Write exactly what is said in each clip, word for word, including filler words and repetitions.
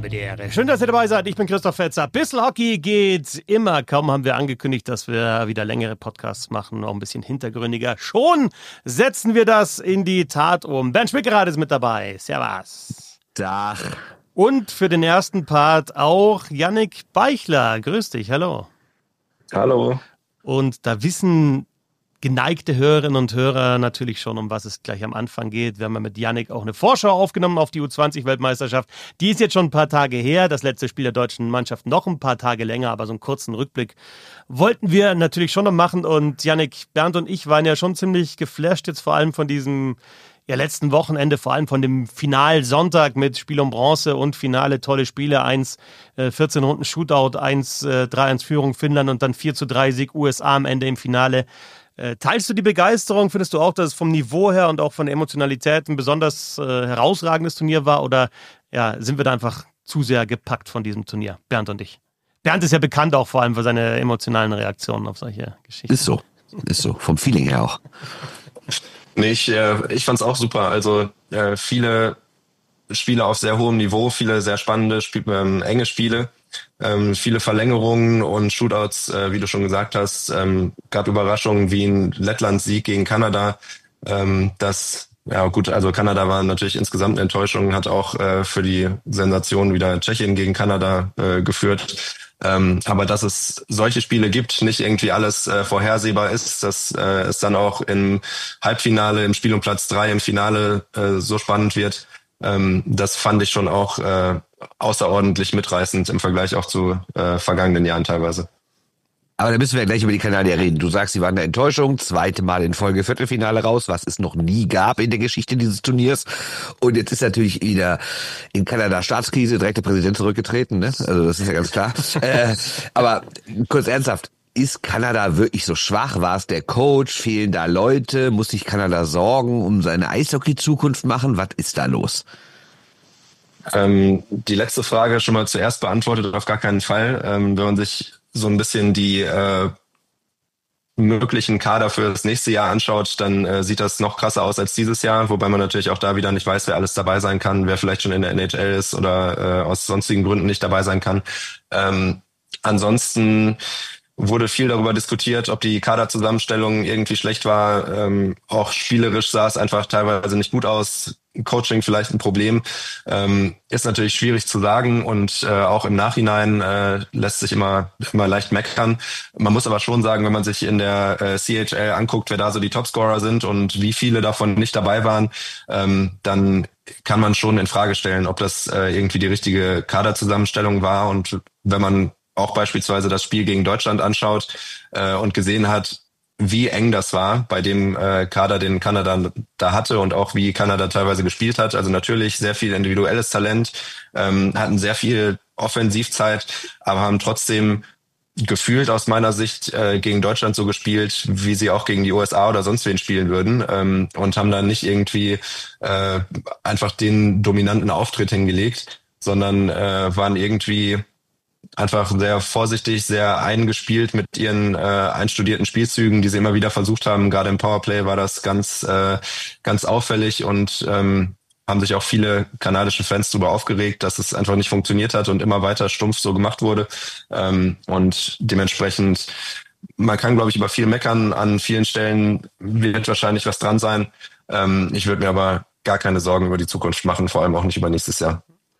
Belvedere. Schön, dass ihr dabei seid. Ich bin Christoph Fetzer. Bissl Hockey geht immer. Kaum haben wir angekündigt, dass wir wieder längere Podcasts machen, noch ein bisschen hintergründiger. Schon setzen wir das in die Tat um. Bernd Schwickerath ist mit dabei. Servus. Tag. Und für den ersten Part auch Yannick Beichler. Grüß dich. Hallo. Hallo. Und da wissen geneigte Hörerinnen und Hörer natürlich schon, um was es gleich am Anfang geht. Wir haben ja mit Yannick auch eine Vorschau aufgenommen auf die U zwanzig Weltmeisterschaft. Die ist jetzt schon ein paar Tage her. Das letzte Spiel der deutschen Mannschaft noch ein paar Tage länger, aber so einen kurzen Rückblick wollten wir natürlich schon noch machen. Und Yannick, Bernd und ich waren ja schon ziemlich geflasht jetzt vor allem von diesem ja, letzten Wochenende, vor allem von dem Final-Sonntag mit Spiel um Bronze und Finale, tolle Spiele, eins äh, vierzehn Runden Shootout, eins äh, drei eins Führung Finnland und dann vier zu drei Sieg U S A am Ende im Finale. Äh, teilst du die Begeisterung? Findest du auch, dass es vom Niveau her und auch von der Emotionalität ein besonders äh, herausragendes Turnier war? Oder ja, sind wir da einfach zu sehr gepackt von diesem Turnier, Bernd und ich? Bernd ist ja bekannt auch vor allem für seine emotionalen Reaktionen auf solche Geschichten. Ist so, ist so, vom Feeling her auch. Nee, ich, äh, ich fand's auch super. Also äh, viele Spiele auf sehr hohem Niveau, viele sehr spannende, Spiel, ähm, enge Spiele, ähm, viele Verlängerungen und Shootouts, äh, wie du schon gesagt hast. Ähm, gab Überraschungen wie ein Lettland-Sieg gegen Kanada. Ähm, das, ja gut, also Kanada war natürlich insgesamt eine Enttäuschung, hat auch äh, für die Sensation wieder Tschechien gegen Kanada äh, geführt. Ähm, aber dass es solche Spiele gibt, nicht irgendwie alles äh, vorhersehbar ist, dass äh, es dann auch im Halbfinale, im Spiel um Platz drei, im Finale äh, so spannend wird, ähm, das fand ich schon auch äh, außerordentlich mitreißend im Vergleich auch zu äh, vergangenen Jahren teilweise. Aber da müssen wir gleich über die Kanadier reden. Du sagst, sie waren eine Enttäuschung, zweite Mal in Folge Viertelfinale raus, was es noch nie gab in der Geschichte dieses Turniers. Und jetzt ist natürlich wieder in Kanada Staatskrise, direkt der Präsident zurückgetreten, ne? Also das ist ja ganz klar. äh, aber kurz ernsthaft, ist Kanada wirklich so schwach? War es der Coach? Fehlen da Leute? Muss sich Kanada Sorgen um seine Eishockey-Zukunft machen? Was ist da los? Ähm, die letzte Frage schon mal zuerst beantwortet, auf gar keinen Fall. Ähm, wenn man sich so ein bisschen die äh, möglichen Kader für das nächste Jahr anschaut, dann äh, sieht das noch krasser aus als dieses Jahr, wobei man natürlich auch da wieder nicht weiß, wer alles dabei sein kann, wer vielleicht schon in der N H L ist oder äh, aus sonstigen Gründen nicht dabei sein kann. Ähm, ansonsten wurde viel darüber diskutiert, ob die Kaderzusammenstellung irgendwie schlecht war. Ähm, auch spielerisch sah es einfach teilweise nicht gut aus. Coaching vielleicht ein Problem. Ähm, ist natürlich schwierig zu sagen und äh, auch im Nachhinein äh, lässt sich immer immer leicht meckern. Man muss aber schon sagen, wenn man sich in der äh, C H L anguckt, wer da so die Topscorer sind und wie viele davon nicht dabei waren, ähm, dann kann man schon in Frage stellen, ob das äh, irgendwie die richtige Kaderzusammenstellung war. Und wenn man auch beispielsweise das Spiel gegen Deutschland anschaut äh, und gesehen hat, wie eng das war bei dem äh, Kader, den Kanada da hatte und auch wie Kanada teilweise gespielt hat. Also natürlich sehr viel individuelles Talent, ähm, hatten sehr viel Offensivzeit, aber haben trotzdem gefühlt aus meiner Sicht äh, gegen Deutschland so gespielt, wie sie auch gegen die U S A oder sonst wen spielen würden, ähm, und haben dann nicht irgendwie äh, einfach den dominanten Auftritt hingelegt, sondern äh, waren irgendwie einfach sehr vorsichtig, sehr eingespielt mit ihren äh, einstudierten Spielzügen, die sie immer wieder versucht haben. Gerade im Powerplay war das ganz äh, ganz auffällig und ähm, haben sich auch viele kanadische Fans darüber aufgeregt, dass es einfach nicht funktioniert hat und immer weiter stumpf so gemacht wurde. Ähm, und dementsprechend, man kann, glaube ich, über viel meckern. An vielen Stellen wird wahrscheinlich was dran sein. Ähm, ich würde mir aber gar keine Sorgen über die Zukunft machen, vor allem auch nicht über nächstes Jahr.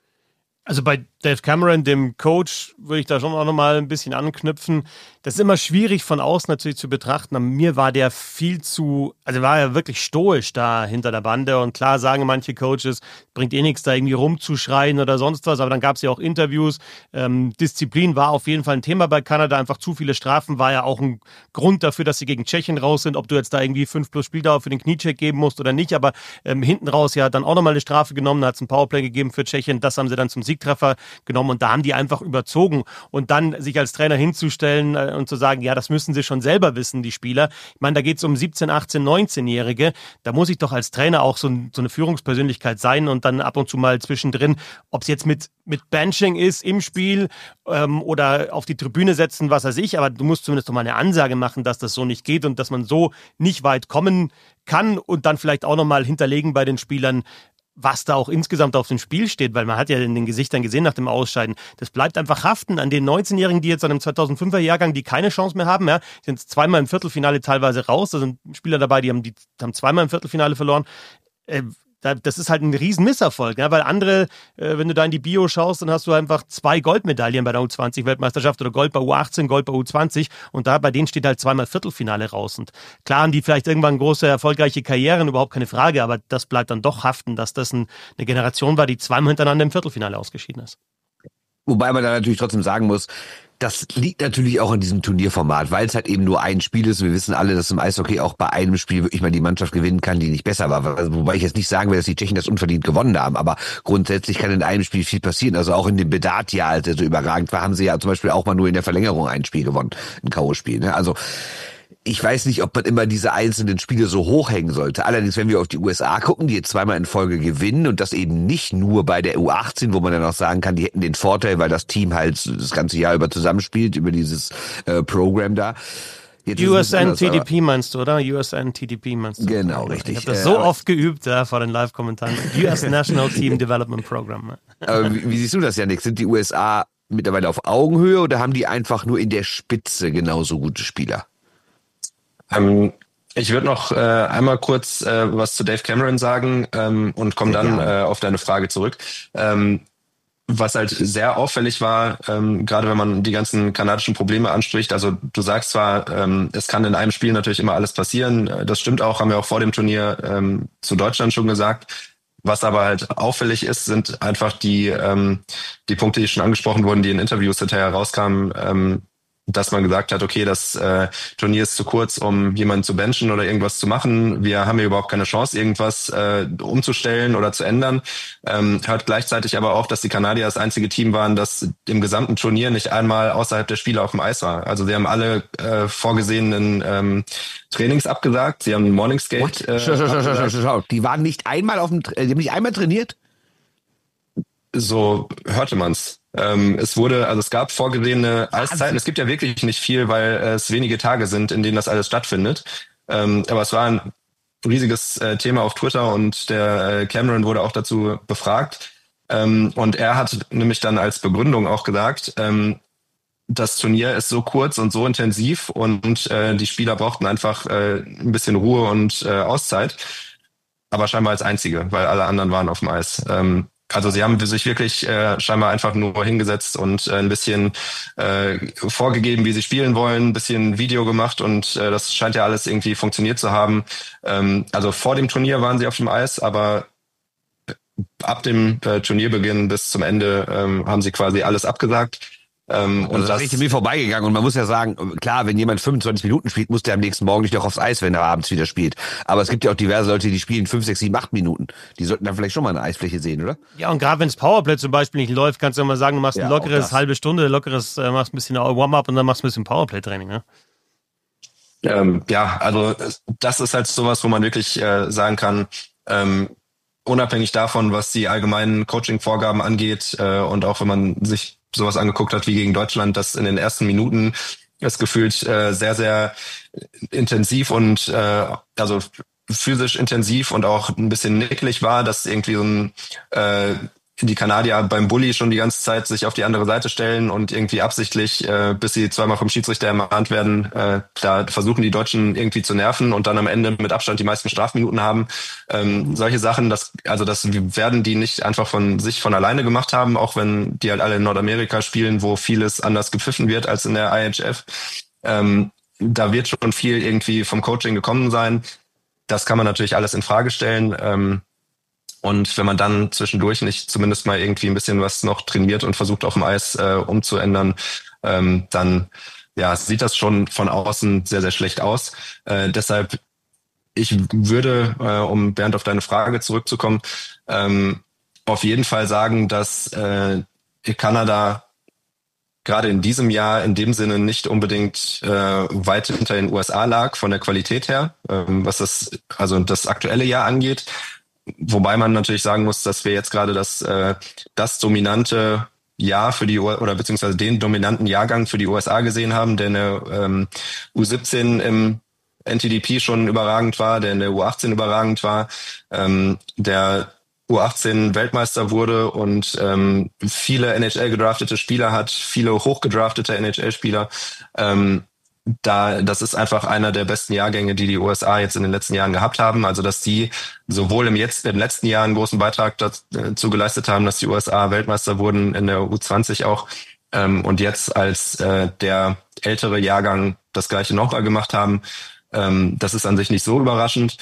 Also bei Dave Cameron, dem Coach, würde ich da schon auch nochmal ein bisschen anknüpfen. Das ist immer schwierig von außen natürlich zu betrachten. Aber mir war der viel zu, also war er wirklich stoisch da hinter der Bande. Und klar sagen manche Coaches, bringt eh nichts, da irgendwie rumzuschreien oder sonst was. Aber dann gab es ja auch Interviews. Ähm, Disziplin war auf jeden Fall ein Thema bei Kanada. Einfach zu viele Strafen war ja auch ein Grund dafür, dass sie gegen Tschechien raus sind. Ob du jetzt da irgendwie fünf plus Spieldauer für den Kniecheck geben musst oder nicht. Aber ähm, hinten raus ja dann auch nochmal eine Strafe genommen. Da hat es ein Powerplay gegeben für Tschechien. Das haben sie dann zum Siegtreffer genommen. Und da haben die einfach überzogen. Und dann sich als Trainer hinzustellen äh, und zu sagen, ja, das müssen sie schon selber wissen, die Spieler. Ich meine, da geht es um siebzehn-, achtzehn-, neunzehnjährige. Da muss ich doch als Trainer auch so, ein, so eine Führungspersönlichkeit sein und dann ab und zu mal zwischendrin, ob es jetzt mit, mit Benching ist im Spiel ähm, oder auf die Tribüne setzen, was weiß ich, aber du musst zumindest doch mal eine Ansage machen, dass das so nicht geht und dass man so nicht weit kommen kann und dann vielleicht auch nochmal hinterlegen bei den Spielern, was da auch insgesamt auf dem Spiel steht, weil man hat ja in den Gesichtern gesehen nach dem Ausscheiden, das bleibt einfach haften an den neunzehnjährigen, die jetzt an dem zweitausendfünfer Jahrgang, die keine Chance mehr haben, ja, die sind zweimal im Viertelfinale teilweise raus, da sind Spieler dabei, die haben, die haben zweimal im Viertelfinale verloren. Äh, Das ist halt ein riesen Misserfolg, ja, weil andere, äh, wenn du da in die Bio schaust, dann hast du einfach zwei Goldmedaillen bei der U zwanzig-Weltmeisterschaft oder Gold bei U achtzehn, Gold bei U zwanzig und da bei denen steht halt zweimal Viertelfinale raus. Und klar haben die vielleicht irgendwann große, erfolgreiche Karrieren, überhaupt keine Frage, aber das bleibt dann doch haften, dass das ein, eine Generation war, die zweimal hintereinander im Viertelfinale ausgeschieden ist. Wobei man da natürlich trotzdem sagen muss, das liegt natürlich auch an diesem Turnierformat, weil es halt eben nur ein Spiel ist. Wir wissen alle, dass im Eishockey auch bei einem Spiel wirklich mal die Mannschaft gewinnen kann, die nicht besser war. Also, wobei ich jetzt nicht sagen will, dass die Tschechen das unverdient gewonnen haben, aber grundsätzlich kann in einem Spiel viel passieren. Also auch in dem Bedat-Jahr, als er so überragend war, haben sie ja zum Beispiel auch mal nur in der Verlängerung ein Spiel gewonnen, ein K O-Spiel. Ne? Also ich weiß nicht, ob man immer diese einzelnen Spiele so hochhängen sollte. Allerdings, wenn wir auf die U S A gucken, die jetzt zweimal in Folge gewinnen und das eben nicht nur bei der U achtzehn, wo man dann auch sagen kann, die hätten den Vorteil, weil das Team halt das ganze Jahr über zusammenspielt, über dieses äh, Programm da. Jetzt U S N T D P meinst du, oder? U S N T D P meinst du? Genau, richtig. Ich habe das so äh, oft geübt, ja, vor den Live-Kommentaren. U S National Team Development Program. Aber wie, wie siehst du das, Janik? Sind die U S A mittlerweile auf Augenhöhe oder haben die einfach nur in der Spitze genauso gute Spieler? Ähm, ich würde noch äh, einmal kurz äh, was zu Dave Cameron sagen ähm, und komme dann äh, auf deine Frage zurück. Ähm, was halt sehr auffällig war, ähm, gerade wenn man die ganzen kanadischen Probleme anspricht, also du sagst zwar, ähm, es kann in einem Spiel natürlich immer alles passieren, das stimmt auch, haben wir auch vor dem Turnier ähm, zu Deutschland schon gesagt. Was aber halt auffällig ist, sind einfach die ähm, die Punkte, die schon angesprochen wurden, die in Interviews hinterher rauskamen, ähm, dass man gesagt hat, okay, das äh, Turnier ist zu kurz, um jemanden zu benchen oder irgendwas zu machen. Wir haben hier überhaupt keine Chance, irgendwas äh, umzustellen oder zu ändern. Ähm, hört gleichzeitig aber auch, dass die Kanadier das einzige Team waren, das im gesamten Turnier nicht einmal außerhalb der Spiele auf dem Eis war. Also sie haben alle äh, vorgesehenen ähm, Trainings abgesagt. Sie haben Morning Skate äh, schau, schau, schau, schau, schau, schau. Die waren nicht einmal auf dem, die haben nicht einmal trainiert? So hörte man's. Ähm, es wurde, also es gab vorgesehene Eiszeiten. Es gibt ja wirklich nicht viel, weil es wenige Tage sind, in denen das alles stattfindet. Ähm, aber es war ein riesiges äh, Thema auf Twitter und der äh, Cameron wurde auch dazu befragt. Ähm, und er hat nämlich dann als Begründung auch gesagt, ähm, das Turnier ist so kurz und so intensiv und äh, die Spieler brauchten einfach äh, ein bisschen Ruhe und äh, Auszeit. Aber scheinbar als einzige, weil alle anderen waren auf dem Eis. Ähm, Also sie haben sich wirklich äh, scheinbar einfach nur hingesetzt und äh, ein bisschen äh, vorgegeben, wie sie spielen wollen, ein bisschen Video gemacht und äh, das scheint ja alles irgendwie funktioniert zu haben. Ähm, also vor dem Turnier waren sie auf dem Eis, aber ab dem äh, Turnierbeginn bis zum Ende ähm, haben sie quasi alles abgesagt. Ähm, und also das ist richtig mir vorbeigegangen und man muss ja sagen, klar, wenn jemand fünfundzwanzig Minuten spielt, muss der am nächsten Morgen nicht noch aufs Eis, wenn er abends wieder spielt. Aber es gibt ja auch diverse Leute, die spielen fünf, sechs, sieben, acht Minuten. Die sollten dann vielleicht schon mal eine Eisfläche sehen, oder? Ja, und gerade wenn das Powerplay zum Beispiel nicht läuft, kannst du ja mal sagen, du machst ein ja, lockeres halbe Stunde, lockeres, äh, machst ein bisschen Warm-up und dann machst du ein bisschen Powerplay-Training, ne? Ähm, ja, also das ist halt sowas, wo man wirklich äh, sagen kann, ähm, unabhängig davon, was die allgemeinen Coaching-Vorgaben angeht äh, und auch wenn man sich sowas angeguckt hat wie gegen Deutschland, dass in den ersten Minuten es gefühlt äh, sehr, sehr intensiv und äh, also physisch intensiv und auch ein bisschen nicklig war, dass irgendwie so ein äh, die Kanadier beim Bully schon die ganze Zeit sich auf die andere Seite stellen und irgendwie absichtlich, äh, bis sie zweimal vom Schiedsrichter ermahnt werden, äh, da versuchen die Deutschen irgendwie zu nerven und dann am Ende mit Abstand die meisten Strafminuten haben. Ähm, solche Sachen, das also das werden die nicht einfach von sich von alleine gemacht haben, auch wenn die halt alle in Nordamerika spielen, wo vieles anders gepfiffen wird als in der I H F. Ähm, da wird schon viel irgendwie vom Coaching gekommen sein. Das kann man natürlich alles in Frage stellen. Ähm, Und wenn man dann zwischendurch nicht zumindest mal irgendwie ein bisschen was noch trainiert und versucht auf dem Eis äh, umzuändern, ähm, dann ja sieht das schon von außen sehr, sehr schlecht aus. Äh, deshalb, ich würde, äh, um Bernd auf deine Frage zurückzukommen, ähm, auf jeden Fall sagen, dass äh, Kanada gerade in diesem Jahr in dem Sinne nicht unbedingt äh, weit hinter den U S A lag von der Qualität her, ähm, was das also das aktuelle Jahr angeht. Wobei man natürlich sagen muss, dass wir jetzt gerade das äh, das dominante Jahr für die U oder beziehungsweise den dominanten Jahrgang für die U S A gesehen haben, der in der ähm, U siebzehn im N T D P schon überragend war, der in der U achtzehn überragend war, ähm, der U achtzehn Weltmeister wurde und ähm, viele N H L gedraftete Spieler hat, viele hochgedraftete N H L-Spieler. Ähm, da, das ist einfach einer der besten Jahrgänge, die die U S A jetzt in den letzten Jahren gehabt haben. Also, dass die sowohl im jetzt, im letzten Jahr einen großen Beitrag dazu geleistet haben, dass die U S A Weltmeister wurden, in der U zwanzig auch, ähm, und jetzt als äh, der ältere Jahrgang das Gleiche nochmal gemacht haben. Ähm, das ist an sich nicht so überraschend.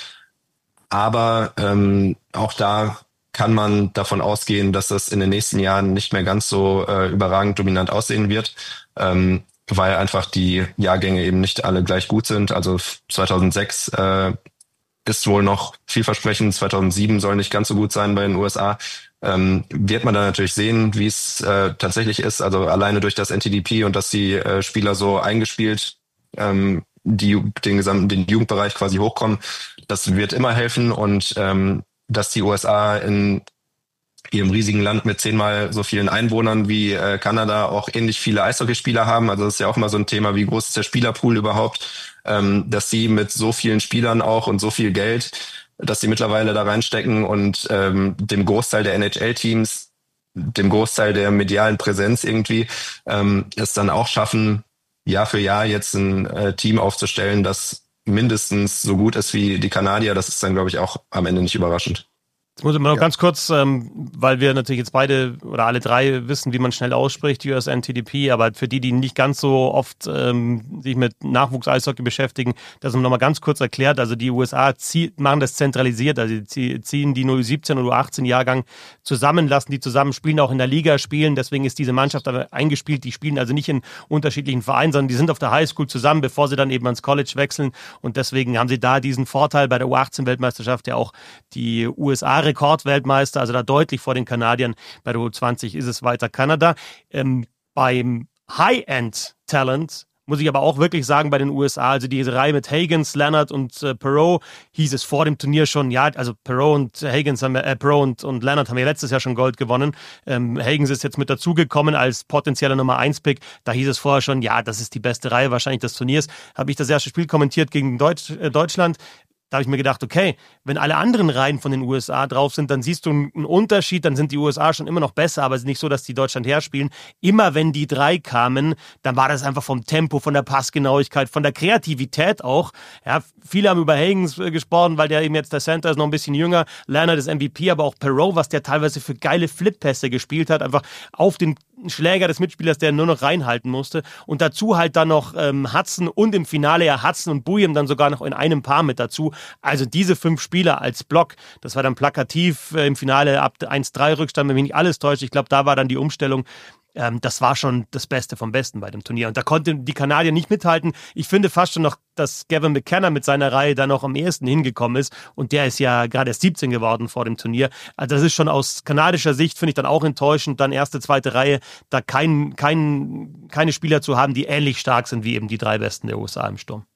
Aber ähm, auch da kann man davon ausgehen, dass das in den nächsten Jahren nicht mehr ganz so äh, überragend dominant aussehen wird, ähm, weil einfach die Jahrgänge eben nicht alle gleich gut sind. Also zweitausendsechs äh, ist wohl noch vielversprechend, zweitausendsieben soll nicht ganz so gut sein bei den U S A. Ähm, wird man dann natürlich sehen, wie es äh, tatsächlich ist. Also alleine durch das N T D P und dass die äh, Spieler so eingespielt ähm, die den gesamten den Jugendbereich quasi hochkommen, das wird immer helfen. Und ähm, dass die U S A in ihrem riesigen Land mit zehnmal so vielen Einwohnern wie äh, Kanada auch ähnlich viele Eishockeyspieler haben. Also das ist ja auch immer so ein Thema, wie groß ist der Spielerpool überhaupt, ähm, dass sie mit so vielen Spielern auch und so viel Geld, dass sie mittlerweile da reinstecken und ähm, dem Großteil der N H L-Teams, dem Großteil der medialen Präsenz irgendwie, ähm, es dann auch schaffen, Jahr für Jahr jetzt ein äh, Team aufzustellen, das mindestens so gut ist wie die Kanadier. Das ist dann, glaube ich, auch am Ende nicht überraschend. Jetzt muss ich mal noch Ja. ganz kurz, ähm, weil wir natürlich jetzt beide oder alle drei wissen, wie man schnell ausspricht, U S N T D P, aber für die, die nicht ganz so oft ähm, sich mit Nachwuchs-Eishockey beschäftigen, das noch mal ganz kurz erklärt. Also die U S A zieh, machen das zentralisiert, also sie ziehen die U siebzehn und U achtzehn Jahrgang zusammen, lassen die zusammen spielen, auch in der Liga spielen. Deswegen ist diese Mannschaft aber eingespielt. Die spielen also nicht in unterschiedlichen Vereinen, sondern die sind auf der Highschool zusammen, bevor sie dann eben ans College wechseln. Und deswegen haben sie da diesen Vorteil bei der U achtzehn-Weltmeisterschaft, ja auch die U S A Rekordweltmeister, also da deutlich vor den Kanadiern. Bei der U zwanzig ist es weiter Kanada. Ähm, beim High-End-Talent muss ich aber auch wirklich sagen, bei den U S A, also diese Reihe mit Hagans, Leonard und äh, Perreault, hieß es vor dem Turnier schon, ja, also Perreault und Hagans haben, äh, Perreault und, und Leonard haben ja letztes Jahr schon Gold gewonnen. Ähm, Hagans ist jetzt mit dazugekommen als potenzieller Nummer eins Pick. Da hieß es vorher schon, ja, das ist die beste Reihe wahrscheinlich des Turniers. Habe ich das erste Spiel kommentiert gegen Deutsch, äh, Deutschland. Da habe ich mir gedacht, okay, wenn alle anderen Reihen von den U S A drauf sind, dann siehst du einen Unterschied, dann sind die U S A schon immer noch besser, aber es ist nicht so, dass die Deutschland herspielen. Immer wenn die drei kamen, dann war das einfach vom Tempo, von der Passgenauigkeit, von der Kreativität auch. Ja, viele haben über Hagans gesprochen, weil der eben jetzt der Center ist, noch ein bisschen jünger. Leonard ist M V P, aber auch Perreault, was der teilweise für geile Flip-Pässe gespielt hat, einfach auf den Schläger des Mitspielers, der nur noch reinhalten musste. Und dazu halt dann noch ähm, Hudson und im Finale ja Hudson und Bouillon dann sogar noch in einem Paar mit dazu. Also diese fünf Spieler als Block, das war dann plakativ äh, im Finale ab eins drei Rückstand, wenn mich nicht alles täuscht. Ich glaube, da war dann die Umstellung. Ähm, das war schon das Beste vom Besten bei dem Turnier. Und da konnten die Kanadier nicht mithalten. Ich finde fast schon noch, dass Gavin McKenna mit seiner Reihe da noch am ehesten hingekommen ist. Und der ist ja gerade erst siebzehn geworden vor dem Turnier. Also das ist schon aus kanadischer Sicht, finde ich dann auch enttäuschend, dann erste, zweite Reihe, da kein, kein, keine Spieler zu haben, die ähnlich stark sind wie eben die drei Besten der U S A im Sturm.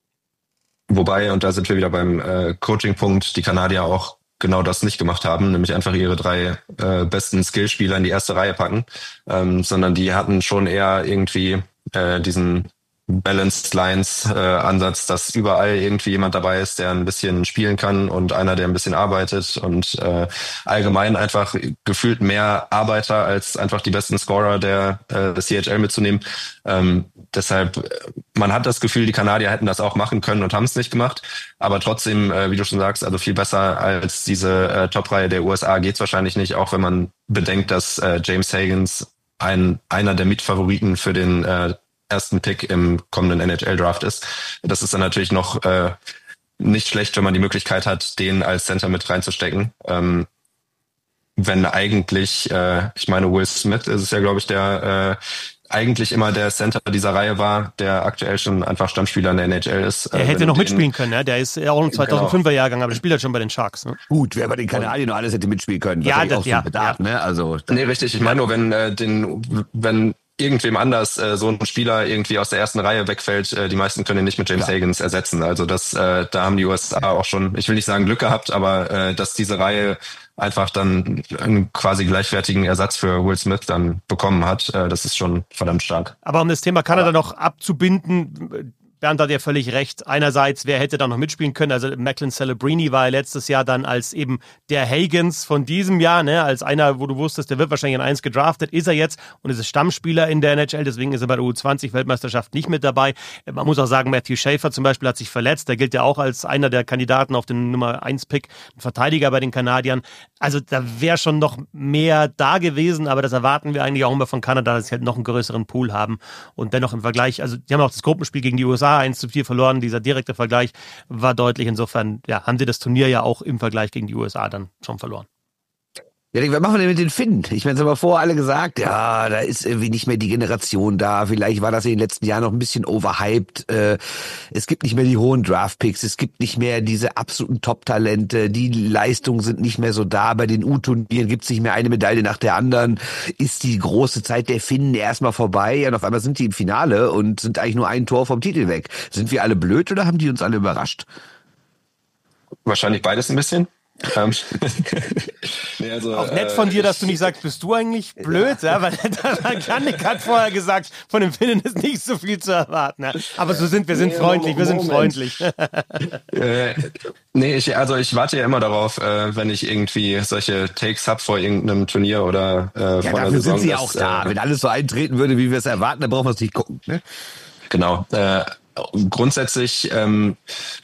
Wobei, und da sind wir wieder beim äh, Coaching-Punkt, die Kanadier auch genau das nicht gemacht haben, nämlich einfach ihre drei äh, besten Skillspieler in die erste Reihe packen, ähm, sondern die hatten schon eher irgendwie äh, diesen Balanced Lines äh, Ansatz, dass überall irgendwie jemand dabei ist, der ein bisschen spielen kann und einer, der ein bisschen arbeitet und äh, allgemein einfach gefühlt mehr Arbeiter als einfach die besten Scorer der äh, des C H L mitzunehmen. Ähm, deshalb, man hat das Gefühl, die Kanadier hätten das auch machen können und haben es nicht gemacht. Aber trotzdem, äh, wie du schon sagst, also viel besser als diese äh, Top-Reihe der U S A geht's wahrscheinlich nicht, auch wenn man bedenkt, dass äh, James Hagans ein einer der Mitfavoriten für den äh, ersten Pick im kommenden N H L-Draft ist. Das ist dann natürlich noch äh, nicht schlecht, wenn man die Möglichkeit hat, den als Center mit reinzustecken. Ähm, wenn eigentlich, äh, ich meine, Will Smith ist es ja, glaube ich, der äh, eigentlich immer der Center dieser Reihe war, der aktuell schon einfach Stammspieler in der N H L ist. Der äh, hätte wenn noch du den- mitspielen können, ja? Der ist ja auch im zweitausendfünfer Jahrgang, aber der spielt halt schon bei den Sharks. Ne? Gut, wer bei den Kanadiern noch alles hätte mitspielen können. Ja, Wahrscheinlich das- auch so ja, ein Bedarf, ja. ne? Also, Nee, richtig. Ich meine nur, wenn äh, den, wenn irgendwem anders äh, so ein Spieler irgendwie aus der ersten Reihe wegfällt, äh, die meisten können ihn nicht mit James Ja. Hagans ersetzen. Also das, äh, da haben die U S A auch schon, ich will nicht sagen Glück gehabt, aber äh, dass diese Reihe einfach dann einen quasi gleichwertigen Ersatz für Will Smith dann bekommen hat, äh, das ist schon verdammt stark. Aber um das Thema Kanada noch abzubinden, Bernd hat ja völlig recht. Einerseits, wer hätte da noch mitspielen können? Also Macklin Celebrini war ja letztes Jahr dann als eben der Higgins von diesem Jahr, ne? Als einer, wo du wusstest, der wird wahrscheinlich in eins gedraftet, ist er jetzt und ist Stammspieler in der N H L, deswegen ist er bei der U zwanzig Weltmeisterschaft nicht mit dabei. Man muss auch sagen, Matthew Schaefer zum Beispiel hat sich verletzt, der gilt ja auch als einer der Kandidaten auf den Nummer eins Pick, ein Verteidiger bei den Kanadiern. Also da wäre schon noch mehr da gewesen, aber das erwarten wir eigentlich auch immer von Kanada, dass sie halt noch einen größeren Pool haben und dennoch im Vergleich, also die haben auch das Gruppenspiel gegen die U S A eins zu vier verloren, dieser direkte Vergleich war deutlich, insofern ja, haben sie das Turnier ja auch im Vergleich gegen die U S A dann schon verloren. Ja, was machen wir denn mit den Finnen? Ich meine, es haben wir vorher alle gesagt, ja, da ist irgendwie nicht mehr die Generation da. Vielleicht war das in den letzten Jahren noch ein bisschen overhyped. Äh, es gibt nicht mehr die hohen Draftpicks, es gibt nicht mehr diese absoluten Top-Talente, die Leistungen sind nicht mehr so da. Bei den U-Turnieren gibt es nicht mehr eine Medaille nach der anderen. Ist die große Zeit der Finnen erstmal vorbei und auf einmal sind die im Finale und sind eigentlich nur ein Tor vom Titel weg. Sind wir alle blöd oder haben die uns alle überrascht? Wahrscheinlich beides ein bisschen. nee, also, auch nett von dir, dass du nicht sagst, bist du eigentlich blöd? Ja. Ja, weil Janik hat vorher gesagt, von den Finnen ist nicht so viel zu erwarten. Ja. Aber so sind wir, sind nee, freundlich, wir sind freundlich. äh, nee, ich, also ich warte ja immer darauf, äh, wenn ich irgendwie solche Takes habe vor irgendeinem Turnier oder äh, ja, vor einer der Saison. Sind sie dass, auch da. Äh, wenn alles so eintreten würde, wie wir es erwarten, dann brauchen wir es nicht gucken. Ne? Genau. Äh, grundsätzlich ähm,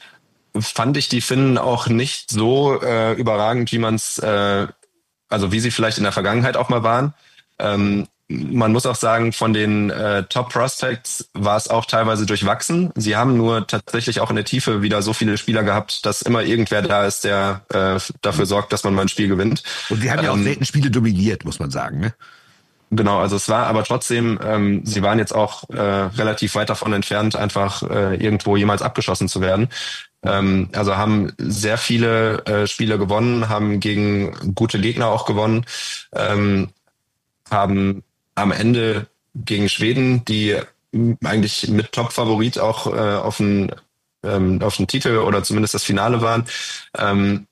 fand ich die Finnen auch nicht so äh, überragend, wie man es, äh, also wie sie vielleicht in der Vergangenheit auch mal waren. Ähm, man muss auch sagen, von den äh, Top Prospects war es auch teilweise durchwachsen. Sie haben nur tatsächlich auch in der Tiefe wieder so viele Spieler gehabt, dass immer irgendwer da ist, der äh, dafür sorgt, dass man mal ein Spiel gewinnt. Und sie haben ähm, ja auch selten Spiele dominiert, muss man sagen, ne? Genau, also es war aber trotzdem, ähm, sie waren jetzt auch äh, relativ weit davon entfernt, einfach äh, irgendwo jemals abgeschossen zu werden. Ähm, also haben sehr viele äh, Spiele gewonnen, haben gegen gute Gegner auch gewonnen, ähm, haben am Ende gegen Schweden, die eigentlich mit Top-Favorit auch äh, auf den ähm, auf den Titel oder zumindest das Finale waren, ähm,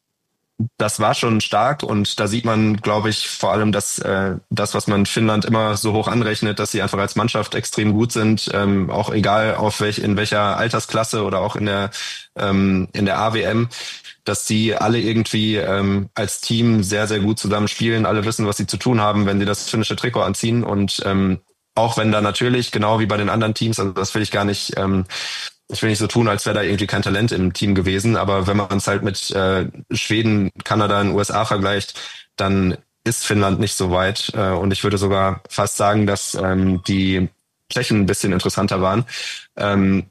das war schon stark und da sieht man, glaube ich, vor allem, dass äh, das, was man Finnland immer so hoch anrechnet, dass sie einfach als Mannschaft extrem gut sind, ähm, auch egal auf welch in welcher Altersklasse oder auch in der ähm, in der A W M, dass sie alle irgendwie ähm, als Team sehr sehr gut zusammen spielen, alle wissen, was sie zu tun haben, wenn sie das finnische Trikot anziehen und ähm, auch wenn da natürlich genau wie bei den anderen Teams, also das will ich gar nicht ähm, Ich will nicht so tun, als wäre da irgendwie kein Talent im Team gewesen, aber wenn man es halt mit äh, Schweden, Kanada und U S A vergleicht, dann ist Finnland nicht so weit. Äh, und ich würde sogar fast sagen, dass ähm, die Tschechen ein bisschen interessanter waren. Ähm,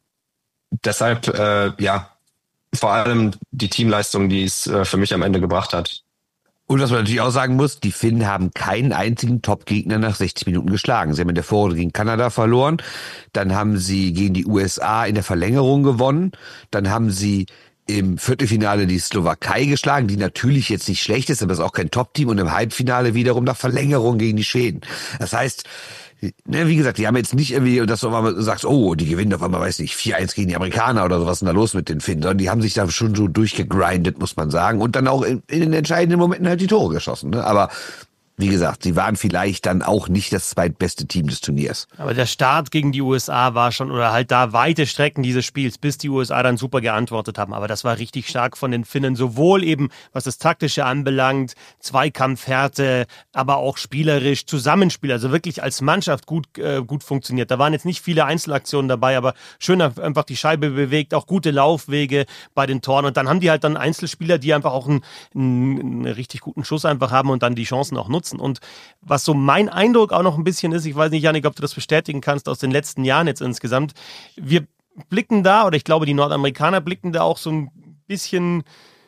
deshalb, äh, ja, vor allem die Teamleistung, die es äh, für mich am Ende gebracht hat. Und was man natürlich auch sagen muss, die Finnen haben keinen einzigen Top-Gegner nach sechzig Minuten geschlagen. Sie haben in der Vorrunde gegen Kanada verloren, dann haben sie gegen die U S A in der Verlängerung gewonnen, dann haben sie im Viertelfinale die Slowakei geschlagen, die natürlich jetzt nicht schlecht ist, aber ist auch kein Top-Team und im Halbfinale wiederum nach Verlängerung gegen die Schweden. Das heißt, ne, wie gesagt, die haben jetzt nicht irgendwie, dass du auf einmal sagst, oh, die gewinnen auf einmal, weiß nicht, vier eins gegen die Amerikaner oder so, was ist denn da los mit den Finnen, sondern die haben sich da schon so durchgegrindet, muss man sagen, und dann auch in, in den entscheidenden Momenten halt die Tore geschossen, ne? Aber wie gesagt, sie waren vielleicht dann auch nicht das zweitbeste Team des Turniers. Aber der Start gegen die U S A war schon, oder halt da weite Strecken dieses Spiels, bis die U S A dann super geantwortet haben. Aber das war richtig stark von den Finnen, sowohl eben, was das Taktische anbelangt, Zweikampfhärte, aber auch spielerisch, Zusammenspiel, also wirklich als Mannschaft gut, äh, gut funktioniert. Da waren jetzt nicht viele Einzelaktionen dabei, aber schön einfach die Scheibe bewegt, auch gute Laufwege bei den Toren. Und dann haben die halt dann Einzelspieler, die einfach auch einen, einen, einen richtig guten Schuss einfach haben und dann die Chancen auch nutzen. Und was so mein Eindruck auch noch ein bisschen ist, ich weiß nicht, Janik, ob du das bestätigen kannst aus den letzten Jahren jetzt insgesamt, wir blicken da, oder ich glaube, die Nordamerikaner blicken da auch so ein bisschen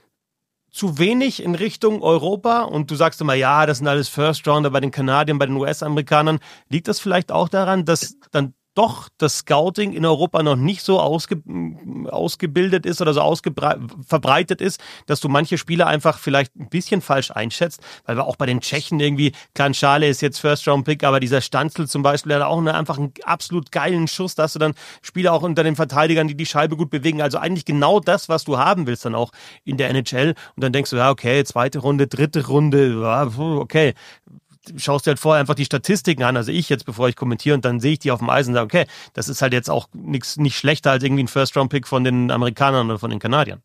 zu wenig in Richtung Europa und du sagst immer, ja, das sind alles First Rounder bei den Kanadiern, bei den U S-Amerikanern. Liegt das vielleicht auch daran, dass dann doch das Scouting in Europa noch nicht so ausge, ausgebildet ist oder so verbreitet ist, dass du manche Spieler einfach vielleicht ein bisschen falsch einschätzt, weil wir auch bei den Tschechen irgendwie, klar, Schale ist jetzt First-Round-Pick, aber dieser Stanzl zum Beispiel, der hat auch eine, einfach einen absolut geilen Schuss, da hast du dann Spieler auch unter den Verteidigern, die die Scheibe gut bewegen, also eigentlich genau das, was du haben willst dann auch in der N H L und dann denkst du, ja, okay, zweite Runde, dritte Runde, ja, okay, schaust dir halt vorher einfach die Statistiken an, also ich jetzt, bevor ich kommentiere, und dann sehe ich die auf dem Eis und sage, okay, das ist halt jetzt auch nix, nicht schlechter als irgendwie ein First-Round-Pick von den Amerikanern oder von den Kanadiern.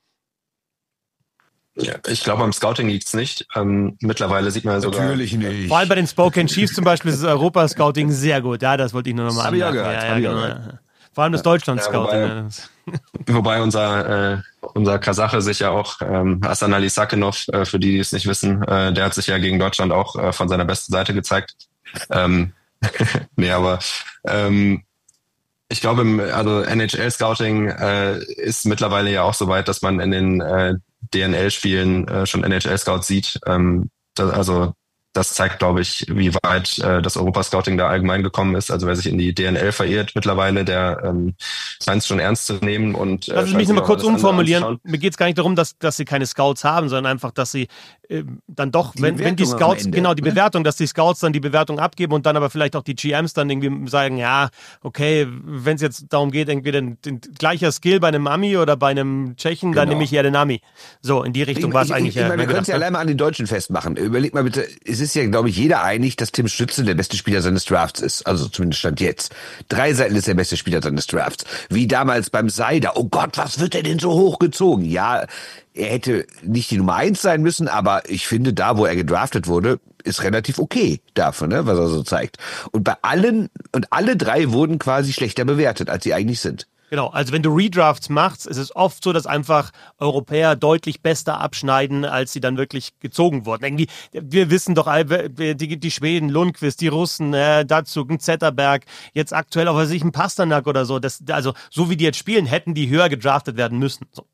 Ja, ich glaube, am Scouting liegt es nicht. Ähm, mittlerweile sieht man sogar... Natürlich nicht. Vor allem bei den Spokane Chiefs zum Beispiel ist das Europa-Scouting sehr gut. Ja, das wollte ich nur nochmal anmerken. Ja, ja, ja, genau. gehört. Vor allem das Deutschland-Scouting. Ja, wobei, wobei unser, äh, unser Kasache sich ja auch, ähm, Hasan Ali Sakinov, äh, für die, die es nicht wissen, äh, der hat sich ja gegen Deutschland auch äh, von seiner besten Seite gezeigt. Ähm, nee, aber ähm, ich glaube, im, also N H L-Scouting äh, ist mittlerweile ja auch so weit, dass man in den äh, D N L-Spielen äh, schon N H L-Scouts sieht. Ähm, das, also das zeigt, glaube ich, wie weit äh, das Europascouting da allgemein gekommen ist. Also wer sich in die D N L verirrt mittlerweile, der ähm, scheint es schon ernst zu nehmen. Und, äh, Lass mich nochmal kurz umformulieren. Mir geht es gar nicht darum, dass, dass sie keine Scouts haben, sondern einfach, dass sie äh, dann doch, die wenn, wenn die Scouts, Ende, genau, die ne? Bewertung, dass die Scouts dann die Bewertung abgeben und dann aber vielleicht auch die G Ms dann irgendwie sagen, ja, okay, wenn es jetzt darum geht, irgendwie den, den gleicher Skill bei einem Ami oder bei einem Tschechen, genau. Dann nehme ich eher den Ami. So, in die Richtung war es eigentlich. Ich, ich, ich ja, meine, wir können es ja allein mal an den Deutschen festmachen. Überleg mal bitte, es ist ja, glaube ich, jeder einig, dass Tim Stützle der beste Spieler seines Drafts ist. Also zumindest Stand jetzt. Dreiseiten ist der beste Spieler seines Drafts. Wie damals beim Seider. Oh Gott, was wird er denn so hochgezogen? Ja, er hätte nicht die Nummer eins sein müssen, aber ich finde, da, wo er gedraftet wurde, ist relativ okay dafür, ne, was er so zeigt. Und bei allen, und alle drei wurden quasi schlechter bewertet, als sie eigentlich sind. Genau, also wenn du Redrafts machst, ist es oft so, dass einfach Europäer deutlich besser abschneiden, als sie dann wirklich gezogen wurden. Irgendwie, wir wissen doch, die, die Schweden, Lundqvist, die Russen, äh, dazu ein Zetterberg, jetzt aktuell auch sich ein Pasternak oder so. Das, also so wie die jetzt spielen, hätten die höher gedraftet werden müssen. So.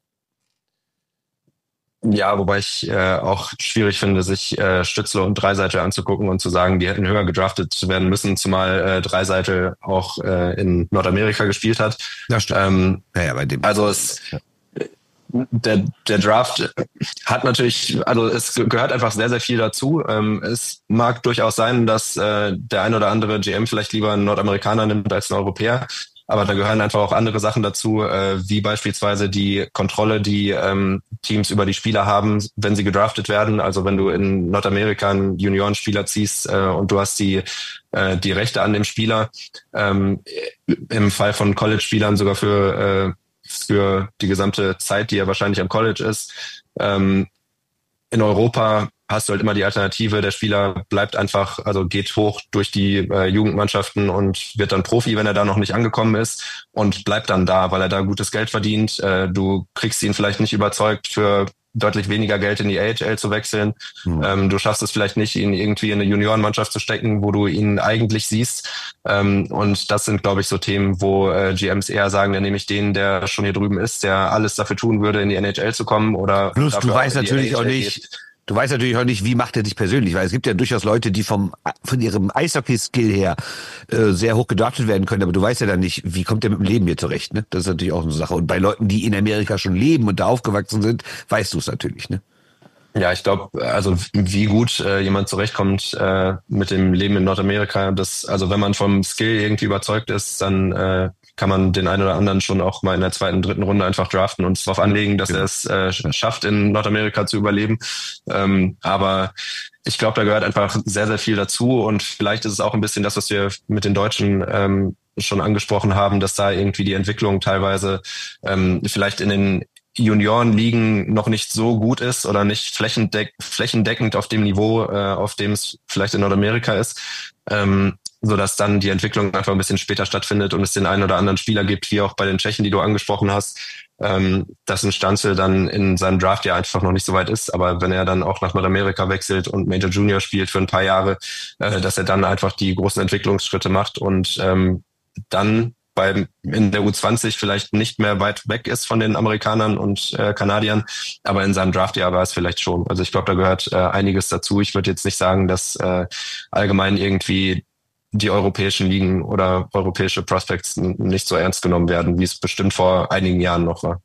Ja, wobei ich äh, auch schwierig finde, sich äh, Stützle und Dreiseite anzugucken und zu sagen, die hätten höher gedraftet werden müssen, zumal äh, Dreiseite auch äh, in Nordamerika gespielt hat. Ja, stimmt. Ähm, ja, ja, bei dem. Also es, der, der Draft hat natürlich, also es gehört einfach sehr, sehr viel dazu. Ähm, es mag durchaus sein, dass äh, der ein oder andere G M vielleicht lieber einen Nordamerikaner nimmt als einen Europäer. Aber da gehören einfach auch andere Sachen dazu, äh, wie beispielsweise die Kontrolle, die ähm, Teams über die Spieler haben, wenn sie gedraftet werden. Also wenn du in Nordamerika einen Juniorenspieler ziehst äh, und du hast die äh, die Rechte an dem Spieler, ähm, im Fall von College-Spielern sogar für äh, für die gesamte Zeit, die er wahrscheinlich am College ist. Ähm, in Europa hast du halt immer die Alternative, der Spieler bleibt einfach, also geht hoch durch die äh, Jugendmannschaften und wird dann Profi, wenn er da noch nicht angekommen ist und bleibt dann da, weil er da gutes Geld verdient. Äh, du kriegst ihn vielleicht nicht überzeugt, für deutlich weniger Geld in die A H L zu wechseln. Mhm. Ähm, du schaffst es vielleicht nicht, ihn irgendwie in eine Juniorenmannschaft zu stecken, wo du ihn eigentlich siehst. Ähm, und das sind, glaube ich, so Themen, wo äh, G Ms eher sagen, dann nehme ich den, der schon hier drüben ist, der alles dafür tun würde, in die N H L zu kommen. Oder plus, du weißt natürlich auch nicht, geht. Du weißt natürlich auch nicht, wie macht er sich persönlich, weil es gibt ja durchaus Leute, die vom von ihrem Eishockey-Skill her äh, sehr hoch gedraftet werden können, aber du weißt ja dann nicht, wie kommt der mit dem Leben hier zurecht, ne? Das ist natürlich auch eine Sache. Und bei Leuten, die in Amerika schon leben und da aufgewachsen sind, weißt du es natürlich, ne? Ja, ich glaube, also wie gut äh, jemand zurechtkommt äh, mit dem Leben in Nordamerika, das, also wenn man vom Skill irgendwie überzeugt ist, dann äh, kann man den einen oder anderen schon auch mal in der zweiten, dritten Runde einfach draften und darauf anlegen, dass er es äh, schafft, in Nordamerika zu überleben. Ähm, aber ich glaube, da gehört einfach sehr, sehr viel dazu und vielleicht ist es auch ein bisschen das, was wir mit den Deutschen ähm, schon angesprochen haben, dass da irgendwie die Entwicklung teilweise ähm, vielleicht in den Juniorenligen noch nicht so gut ist oder nicht flächendeck- flächendeckend auf dem Niveau, äh, auf dem es vielleicht in Nordamerika ist, ähm, so dass dann die Entwicklung einfach ein bisschen später stattfindet und es den einen oder anderen Spieler gibt, wie auch bei den Tschechen, die du angesprochen hast, ähm, dass ein Stanzel dann in seinem Draft ja einfach noch nicht so weit ist, aber wenn er dann auch nach Nordamerika wechselt und Major Junior spielt für ein paar Jahre, äh, dass er dann einfach die großen Entwicklungsschritte macht und ähm, dann beim in der U zwanzig vielleicht nicht mehr weit weg ist von den Amerikanern und äh, Kanadiern, aber in seinem Draftjahr war es vielleicht schon. Also ich glaube, da gehört äh, einiges dazu. Ich würde jetzt nicht sagen, dass äh, allgemein irgendwie die europäischen Ligen oder europäische Prospects nicht so ernst genommen werden, wie es bestimmt vor einigen Jahren noch war.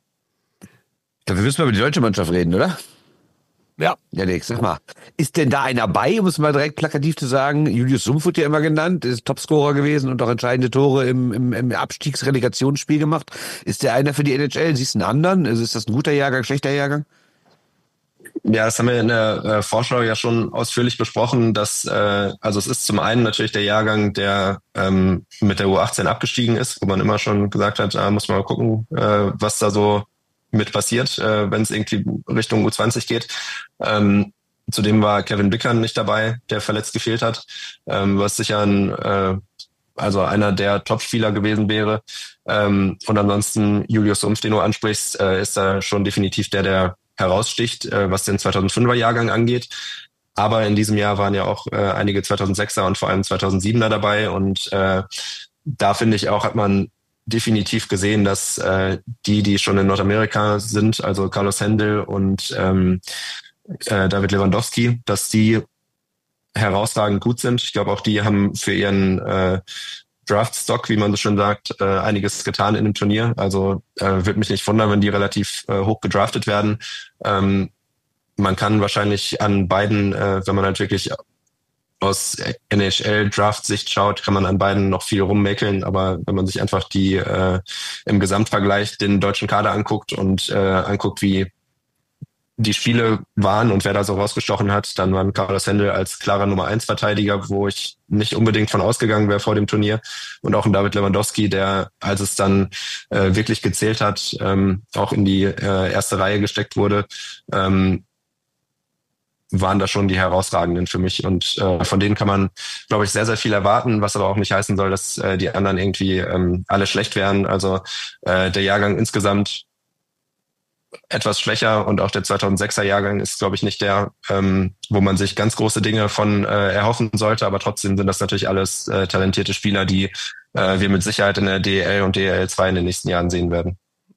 Ja, wir müssen mal über die deutsche Mannschaft reden, oder? Ja. Ja, Nix, sag mal. Ist denn da einer bei, um es mal direkt plakativ zu sagen? Julius Sumpf wird ja immer genannt, ist Topscorer gewesen und auch entscheidende Tore im, im, im Abstiegsrelegationsspiel gemacht. Ist der einer für die N H L? Siehst du einen anderen? Also ist das ein guter Jahrgang, schlechter Jahrgang? Ja, das haben wir in der äh, Vorschau ja schon ausführlich besprochen, dass äh, also es ist zum einen natürlich der Jahrgang, der ähm, mit der U achtzehn abgestiegen ist, wo man immer schon gesagt hat, da muss man mal gucken, äh, was da so mit passiert, äh, wenn es irgendwie Richtung U zwanzig geht. Ähm, zudem war Kevin Bickern nicht dabei, der verletzt gefehlt hat, ähm, was sicher ein äh, also einer der Top-Spieler gewesen wäre. Ähm, und ansonsten Julius Sumpf, den du ansprichst, äh, ist da schon definitiv der, der heraussticht, äh, was den zweitausendfünfer Jahrgang angeht. Aber in diesem Jahr waren ja auch äh, einige zweitausendsechser und vor allem zweitausendsiebener dabei. Und äh, da finde ich auch, hat man definitiv gesehen, dass äh, die, die schon in Nordamerika sind, also Carlos Händel und ähm, äh, David Lewandowski, dass die herausragend gut sind. Ich glaube, auch die haben für ihren äh, Draft-Stock, wie man so schön sagt, äh, einiges getan in dem Turnier. Also äh, würde mich nicht wundern, wenn die relativ äh, hoch gedraftet werden. Ähm, man kann wahrscheinlich an beiden, äh, wenn man halt wirklich aus N H L-Draft-Sicht schaut, kann man an beiden noch viel rummäkeln. Aber wenn man sich einfach die äh, im Gesamtvergleich den deutschen Kader anguckt und äh, anguckt, wie die Spiele waren und wer da so rausgestochen hat, dann waren Carlos Händel als klarer Nummer eins Verteidiger, wo ich nicht unbedingt von ausgegangen wäre vor dem Turnier. Und auch ein David Lewandowski, der, als es dann äh, wirklich gezählt hat, ähm, auch in die äh, erste Reihe gesteckt wurde, ähm, waren da schon die herausragenden für mich. Und äh, von denen kann man, glaube ich, sehr, sehr viel erwarten, was aber auch nicht heißen soll, dass äh, die anderen irgendwie ähm, alle schlecht wären. Also äh, der Jahrgang insgesamt etwas schwächer und auch der zweitausendsechser Jahrgang ist, glaube ich, nicht der, ähm, wo man sich ganz große Dinge von äh, erhoffen sollte, aber trotzdem sind das natürlich alles äh, talentierte Spieler, die äh, wir mit Sicherheit in der D E L und D E L zwei in den nächsten Jahren sehen werden.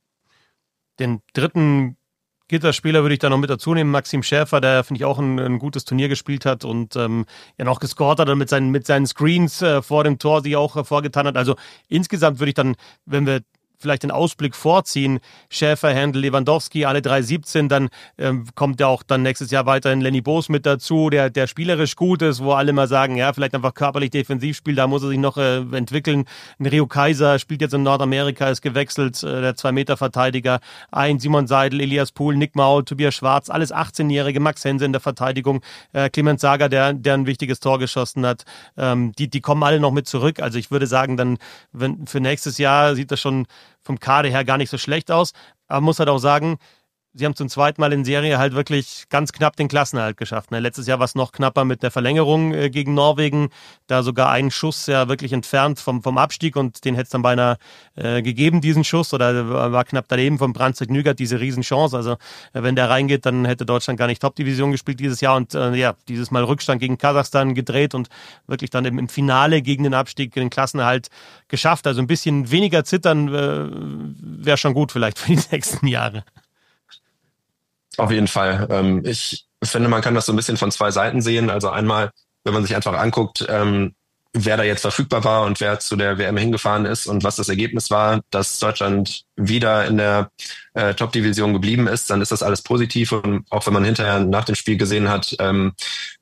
Den dritten Gitterspieler würde ich da noch mit dazu nehmen, Maxim Schäfer, der, finde ich, auch ein, ein gutes Turnier gespielt hat und ähm, ja noch gescored hat und mit seinen, mit seinen Screens äh, vor dem Tor sich auch hervorgetan hat. Also insgesamt würde ich dann, wenn wir vielleicht den Ausblick vorziehen, Schäfer, Händel, Lewandowski, alle drei siebzehn, dann ähm, kommt ja auch dann nächstes Jahr weiterhin Lenny Boos mit dazu, der der spielerisch gut ist, wo alle mal sagen, ja, vielleicht einfach körperlich defensiv spielt, da muss er sich noch äh, entwickeln. Ein Rio Kaiser spielt jetzt in Nordamerika, ist gewechselt, äh, der zwei-Meter-Verteidiger, ein Simon Seidel, Elias Pohl, Nick Maul, Tobias Schwarz, alles achtzehnjährige, Max Hense in der Verteidigung, äh, Clemens Sager, der der ein wichtiges Tor geschossen hat, ähm, die die kommen alle noch mit zurück, also ich würde sagen, dann wenn für nächstes Jahr sieht das schon vom Kader her gar nicht so schlecht aus. Aber man muss halt auch sagen, sie haben zum zweiten Mal in Serie halt wirklich ganz knapp den Klassenerhalt geschafft. Ne? Letztes Jahr war es noch knapper mit der Verlängerung äh, gegen Norwegen. Da sogar einen Schuss ja wirklich entfernt vom, vom Abstieg und den hätte es dann beinahe äh, gegeben, diesen Schuss. Oder war knapp daneben vom Brandstück Nügert diese Riesenchance. Also äh, wenn der reingeht, dann hätte Deutschland gar nicht Top-Division gespielt dieses Jahr. Und äh, ja, dieses Mal Rückstand gegen Kasachstan gedreht und wirklich dann im, im Finale gegen den Abstieg, den Klassenerhalt geschafft. Also ein bisschen weniger zittern äh, wäre schon gut vielleicht für die nächsten Jahre. Auf jeden Fall. Ähm, ich finde, man kann das so ein bisschen von zwei Seiten sehen. Also einmal, wenn man sich einfach anguckt, ähm, wer da jetzt verfügbar war und wer zu der W M hingefahren ist und was das Ergebnis war, dass Deutschland wieder in der äh, Top-Division geblieben ist, dann ist das alles positiv. Und auch wenn man hinterher nach dem Spiel gesehen hat, ähm,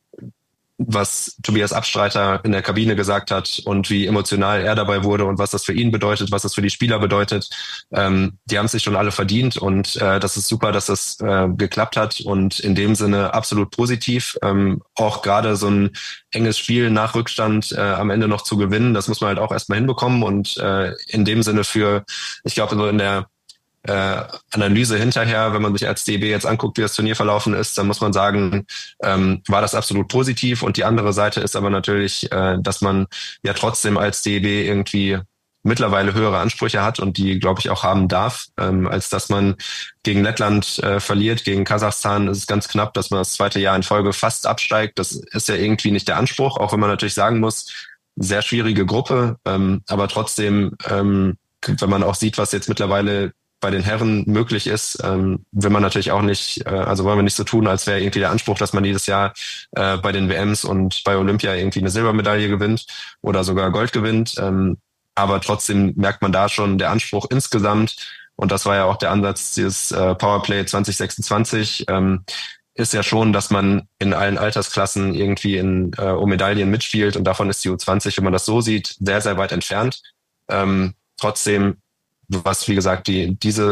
was Tobias Abstreiter in der Kabine gesagt hat und wie emotional er dabei wurde und was das für ihn bedeutet, was das für die Spieler bedeutet. Ähm, die haben es sich schon alle verdient und äh, das ist super, dass das äh, geklappt hat und in dem Sinne absolut positiv. Ähm, auch gerade so ein enges Spiel nach Rückstand äh, am Ende noch zu gewinnen, das muss man halt auch erstmal hinbekommen und äh, in dem Sinne für, ich glaube, so in der Äh, Analyse hinterher, wenn man sich als D B jetzt anguckt, wie das Turnier verlaufen ist, dann muss man sagen, ähm, war das absolut positiv und die andere Seite ist aber natürlich, äh, dass man ja trotzdem als D B irgendwie mittlerweile höhere Ansprüche hat und die, glaube ich, auch haben darf, ähm, als dass man gegen Lettland äh, verliert, gegen Kasachstan ist es ganz knapp, dass man das zweite Jahr in Folge fast absteigt. Das ist ja irgendwie nicht der Anspruch, auch wenn man natürlich sagen muss, sehr schwierige Gruppe, ähm, aber trotzdem, ähm, wenn man auch sieht, was jetzt mittlerweile bei den Herren möglich ist, ähm, will man natürlich auch nicht, äh, also wollen wir nicht so tun, als wäre irgendwie der Anspruch, dass man jedes Jahr äh, bei den W Ms und bei Olympia irgendwie eine Silbermedaille gewinnt oder sogar Gold gewinnt. Ähm, aber trotzdem merkt man da schon der Anspruch insgesamt, und das war ja auch der Ansatz dieses äh, Powerplay zwanzig sechsundzwanzig, ähm, ist ja schon, dass man in allen Altersklassen irgendwie in äh, um Medaillen mitspielt und davon ist die U zwanzig, wenn man das so sieht, sehr, sehr weit entfernt. Ähm, trotzdem was, wie gesagt, die diese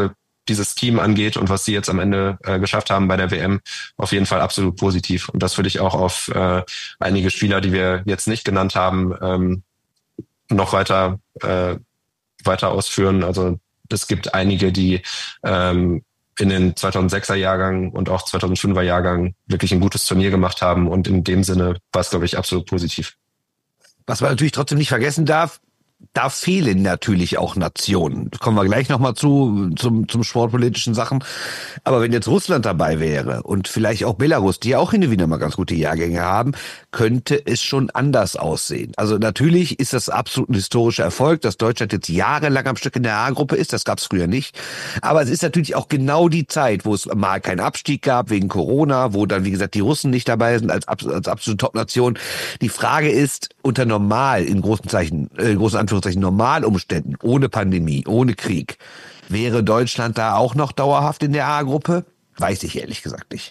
dieses Team angeht und was sie jetzt am Ende äh, geschafft haben bei der W M, auf jeden Fall absolut positiv. Und das würde ich auch auf äh, einige Spieler, die wir jetzt nicht genannt haben, ähm, noch weiter äh, weiter ausführen. Also es gibt einige, die ähm, in den zweitausendsechser Jahrgang und auch zweitausendfünfer Jahrgang wirklich ein gutes Turnier gemacht haben. Und in dem Sinne war es, glaube ich, absolut positiv. Was man natürlich trotzdem nicht vergessen darf, da fehlen natürlich auch Nationen. Kommen wir gleich nochmal zu, zum, zum sportpolitischen Sachen. Aber wenn jetzt Russland dabei wäre und vielleicht auch Belarus, die ja auch hin und wieder mal ganz gute Jahrgänge haben, könnte es schon anders aussehen. Also natürlich ist das absolut ein historischer Erfolg, dass Deutschland jetzt jahrelang am Stück in der A-Gruppe ist. Das gab es früher nicht. Aber es ist natürlich auch genau die Zeit, wo es mal keinen Abstieg gab wegen Corona, wo dann, wie gesagt, die Russen nicht dabei sind als, als absolute Top-Nation. Die Frage ist, unter normal, in großen Zeichen, äh, großen Anführungszeichen, Normalumständen, ohne Pandemie, ohne Krieg, wäre Deutschland da auch noch dauerhaft in der A-Gruppe? Weiß ich ehrlich gesagt nicht.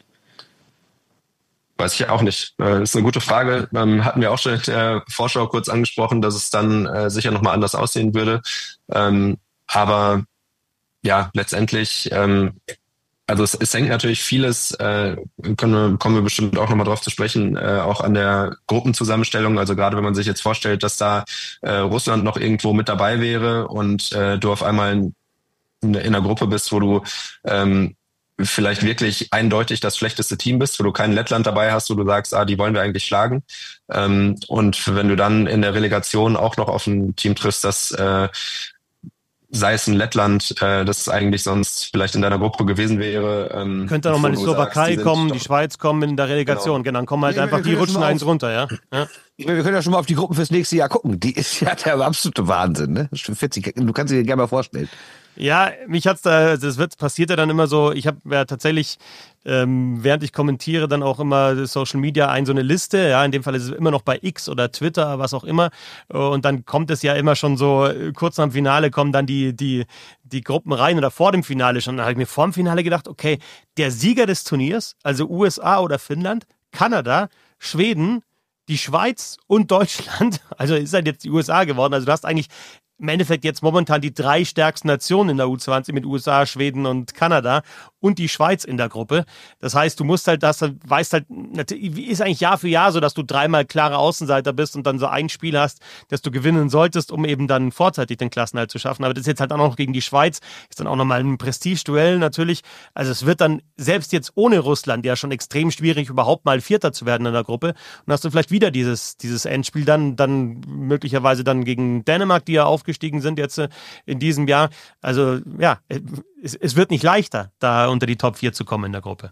Weiß ich auch nicht. Das ist eine gute Frage. Ähm, hatten wir auch schon in der Vorschau kurz angesprochen, dass es dann äh, sicher nochmal anders aussehen würde. Ähm, aber ja, letztendlich, ähm, also es, es hängt natürlich vieles, äh, können wir, kommen wir bestimmt auch nochmal drauf zu sprechen, äh, auch an der Gruppenzusammenstellung. Also gerade wenn man sich jetzt vorstellt, dass da äh, Russland noch irgendwo mit dabei wäre und äh, du auf einmal in, in einer Gruppe bist, wo du ähm, vielleicht wirklich eindeutig das schlechteste Team bist, wo du kein Lettland dabei hast, wo du sagst, ah, die wollen wir eigentlich schlagen. Ähm, und wenn du dann in der Relegation auch noch auf ein Team triffst, das äh, sei es ein Lettland, äh, das eigentlich sonst vielleicht in deiner Gruppe gewesen wäre. Ähm, Könnte noch mal die Slowakei sagst, die kommen, die Schweiz kommen in der Relegation. Genau, genau dann kommen halt ja, einfach die rutschen eins runter, ja. ja. Wir können ja schon mal auf die Gruppen fürs nächste Jahr gucken. Die ist ja der absolute Wahnsinn, ne? vierzig, du kannst dir gerne mal vorstellen. Ja, mich hat's da, das wird, passiert ja dann immer so, ich habe ja tatsächlich, ähm, während ich kommentiere, dann auch immer Social Media ein, so eine Liste, ja, in dem Fall ist es immer noch bei X oder Twitter, was auch immer, und dann kommt es ja immer schon so, kurz nach dem Finale kommen dann die, die, die Gruppen rein oder vor dem Finale schon, dann habe ich mir vor dem Finale gedacht, okay, der Sieger des Turniers, also U S A oder Finnland, Kanada, Schweden, die Schweiz und Deutschland, also ist halt jetzt die U S A geworden, also du hast eigentlich im Endeffekt jetzt momentan die drei stärksten Nationen in der U zwanzig mit U S A, Schweden und Kanada und die Schweiz in der Gruppe. Das heißt, du musst halt das, weißt halt, ist eigentlich Jahr für Jahr so, dass du dreimal klare Außenseiter bist und dann so ein Spiel hast, das du gewinnen solltest, um eben dann vorzeitig den Klassenerhalt zu schaffen. Aber das ist jetzt halt auch noch gegen die Schweiz, ist dann auch nochmal ein Prestigeduell natürlich. Also es wird dann, selbst jetzt ohne Russland, ja schon extrem schwierig, überhaupt mal Vierter zu werden in der Gruppe. Und hast du vielleicht wieder dieses, dieses Endspiel dann, dann möglicherweise dann gegen Dänemark, die ja aufgestiegen sind jetzt in diesem Jahr. Also ja, es, es wird nicht leichter, da unter die Top vier zu kommen in der Gruppe.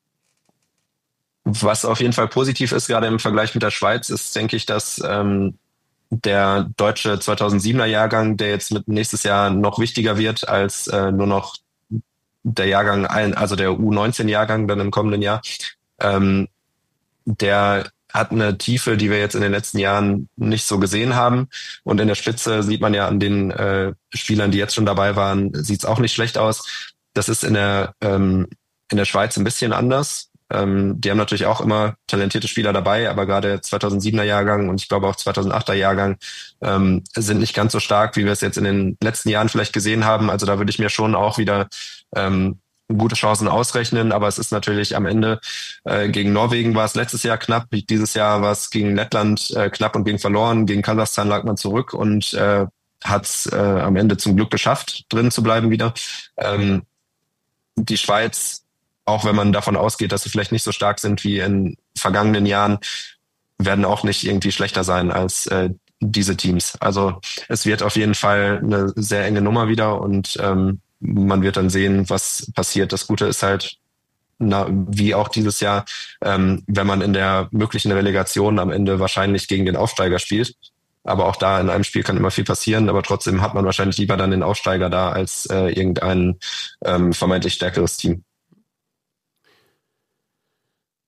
Was auf jeden Fall positiv ist, gerade im Vergleich mit der Schweiz, ist, denke ich, dass ähm, der deutsche zweitausendsiebener Jahrgang, der jetzt mit nächstes Jahr noch wichtiger wird als äh, nur noch der Jahrgang, also der U neunzehn Jahrgang dann im kommenden Jahr, ähm, der hat eine Tiefe, die wir jetzt in den letzten Jahren nicht so gesehen haben. Und in der Spitze sieht man ja an den äh, Spielern, die jetzt schon dabei waren, sieht es auch nicht schlecht aus. Das ist in der ähm, in der Schweiz ein bisschen anders. Ähm, die haben natürlich auch immer talentierte Spieler dabei, aber gerade der zweitausendsiebener Jahrgang und ich glaube auch zweitausendachter Jahrgang ähm, sind nicht ganz so stark, wie wir es jetzt in den letzten Jahren vielleicht gesehen haben. Also da würde ich mir schon auch wieder ähm, gute Chancen ausrechnen, aber es ist natürlich am Ende, äh, gegen Norwegen war es letztes Jahr knapp, dieses Jahr war es gegen Lettland äh, knapp und gegen verloren, gegen Kasachstan lag man zurück und äh, hat es äh, am Ende zum Glück geschafft, drin zu bleiben wieder. Ähm, die Schweiz, auch wenn man davon ausgeht, dass sie vielleicht nicht so stark sind wie in vergangenen Jahren, werden auch nicht irgendwie schlechter sein als äh, diese Teams. Also es wird auf jeden Fall eine sehr enge Nummer wieder und ähm, man wird dann sehen, was passiert. Das Gute ist halt, na, wie auch dieses Jahr, ähm, wenn man in der möglichen Relegation am Ende wahrscheinlich gegen den Aufsteiger spielt. Aber auch da in einem Spiel kann immer viel passieren, aber trotzdem hat man wahrscheinlich lieber dann den Aufsteiger da als äh, irgendein ähm, vermeintlich stärkeres Team.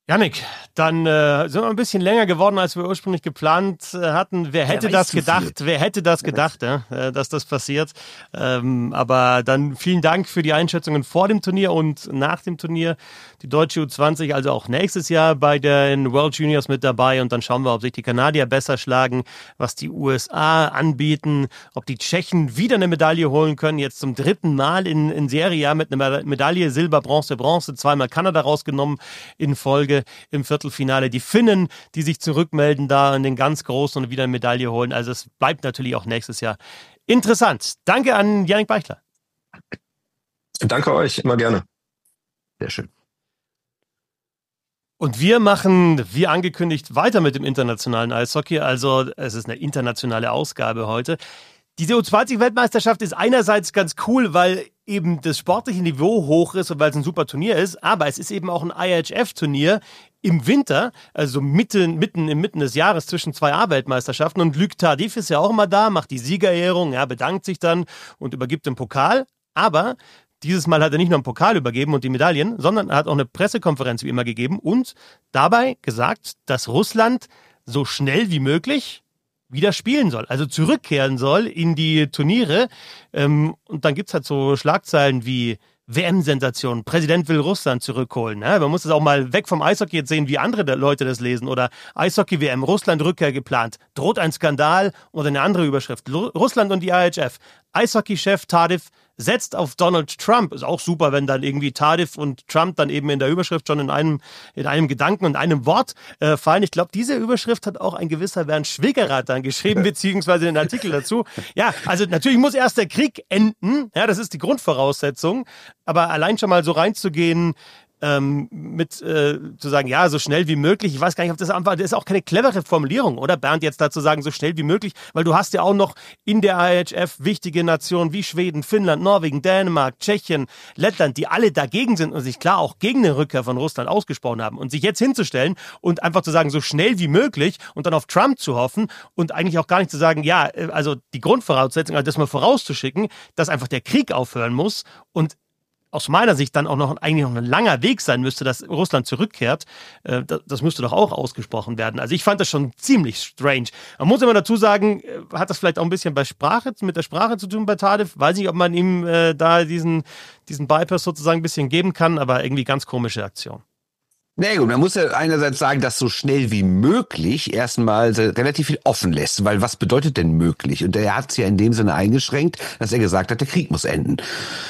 Jannik, dann äh, sind wir ein bisschen länger geworden, als wir ursprünglich geplant äh, hatten. Wer hätte das gedacht? Wer hätte das gedacht, äh, dass das passiert? Ähm, aber dann vielen Dank für die Einschätzungen vor dem Turnier und nach dem Turnier. Die deutsche U zwanzig also auch nächstes Jahr bei den World Juniors mit dabei. Und dann schauen wir, ob sich die Kanadier besser schlagen, was die U S A anbieten, ob die Tschechen wieder eine Medaille holen können. Jetzt zum dritten Mal in, in Serie mit einer Medaille, Silber, Bronze, Bronze, zweimal Kanada rausgenommen in Folge im Viertelfinale. Die Finnen, die sich zurückmelden da in den ganz Großen und wieder eine Medaille holen. Also es bleibt natürlich auch nächstes Jahr interessant. Danke an Jannik Beichler. Danke euch, immer gerne. Sehr schön. Und wir machen, wie angekündigt, weiter mit dem internationalen Eishockey. Also es ist eine internationale Ausgabe heute. Diese U zwanzig-Weltmeisterschaft ist einerseits ganz cool, weil eben das sportliche Niveau hoch ist und weil es ein super Turnier ist, aber es ist eben auch ein I H F-Turnier im Winter, also mitten, mitten im Mitten des Jahres zwischen zwei A-Weltmeisterschaften, und Luc Tardif ist ja auch immer da, macht die Siegerehrung, ja, bedankt sich dann und übergibt den Pokal, aber dieses Mal hat er nicht nur einen Pokal übergeben und die Medaillen, sondern er hat auch eine Pressekonferenz wie immer gegeben und dabei gesagt, dass Russland so schnell wie möglich wieder spielen soll, also zurückkehren soll in die Turniere. Ähm, und dann gibt's halt so Schlagzeilen wie W M-Sensation, Präsident will Russland zurückholen. Ja, man muss das auch mal weg vom Eishockey jetzt sehen, wie andere Leute das lesen. Oder Eishockey-W M, Russland Rückkehr geplant, droht ein Skandal oder eine andere Überschrift. Russland und die I H F. Eishockey-Chef Tardif setzt auf Donald Trump. Ist auch super, wenn dann irgendwie Tardif und Trump dann eben in der Überschrift schon in einem, in einem Gedanken und einem Wort äh, fallen. Ich glaube, diese Überschrift hat auch ein gewisser Bernd Schwickerath dann geschrieben, beziehungsweise den Artikel dazu. Ja, also natürlich muss erst der Krieg enden. Ja, das ist die Grundvoraussetzung. Aber allein schon mal so reinzugehen, Ähm, mit äh, zu sagen, ja, so schnell wie möglich. Ich weiß gar nicht, ob das einfach, das ist auch keine clevere Formulierung, oder Bernd, jetzt dazu sagen, so schnell wie möglich, weil du hast ja auch noch in der I H F wichtige Nationen wie Schweden, Finnland, Norwegen, Dänemark, Tschechien, Lettland, die alle dagegen sind und sich klar auch gegen eine Rückkehr von Russland ausgesprochen haben. Und sich jetzt hinzustellen und einfach zu sagen, so schnell wie möglich und dann auf Trump zu hoffen und eigentlich auch gar nicht zu sagen, ja, also die Grundvoraussetzung, also das mal vorauszuschicken, dass einfach der Krieg aufhören muss und aus meiner Sicht dann auch noch eigentlich noch ein langer Weg sein müsste, dass Russland zurückkehrt. Äh, das, das müsste doch auch ausgesprochen werden. Also ich fand das schon ziemlich strange. Man muss immer dazu sagen, hat das vielleicht auch ein bisschen bei Sprache, mit der Sprache zu tun bei Tardif. Weiß nicht, ob man ihm äh, da diesen, diesen Bypass sozusagen ein bisschen geben kann, aber irgendwie ganz komische Aktion. Na gut, man muss ja einerseits sagen, dass so schnell wie möglich erstmal relativ viel offen lässt, weil was bedeutet denn möglich? Und er hat es ja in dem Sinne eingeschränkt, dass er gesagt hat, der Krieg muss enden.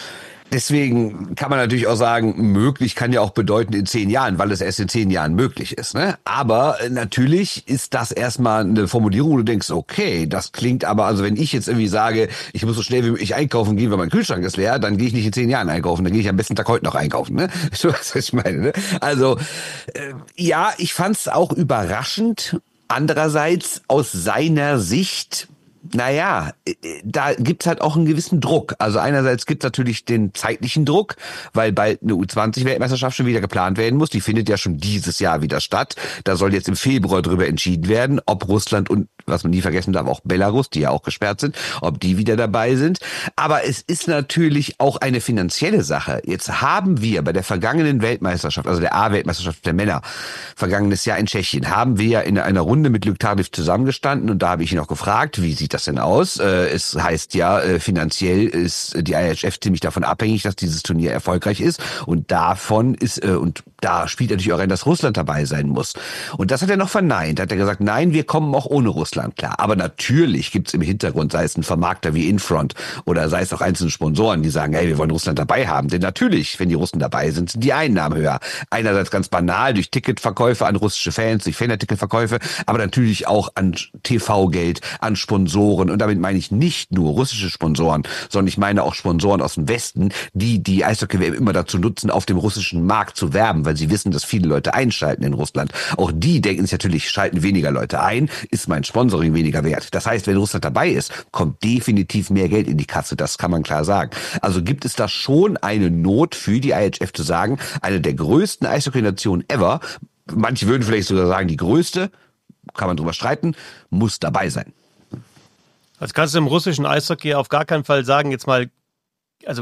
Deswegen kann man natürlich auch sagen, möglich kann ja auch bedeuten in zehn Jahren, weil es erst in zehn Jahren möglich ist, ne? Aber natürlich ist das erstmal eine Formulierung, wo du denkst, okay, das klingt aber, also wenn ich jetzt irgendwie sage, ich muss so schnell wie möglich einkaufen gehen, weil mein Kühlschrank ist leer, dann gehe ich nicht in zehn Jahren einkaufen, dann gehe ich am besten Tag heute noch einkaufen, ne? Du weißt, was ich meine, ne? Also, äh, ja, ich fand's auch überraschend. Andererseits aus seiner Sicht, naja, da gibt's halt auch einen gewissen Druck. Also einerseits gibt's natürlich den zeitlichen Druck, weil bald eine U zwanzig-Weltmeisterschaft schon wieder geplant werden muss. Die findet ja schon dieses Jahr wieder statt. Da soll jetzt im Februar drüber entschieden werden, ob Russland und, was man nie vergessen darf, auch Belarus, die ja auch gesperrt sind, ob die wieder dabei sind. Aber es ist natürlich auch eine finanzielle Sache. Jetzt haben wir bei der vergangenen Weltmeisterschaft, also der A-Weltmeisterschaft der Männer, vergangenes Jahr in Tschechien, haben wir ja in einer Runde mit Luc Tardif zusammengestanden und da habe ich ihn auch gefragt, wie sieht das denn aus? Es heißt ja, finanziell ist die I H F ziemlich davon abhängig, dass dieses Turnier erfolgreich ist und davon ist, und da spielt natürlich auch rein, dass Russland dabei sein muss. Und das hat er noch verneint. Da hat er gesagt, nein, wir kommen auch ohne Russland klar. Aber natürlich gibt's im Hintergrund, sei es ein Vermarkter wie Infront oder sei es auch einzelne Sponsoren, die sagen, hey, wir wollen Russland dabei haben. Denn natürlich, wenn die Russen dabei sind, sind die Einnahmen höher. Einerseits ganz banal durch Ticketverkäufe an russische Fans, durch Fan-Ticketverkäufe, aber natürlich auch an T V-Geld, an Sponsoren. Und damit meine ich nicht nur russische Sponsoren, sondern ich meine auch Sponsoren aus dem Westen, die die Eishockey-W M immer dazu nutzen, auf dem russischen Markt zu werben, weil sie wissen, dass viele Leute einschalten in Russland. Auch die denken sich natürlich, schalten weniger Leute ein, ist mein Sponsoring weniger wert. Das heißt, wenn Russland dabei ist, kommt definitiv mehr Geld in die Kasse. Das kann man klar sagen. Also gibt es da schon eine Not für die I H F zu sagen, eine der größten Eishockey-Nationen ever, manche würden vielleicht sogar sagen, die größte, kann man drüber streiten, muss dabei sein. Also kannst du im russischen Eishockey auf gar keinen Fall sagen, jetzt mal, also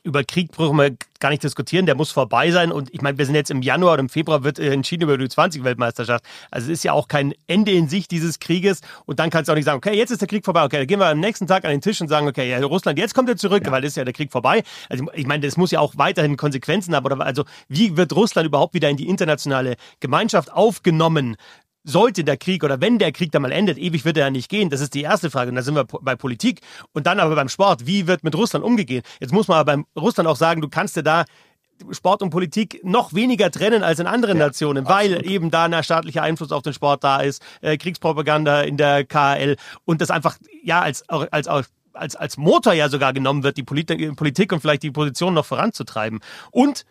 über Krieg brauchen wir gar nicht diskutieren, der muss vorbei sein. Und ich meine, wir sind jetzt im Januar und im Februar wird entschieden über die U zwanzig-Weltmeisterschaft. Also es ist ja auch kein Ende in sich dieses Krieges. Und dann kannst du auch nicht sagen, okay, jetzt ist der Krieg vorbei. Okay, dann gehen wir am nächsten Tag an den Tisch und sagen, okay, ja, Russland, jetzt kommt er zurück, ja. weil das ist ja der Krieg vorbei. Also ich meine, das muss ja auch weiterhin Konsequenzen haben. Oder also wie wird Russland überhaupt wieder in die internationale Gemeinschaft aufgenommen? Sollte der Krieg oder wenn der Krieg dann mal endet, ewig wird er ja nicht gehen, das ist die erste Frage. Und da sind wir bei Politik und dann aber beim Sport. Wie wird mit Russland umgegangen? Jetzt muss man aber beim Russland auch sagen, du kannst dir da Sport und Politik noch weniger trennen als in anderen ja, Nationen, weil absolut. eben da ein staatlicher Einfluss auf den Sport da ist, äh, Kriegspropaganda in der K H L und das einfach ja als als als als, als Motor ja sogar genommen wird, die Polit- Politik und vielleicht die Position noch voranzutreiben. Und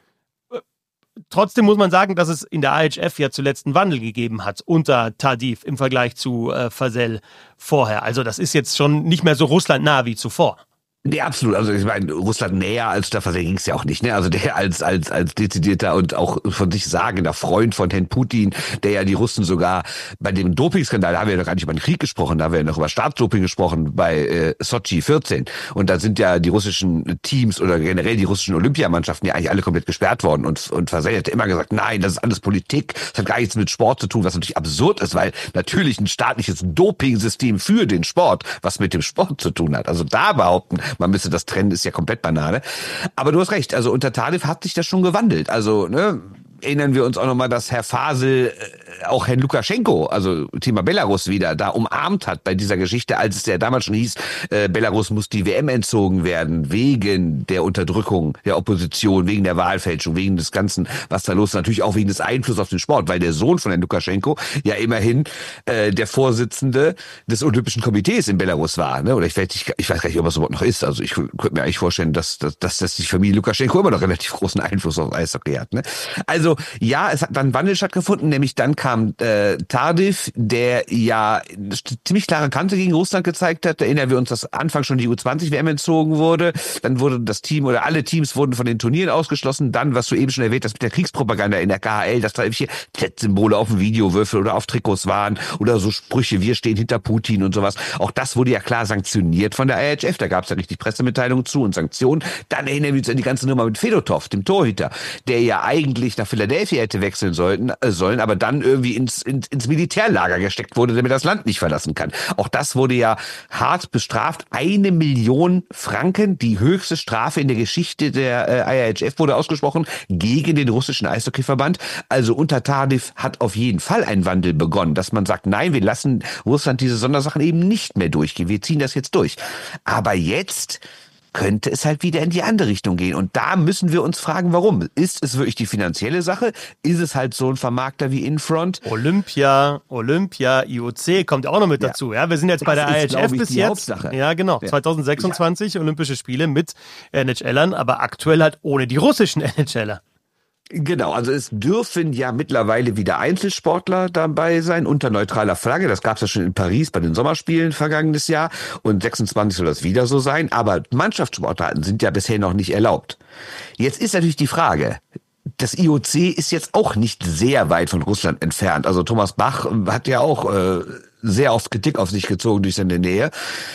trotzdem muss man sagen, dass es in der A H F ja zuletzt einen Wandel gegeben hat unter Tardif im Vergleich zu äh, Fasel vorher. Also das ist jetzt schon nicht mehr so russlandnah wie zuvor. Nee, absolut. Also ich meine, Russland näher als Staffel ging es ja auch nicht, ne? Also der als als als dezidierter und auch von sich sagender Freund von Herrn Putin, der ja die Russen sogar bei dem Dopingskandal, da haben wir ja noch gar nicht über den Krieg gesprochen, da haben wir ja noch über Staatsdoping gesprochen bei äh, Sochi vierzehn. Und da sind ja die russischen Teams oder generell die russischen Olympiamannschaften ja eigentlich alle komplett gesperrt worden. Und und Fasel hat immer gesagt, nein, das ist alles Politik, das hat gar nichts mit Sport zu tun, was natürlich absurd ist, weil natürlich ein staatliches Dopingsystem für den Sport, was mit dem Sport zu tun hat. Also da behaupten, man müsste das trennen, ist ja komplett Banane. Aber du hast recht, also unter Tardif hat sich das schon gewandelt. Also, ne, erinnern wir uns auch nochmal, dass Herr Fasel äh, auch Herrn Lukaschenko, also Thema Belarus wieder, da umarmt hat bei dieser Geschichte, als es ja damals schon hieß, äh, Belarus muss die W M entzogen werden, wegen der Unterdrückung der Opposition, wegen der Wahlfälschung, wegen des Ganzen, was da los ist, natürlich auch wegen des Einflusses auf den Sport, weil der Sohn von Herrn Lukaschenko ja immerhin äh, der Vorsitzende des Olympischen Komitees in Belarus war. Ne? Oder ich weiß, nicht, ich weiß gar nicht, ob er so überhaupt noch ist. Also ich könnte mir eigentlich vorstellen, dass, dass, dass die Familie Lukaschenko immer noch relativ großen Einfluss auf Eishockey hat. Ne? Also ja, es hat dann Wandel stattgefunden, nämlich dann kam äh, Tardif, der ja ziemlich klare Kante gegen Russland gezeigt hat. Da erinnern wir uns, dass Anfang schon die U zwanzig W M entzogen wurde. Dann wurde das Team oder alle Teams wurden von den Turnieren ausgeschlossen. Dann, was du eben schon erwähnt hast, mit der Kriegspropaganda in der K H L, dass da irgendwelche Z-Symbole auf dem Videowürfel oder auf Trikots waren oder so Sprüche, wir stehen hinter Putin und sowas. Auch das wurde ja klar sanktioniert von der A H F. Da gab es ja richtig Pressemitteilungen zu und Sanktionen. Dann erinnern wir uns an die ganze Nummer mit Fedotov, dem Torhüter, der ja eigentlich nach Philadelphia hätte wechseln sollten, äh, sollen, aber dann irgendwie ins, ins, ins Militärlager gesteckt wurde, damit das Land nicht verlassen kann. Auch das wurde ja hart bestraft. Eine Million Franken, die höchste Strafe in der Geschichte der äh, I H F wurde ausgesprochen gegen den russischen Eishockeyverband. Also unter Tardif hat auf jeden Fall ein Wandel begonnen, dass man sagt, nein, wir lassen Russland diese Sondersachen eben nicht mehr durchgehen. Wir ziehen das jetzt durch. Aber jetzt könnte es halt wieder in die andere Richtung gehen. Und da müssen wir uns fragen, warum. Ist es wirklich die finanzielle Sache? Ist es halt so ein Vermarkter wie Infront? Olympia, Olympia, I O C kommt ja auch noch mit ja. dazu. Ja, wir sind jetzt bei der I H F bis jetzt. Hauptsache. Ja, genau. Ja. zwanzig sechsundzwanzig ja. Olympische Spiele mit N H Lern, aber aktuell halt ohne die russischen N H Ler. Genau, also es dürfen ja mittlerweile wieder Einzelsportler dabei sein, unter neutraler Flagge. Das gab es ja schon in Paris bei den Sommerspielen vergangenes Jahr. Und sechsundzwanzig soll das wieder so sein. Aber Mannschaftssportarten sind ja bisher noch nicht erlaubt. Jetzt ist natürlich die Frage, das I O C ist jetzt auch nicht sehr weit von Russland entfernt. Also Thomas Bach hat ja auch äh, sehr oft Kritik auf sich gezogen durch seine Nähe.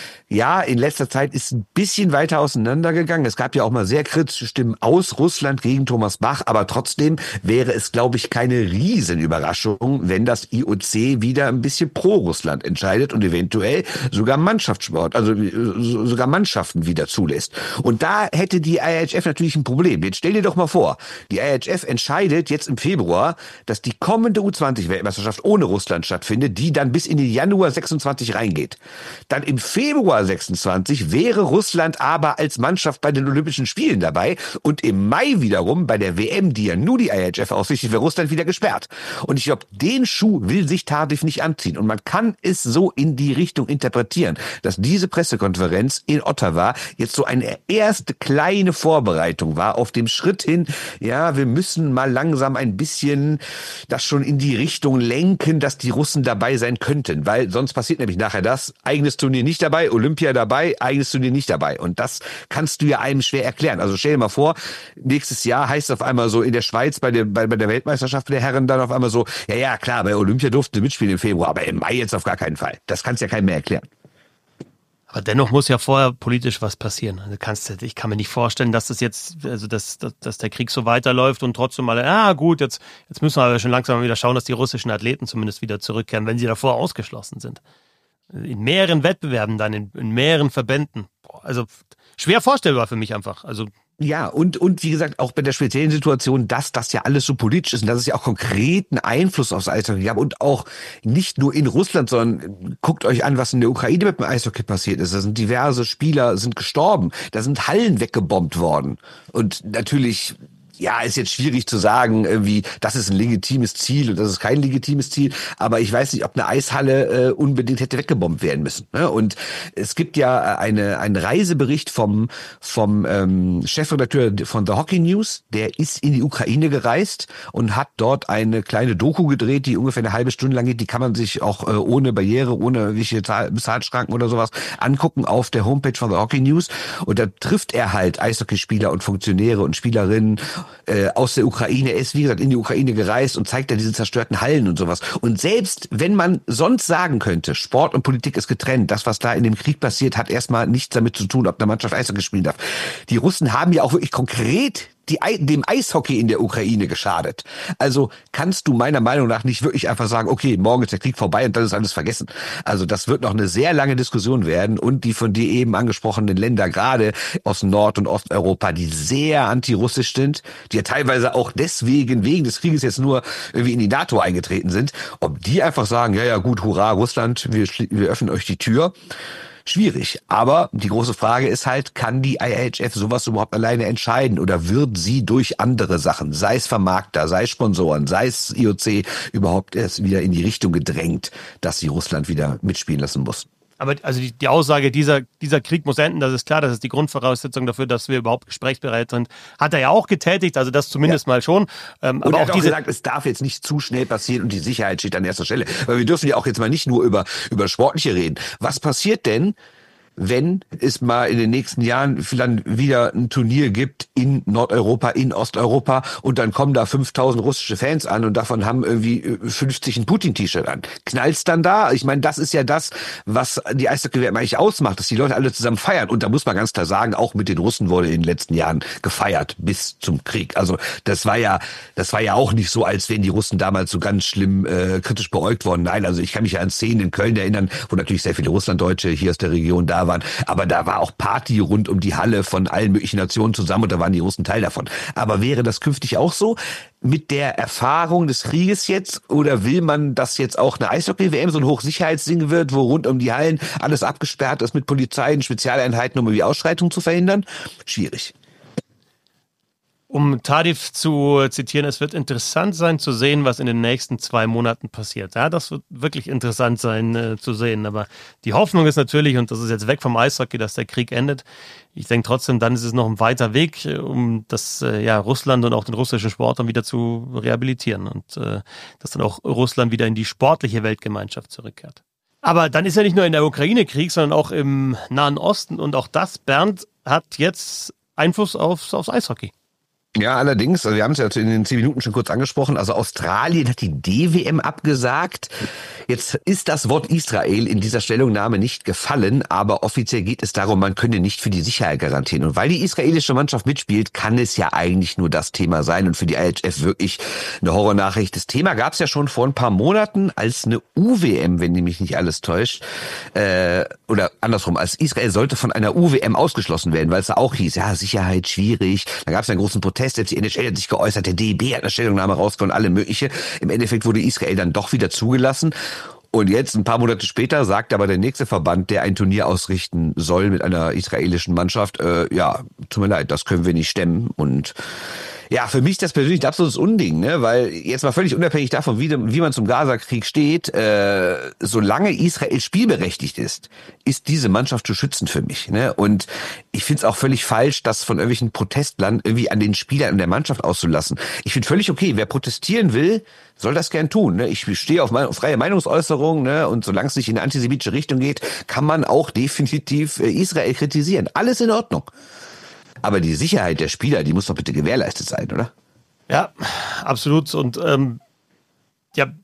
Ja, in letzter Zeit ist ein bisschen weiter auseinandergegangen. Es gab ja auch mal sehr kritische Stimmen aus Russland gegen Thomas Bach, aber trotzdem wäre es, glaube ich, keine Riesenüberraschung, wenn das I O C wieder ein bisschen pro Russland entscheidet und eventuell sogar Mannschaftssport, also sogar Mannschaften wieder zulässt. Und da hätte die I H F natürlich ein Problem. Jetzt stell dir doch mal vor, die I H F entscheidet jetzt im Februar, dass die kommende U zwanzig Weltmeisterschaft ohne Russland stattfindet, die dann bis in den Januar sechsundzwanzig reingeht. Dann im Februar sechsundzwanzig wäre Russland aber als Mannschaft bei den Olympischen Spielen dabei und im Mai wiederum bei der W M, die ja nur die I H F ausrichtet, wäre Russland wieder gesperrt. Und ich glaube, den Schuh will sich Tardif nicht anziehen. Und man kann es so in die Richtung interpretieren, dass diese Pressekonferenz in Ottawa jetzt so eine erste kleine Vorbereitung war auf dem Schritt hin, ja, wir müssen mal langsam ein bisschen das schon in die Richtung lenken, dass die Russen dabei sein könnten, weil sonst passiert nämlich nachher das, eigenes Turnier nicht dabei, Olympia dabei, eigenes Turnier nicht dabei. Und das kannst du ja einem schwer erklären. Also stell dir mal vor, nächstes Jahr heißt es auf einmal so in der Schweiz bei der, bei, bei der Weltmeisterschaft der Herren dann auf einmal so, ja, ja, klar, bei Olympia durften sie mitspielen im Februar, aber im Mai jetzt auf gar keinen Fall. Das kannst ja keinem mehr erklären. Aber dennoch muss ja vorher politisch was passieren. Also kannst, ich kann mir nicht vorstellen, dass das jetzt, also dass, dass, dass der Krieg so weiterläuft und trotzdem alle, ah gut, jetzt, jetzt müssen wir aber schon langsam wieder schauen, dass die russischen Athleten zumindest wieder zurückkehren, wenn sie davor ausgeschlossen sind. In mehreren Wettbewerben dann, in, in mehreren Verbänden. Boah, also schwer vorstellbar für mich einfach. Also Ja, und, und wie gesagt, auch bei der speziellen Situation, dass das ja alles so politisch ist und dass es ja auch konkreten Einfluss aufs Eishockey gab und auch nicht nur in Russland, sondern guckt euch an, was in der Ukraine mit dem Eishockey passiert ist. Da sind diverse Spieler sind gestorben, da sind Hallen weggebombt worden und natürlich... Ja, ist jetzt schwierig zu sagen, irgendwie, das ist ein legitimes Ziel und das ist kein legitimes Ziel. Aber ich weiß nicht, ob eine Eishalle äh, unbedingt hätte weggebombt werden müssen. Ne? Und es gibt ja eine einen Reisebericht vom vom ähm, Chefredakteur von The Hockey News. Der ist in die Ukraine gereist und hat dort eine kleine Doku gedreht, die ungefähr eine halbe Stunde lang geht. Die kann man sich auch äh, ohne Barriere, ohne welche Bezahlschranken oder sowas angucken auf der Homepage von The Hockey News. Und da trifft er halt Eishockeyspieler und Funktionäre und Spielerinnen Äh, aus der Ukraine. Er ist, wie gesagt, in die Ukraine gereist und zeigt da diese zerstörten Hallen und sowas. Und selbst wenn man sonst sagen könnte, Sport und Politik ist getrennt, das, was da in dem Krieg passiert, hat erstmal nichts damit zu tun, ob eine Mannschaft Eishockey spielen darf. Die Russen haben ja auch wirklich konkret die, dem Eishockey in der Ukraine geschadet. Also kannst du meiner Meinung nach nicht wirklich einfach sagen, okay, morgen ist der Krieg vorbei und dann ist alles vergessen. Also das wird noch eine sehr lange Diskussion werden und die von dir eben angesprochenen Länder, gerade aus Nord- und Osteuropa, die sehr antirussisch sind, die ja teilweise auch deswegen, wegen des Krieges jetzt nur irgendwie in die NATO eingetreten sind, ob die einfach sagen, ja, ja gut, hurra, Russland, wir, wir öffnen euch die Tür. Schwierig. Aber die große Frage ist halt, kann die I H F sowas überhaupt alleine entscheiden oder wird sie durch andere Sachen, sei es Vermarkter, sei es Sponsoren, sei es I O C, überhaupt erst wieder in die Richtung gedrängt, dass sie Russland wieder mitspielen lassen muss? Aber also die, die Aussage, dieser, dieser Krieg muss enden, das ist klar, das ist die Grundvoraussetzung dafür, dass wir überhaupt gesprächsbereit sind, hat er ja auch getätigt, also das zumindest ja. mal schon. Ähm, und aber er auch hat auch diese gesagt, es darf jetzt nicht zu schnell passieren und die Sicherheit steht an erster Stelle. Weil wir dürfen ja auch jetzt mal nicht nur über, über Sportliche reden. Was passiert denn, wenn es mal in den nächsten Jahren vielleicht wieder ein Turnier gibt in Nordeuropa, in Osteuropa und dann kommen da fünftausend russische Fans an und davon haben irgendwie fünfzig ein Putin-T-Shirt an. Knallt's dann da? Ich meine, das ist ja das, was die Eishockey-W M eigentlich ausmacht, dass die Leute alle zusammen feiern. Und da muss man ganz klar sagen, auch mit den Russen wurde in den letzten Jahren gefeiert bis zum Krieg. Also das war ja, das war ja auch nicht so, als wären die Russen damals so ganz schlimm äh, kritisch beäugt worden. Nein, also ich kann mich ja an Szenen in Köln erinnern, wo natürlich sehr viele Russlanddeutsche hier aus der Region da waren, aber da war auch Party rund um die Halle von allen möglichen Nationen zusammen und da waren die Russen Teil davon. Aber wäre das künftig auch so mit der Erfahrung des Krieges jetzt oder will man, dass jetzt auch eine Eishockey-W M so ein Hochsicherheitsding wird, wo rund um die Hallen alles abgesperrt ist mit Polizei und Spezialeinheiten, um irgendwie Ausschreitungen zu verhindern? Schwierig. Um Tardif zu zitieren, es wird interessant sein zu sehen, was in den nächsten zwei Monaten passiert. Ja, das wird wirklich interessant sein äh, zu sehen. Aber die Hoffnung ist natürlich, und das ist jetzt weg vom Eishockey, dass der Krieg endet. Ich denke trotzdem, dann ist es noch ein weiter Weg, um das äh, ja Russland und auch den russischen Sport dann wieder zu rehabilitieren und äh, dass dann auch Russland wieder in die sportliche Weltgemeinschaft zurückkehrt. Aber dann ist ja nicht nur in der Ukraine Krieg, sondern auch im Nahen Osten und auch das, Bernd, hat jetzt Einfluss aufs, aufs Eishockey. Ja, allerdings, also wir haben es ja in den zehn Minuten schon kurz angesprochen, also Australien hat die D W M abgesagt. Jetzt ist das Wort Israel in dieser Stellungnahme nicht gefallen, aber offiziell geht es darum, man könne nicht für die Sicherheit garantieren. Und weil die israelische Mannschaft mitspielt, kann es ja eigentlich nur das Thema sein und für die I H F wirklich eine Horrornachricht. Das Thema gab es ja schon vor ein paar Monaten als eine U W M, wenn mich nicht alles täuscht, äh, oder andersrum, als Israel sollte von einer U W M ausgeschlossen werden, weil es da auch hieß, ja, Sicherheit schwierig. Da gab es einen großen Protest. Jetzt die N H L hat sich geäußert, der D E B hat eine Stellungnahme rausgehauen, alle mögliche. Im Endeffekt wurde Israel dann doch wieder zugelassen. Und jetzt, ein paar Monate später, sagt aber der nächste Verband, der ein Turnier ausrichten soll mit einer israelischen Mannschaft, äh, ja, tut mir leid, das können wir nicht stemmen. Und ja, für mich ist das persönlich ein absolutes Unding, ne? Weil jetzt mal völlig unabhängig davon, wie, wie man zum Gaza-Krieg steht, äh, solange Israel spielberechtigt ist, ist diese Mannschaft zu schützen für mich. Ne? Und ich finde es auch völlig falsch, das von irgendwelchen Protestlern irgendwie an den Spielern in der Mannschaft auszulassen. Ich finde völlig okay, wer protestieren will, soll das gern tun. Ne? Ich stehe auf, meine, auf freie Meinungsäußerung, ne? Und solange es nicht in eine antisemitische Richtung geht, kann man auch definitiv äh, Israel kritisieren. Alles in Ordnung. Aber die Sicherheit der Spieler, die muss doch bitte gewährleistet sein, oder? Ja, absolut. Und ähm, ja,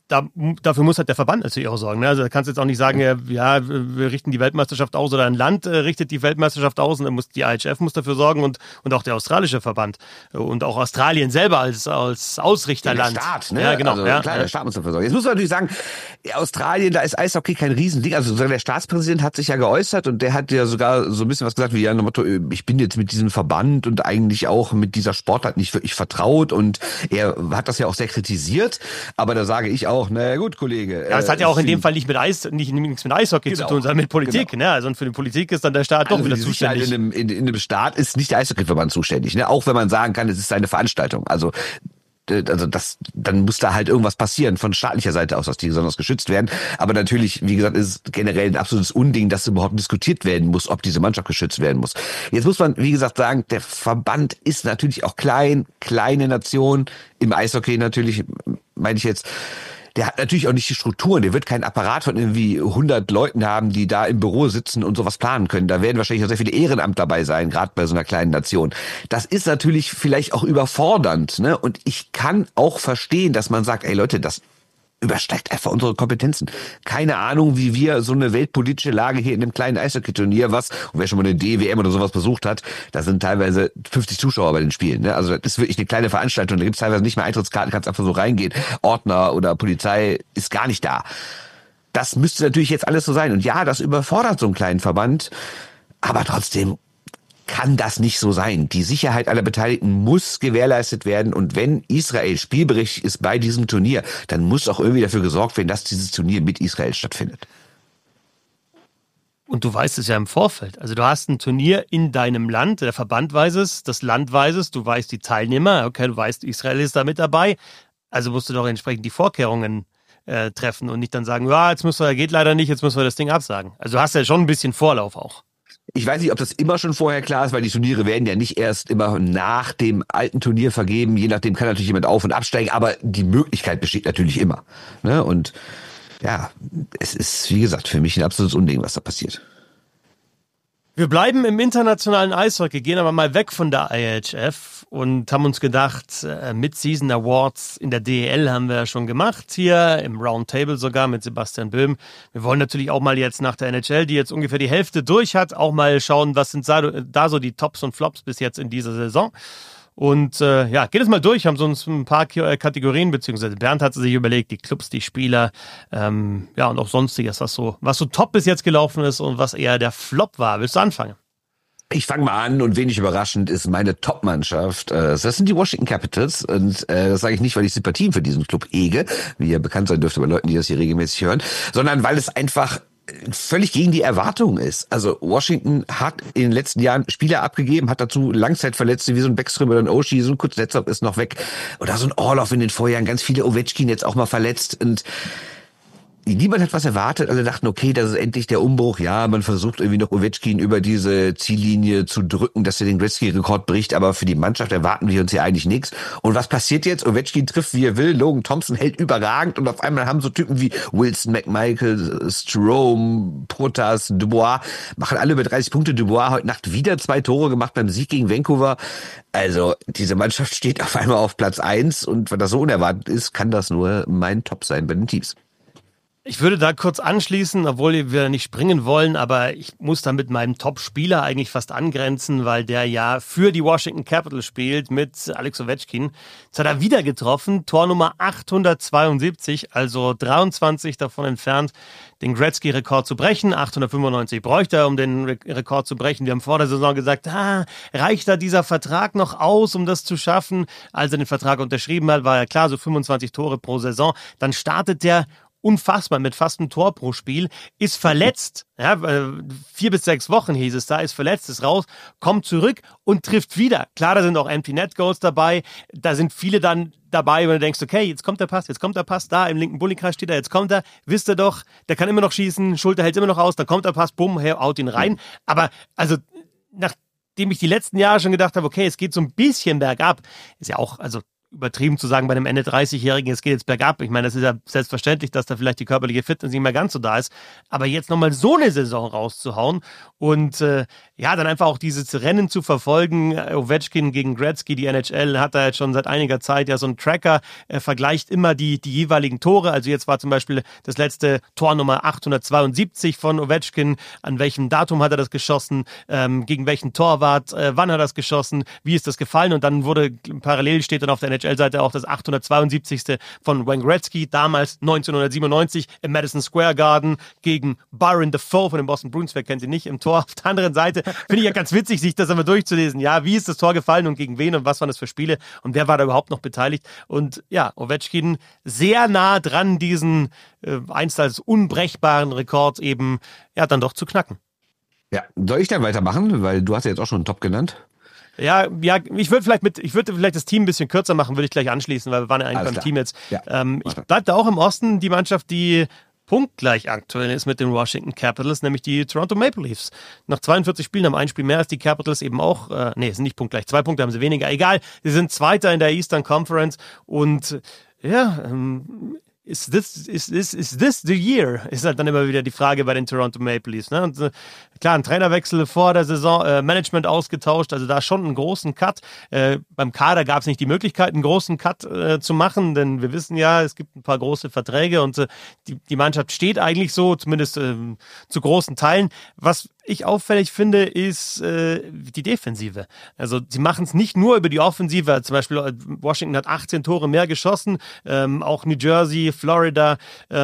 da, dafür muss halt der Verband natürlich auch sorgen. Ne? Also da kannst du jetzt auch nicht sagen, ja, wir richten die Weltmeisterschaft aus oder ein Land äh, richtet die Weltmeisterschaft aus und dann muss die I H F muss dafür sorgen und, und auch der australische Verband und auch Australien selber als, als Ausrichterland. Ja, der Staat, ne? Ja, genau. Also, ja, klar, ja. der Staat muss dafür sorgen. Jetzt muss man natürlich sagen, Australien, da ist Eishockey kein Riesending. Also der Staatspräsident hat sich ja geäußert und der hat ja sogar so ein bisschen was gesagt wie ja, Motto, ich bin jetzt mit diesem Verband und eigentlich auch mit dieser Sportart nicht wirklich vertraut und er hat das ja auch sehr kritisiert. Aber da sage ich auch, na gut, Kollege. Ja, es hat ja auch in dem find, Fall nicht mit Eis, nicht nichts mit Eishockey Genau. zu tun, sondern mit Politik. Genau. Ne? Also und für die Politik ist dann der Staat also doch wieder die Sicherheit zuständig. In einem, in, in einem Staat ist nicht der Eishockeyverband zuständig, ne? Auch wenn man sagen kann, es ist seine Veranstaltung. Also also das, dann muss da halt irgendwas passieren von staatlicher Seite aus, dass die besonders geschützt werden. Aber natürlich, wie gesagt, ist es generell ein absolutes Unding, dass überhaupt diskutiert werden muss, ob diese Mannschaft geschützt werden muss. Jetzt muss man, wie gesagt, sagen, der Verband ist natürlich auch klein, kleine Nation, im Eishockey natürlich, meine ich jetzt. Der hat natürlich auch nicht die Strukturen, der wird keinen Apparat von irgendwie hundert Leuten haben, die da im Büro sitzen und sowas planen können. Da werden wahrscheinlich auch sehr viele Ehrenamt dabei sein, gerade bei so einer kleinen Nation. Das ist natürlich vielleicht auch überfordernd, ne? Und ich kann auch verstehen, dass man sagt, ey Leute, das übersteigt einfach unsere Kompetenzen. Keine Ahnung, wie wir so eine weltpolitische Lage hier in einem kleinen Eishockey-Turnier, was, und wer schon mal eine D W M oder sowas besucht hat, da sind teilweise fünfzig Zuschauer bei den Spielen. Ne? Also das ist wirklich eine kleine Veranstaltung, da gibt es teilweise nicht mehr Eintrittskarten, kannst einfach so reingehen. Ordner oder Polizei ist gar nicht da. Das müsste natürlich jetzt alles so sein. Und ja, das überfordert so einen kleinen Verband, aber trotzdem kann das nicht so sein. Die Sicherheit aller Beteiligten muss gewährleistet werden und wenn Israel spielberechtigt ist bei diesem Turnier, dann muss auch irgendwie dafür gesorgt werden, dass dieses Turnier mit Israel stattfindet. Und du weißt es ja im Vorfeld. Also du hast ein Turnier in deinem Land, der Verband weiß es, das Land weiß es, du weißt die Teilnehmer, okay, du weißt, Israel ist da mit dabei, also musst du doch entsprechend die Vorkehrungen äh, treffen und nicht dann sagen, ja, jetzt müssen wir, geht leider nicht, jetzt müssen wir das Ding absagen. Also du hast ja schon ein bisschen Vorlauf auch. Ich weiß nicht, ob das immer schon vorher klar ist, weil die Turniere werden ja nicht erst immer nach dem alten Turnier vergeben. Je nachdem kann natürlich jemand auf- und absteigen, aber die Möglichkeit besteht natürlich immer. Ne? Und ja, es ist, wie gesagt, für mich ein absolutes Unding, was da passiert. Wir bleiben im internationalen Eishockey, gehen aber mal weg von der I H F und haben uns gedacht, äh, Mid-Season Awards in der D E L haben wir ja schon gemacht hier, im Roundtable sogar mit Sebastian Böhm. Wir wollen natürlich auch mal jetzt nach der N H L, die jetzt ungefähr die Hälfte durch hat, auch mal schauen, was sind da so die Tops und Flops bis jetzt in dieser Saison. Und äh, ja, geht es mal durch, haben so uns ein paar Kategorien, beziehungsweise Bernd hat sich überlegt, die Clubs, die Spieler, ähm, ja und auch sonstiges, was so, was so top bis jetzt gelaufen ist und was eher der Flop war. Willst du anfangen? Ich fange mal an und wenig überraschend ist meine Top-Mannschaft. Äh, das sind die Washington Capitals und äh, das sage ich nicht, weil ich Sympathien für diesen Club hege, wie ja bekannt sein dürfte bei Leuten, die das hier regelmäßig hören, sondern weil es einfach völlig gegen die Erwartungen ist. Also Washington hat in den letzten Jahren Spieler abgegeben, hat dazu Langzeitverletzte wie so ein Backstrom oder ein Oshie, so ein Kuznetsov ist noch weg oder so ein Orlov in den Vorjahren, ganz viele Ovechkin jetzt auch mal verletzt und niemand hat was erwartet. Alle dachten, okay, das ist endlich der Umbruch. Ja, man versucht irgendwie noch Ovechkin über diese Ziellinie zu drücken, dass er den Gretzky-Rekord bricht. Aber für die Mannschaft erwarten wir uns hier eigentlich nichts. Und was passiert jetzt? Ovechkin trifft, wie er will. Logan Thompson hält überragend. Und auf einmal haben so Typen wie Wilson, McMichael, Strome, Protas, Dubois, machen alle über dreißig Punkte. Dubois heute Nacht wieder zwei Tore gemacht beim Sieg gegen Vancouver. Also diese Mannschaft steht auf einmal auf Platz eins. Und wenn das so unerwartet ist, kann das nur mein Top sein bei den Teams. Ich würde da kurz anschließen, obwohl wir nicht springen wollen, aber ich muss da mit meinem Top-Spieler eigentlich fast angrenzen, weil der ja für die Washington Capitals spielt mit Alex Ovechkin. Jetzt hat er wieder getroffen, Tor Nummer achthundertzweiundsiebzig, also dreiundzwanzig davon entfernt, den Gretzky-Rekord zu brechen. achthundertfünfundneunzig bräuchte er, um den Re- Rekord zu brechen. Wir haben vor der Saison gesagt, ah, reicht da dieser Vertrag noch aus, um das zu schaffen? Als er den Vertrag unterschrieben hat, war ja klar, so fünfundzwanzig Tore pro Saison. Dann startet der unfassbar mit fast einem Tor pro Spiel, ist verletzt, ja, vier bis sechs Wochen hieß es da, ist verletzt, ist raus, kommt zurück und trifft wieder. Klar, da sind auch Empty Net Goals dabei, da sind viele dann dabei, wenn du denkst, okay, jetzt kommt der Pass, jetzt kommt der Pass, da im linken Bullykreis steht er, jetzt kommt er, wisst ihr doch, der kann immer noch schießen, Schulter hält immer noch aus, dann kommt der Pass, bumm, haut ihn rein. Aber also nachdem ich die letzten Jahre schon gedacht habe, okay, es geht so ein bisschen bergab, ist ja auch, also übertrieben zu sagen, bei einem Ende dreißigjährigen, es geht jetzt bergab. Ich meine, das ist ja selbstverständlich, dass da vielleicht die körperliche Fitness nicht mehr ganz so da ist. Aber jetzt nochmal so eine Saison rauszuhauen und äh, ja, dann einfach auch dieses Rennen zu verfolgen. Ovechkin gegen Gretzky, die N H L hat da jetzt schon seit einiger Zeit ja so einen Tracker, er vergleicht immer die, die jeweiligen Tore. Also jetzt war zum Beispiel das letzte Tor Nummer achthundertzweiundsiebzig von Ovechkin. An welchem Datum hat er das geschossen? Ähm, gegen welchen Torwart? Äh, wann hat er das geschossen? Wie ist das gefallen? Und dann wurde, parallel steht dann auf der N H L-Seite auch das achthundertzweiundsiebzigste von Wayne Gretzky, damals neunzehnhundertsiebenundneunzig im Madison Square Garden gegen Byron Dafoe von den Boston Bruins. Wer kennt ihn nicht? Im Tor. Auf der anderen Seite finde ich ja ganz witzig, sich das einmal durchzulesen. Ja, wie ist das Tor gefallen und gegen wen und was waren das für Spiele und wer war da überhaupt noch beteiligt? Und ja, Ovechkin sehr nah dran, diesen äh, einst als unbrechbaren Rekord eben ja dann doch zu knacken. Ja, soll ich dann weitermachen? Weil du hast ja jetzt auch schon einen Top genannt. Ja, ja, ich würde vielleicht mit, ich würde vielleicht das Team ein bisschen kürzer machen, würde ich gleich anschließen, weil wir waren ja eigentlich Alles beim klar. Team jetzt. Ja. Ähm, ich bleibe da auch im Osten, die Mannschaft, die punktgleich aktuell ist mit den Washington Capitals, nämlich die Toronto Maple Leafs. Nach zweiundvierzig Spielen haben ein Spiel mehr als die Capitals eben auch, äh, nee, sind nicht punktgleich, zwei Punkte haben sie weniger, egal, sie sind Zweiter in der Eastern Conference und ja, ähm, Is this, is, this, is this the year? Ist halt dann immer wieder die Frage bei den Toronto Maple Leafs. Ne? Und, äh, klar, ein Trainerwechsel vor der Saison, äh, Management ausgetauscht, also da schon einen großen Cut. Äh, beim Kader gab es nicht die Möglichkeit, einen großen Cut äh, zu machen, denn wir wissen ja, es gibt ein paar große Verträge und äh, die, die Mannschaft steht eigentlich so, zumindest äh, zu großen Teilen. Was ich auffällig finde, ist äh, die Defensive. Also sie machen es nicht nur über die Offensive. Zum Beispiel äh, Washington hat achtzehn Tore mehr geschossen, ähm, auch New Jersey, Florida,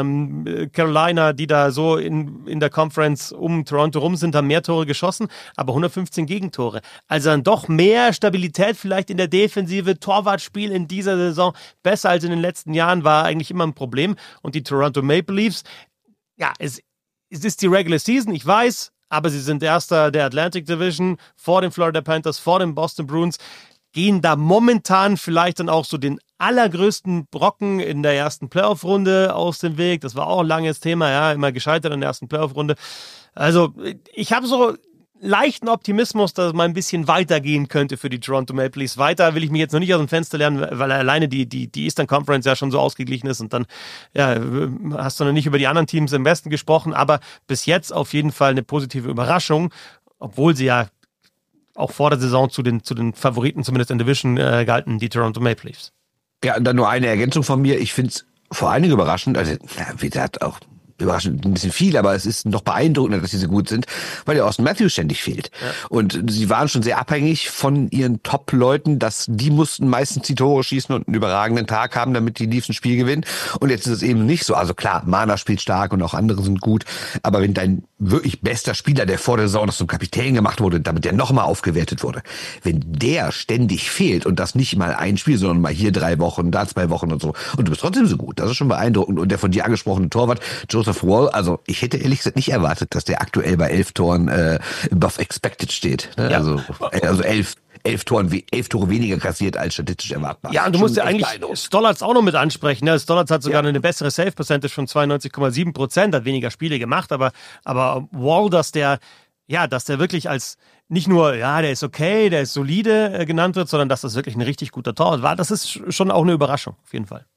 ähm, Carolina, die da so in, in der Conference um Toronto rum sind, haben mehr Tore geschossen, aber hundertfünfzehn Gegentore. Also dann doch mehr Stabilität vielleicht in der Defensive. Torwartspiel in dieser Saison besser als in den letzten Jahren, war eigentlich immer ein Problem. Und die Toronto Maple Leafs, ja, es, es ist die Regular Season, ich weiß, aber sie sind Erster der Atlantic Division, vor den Florida Panthers, vor den Boston Bruins, gehen da momentan vielleicht dann auch so den allergrößten Brocken in der ersten Playoff-Runde aus dem Weg. Das war auch ein langes Thema, ja, immer gescheitert in der ersten Playoff-Runde. Also ich habe so leichten Optimismus, dass es mal ein bisschen weitergehen könnte für die Toronto Maple Leafs. Weiter will ich mich jetzt noch nicht aus dem Fenster lernen, weil alleine die, die, die Eastern Conference ja schon so ausgeglichen ist und dann ja, hast du noch nicht über die anderen Teams im Westen gesprochen, aber bis jetzt auf jeden Fall eine positive Überraschung, obwohl sie ja auch vor der Saison zu den, zu den Favoriten zumindest in Division äh, galten, die Toronto Maple Leafs. Ja, und dann nur eine Ergänzung von mir. Ich finde es vor allen Dingen überraschend, also ja, wie gesagt, auch überraschend ein bisschen viel, aber es ist noch beeindruckender, dass sie so gut sind, weil der Austin Matthews ständig fehlt. Ja. Und sie waren schon sehr abhängig von ihren Top-Leuten, dass die mussten meistens die Tore schießen und einen überragenden Tag haben, damit die Leafs ein Spiel gewinnen. Und jetzt ist es eben nicht so. Also klar, Marner spielt stark und auch andere sind gut, aber wenn dein wirklich bester Spieler, der vor der Saison noch zum Kapitän gemacht wurde, damit der nochmal aufgewertet wurde, wenn der ständig fehlt und das nicht mal ein Spiel, sondern mal hier drei Wochen, da zwei Wochen und so, und du bist trotzdem so gut, das ist schon beeindruckend. Und der von dir angesprochene Torwart, Joseph Woll, also ich hätte ehrlich gesagt nicht erwartet, dass der aktuell bei elf Toren äh, above expected steht. Ne? Ja. Also, also elf, elf, Toren, elf Tore weniger kassiert als statistisch erwartbar. Ja, und du musst ja eigentlich Stollarz auch noch mit ansprechen. Ne? Stollarz hat sogar ja. eine bessere Save-Percentage von zweiundneunzig Komma sieben Prozent, hat weniger Spiele gemacht, aber, aber Wall, dass der, ja, dass der wirklich als nicht nur, ja, der ist okay, der ist solide äh, genannt wird, sondern dass das wirklich ein richtig guter Torwart war, das ist schon auch eine Überraschung, auf jeden Fall.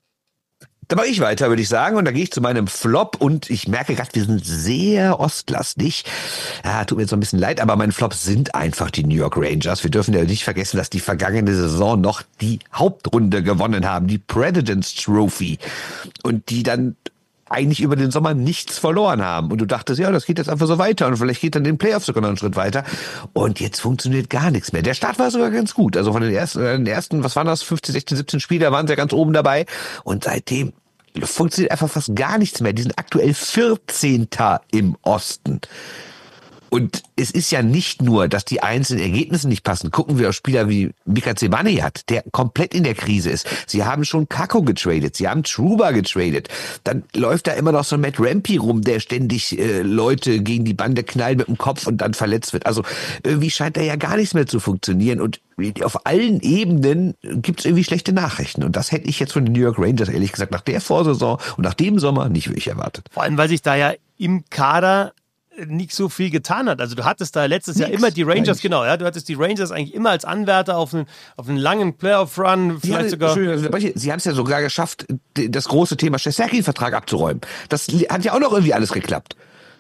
Da mache ich weiter, würde ich sagen. Und da gehe ich zu meinem Flop. Und ich merke gerade, wir sind sehr ostlastig. Ja, tut mir jetzt so ein bisschen leid, aber meine Flops sind einfach die New York Rangers. Wir dürfen ja nicht vergessen, dass die vergangene Saison noch die Hauptrunde gewonnen haben, die President's Trophy. Und die dann eigentlich über den Sommer nichts verloren haben. Und du dachtest, ja, das geht jetzt einfach so weiter und vielleicht geht dann den Playoffs sogar noch einen Schritt weiter. Und jetzt funktioniert gar nichts mehr. Der Start war sogar ganz gut. Also von den ersten, den ersten, was waren das, fünfzehn, sechzehn, siebzehn Spieler waren sie ja ganz oben dabei. Und seitdem funktioniert einfach fast gar nichts mehr. Die sind aktuell vierzehnter im Osten. Und es ist ja nicht nur, dass die einzelnen Ergebnisse nicht passen. Gucken wir auf Spieler wie Mika Zibanejad, der komplett in der Krise ist. Sie haben schon Kakko getradet, sie haben Trouba getradet. Dann läuft da immer noch so ein Matt Rampy rum, der ständig äh, Leute gegen die Bande knallt mit dem Kopf und dann verletzt wird. Also irgendwie scheint da ja gar nichts mehr zu funktionieren. Und auf allen Ebenen gibt es irgendwie schlechte Nachrichten. Und das hätte ich jetzt von den New York Rangers, ehrlich gesagt, nach der Vorsaison und nach dem Sommer nicht wirklich erwartet. Vor allem, weil sich da ja im Kader nicht so viel getan hat. Also du hattest da letztes Nix, Jahr immer die Rangers, eigentlich. genau, ja, du hattest die Rangers eigentlich immer als Anwärter auf einen, auf einen langen Playoff-Run, vielleicht Ja, sogar... Entschuldigung, Sie haben es ja sogar geschafft, das große Thema Shesterkin-Vertrag abzuräumen. Das hat ja auch noch irgendwie alles geklappt.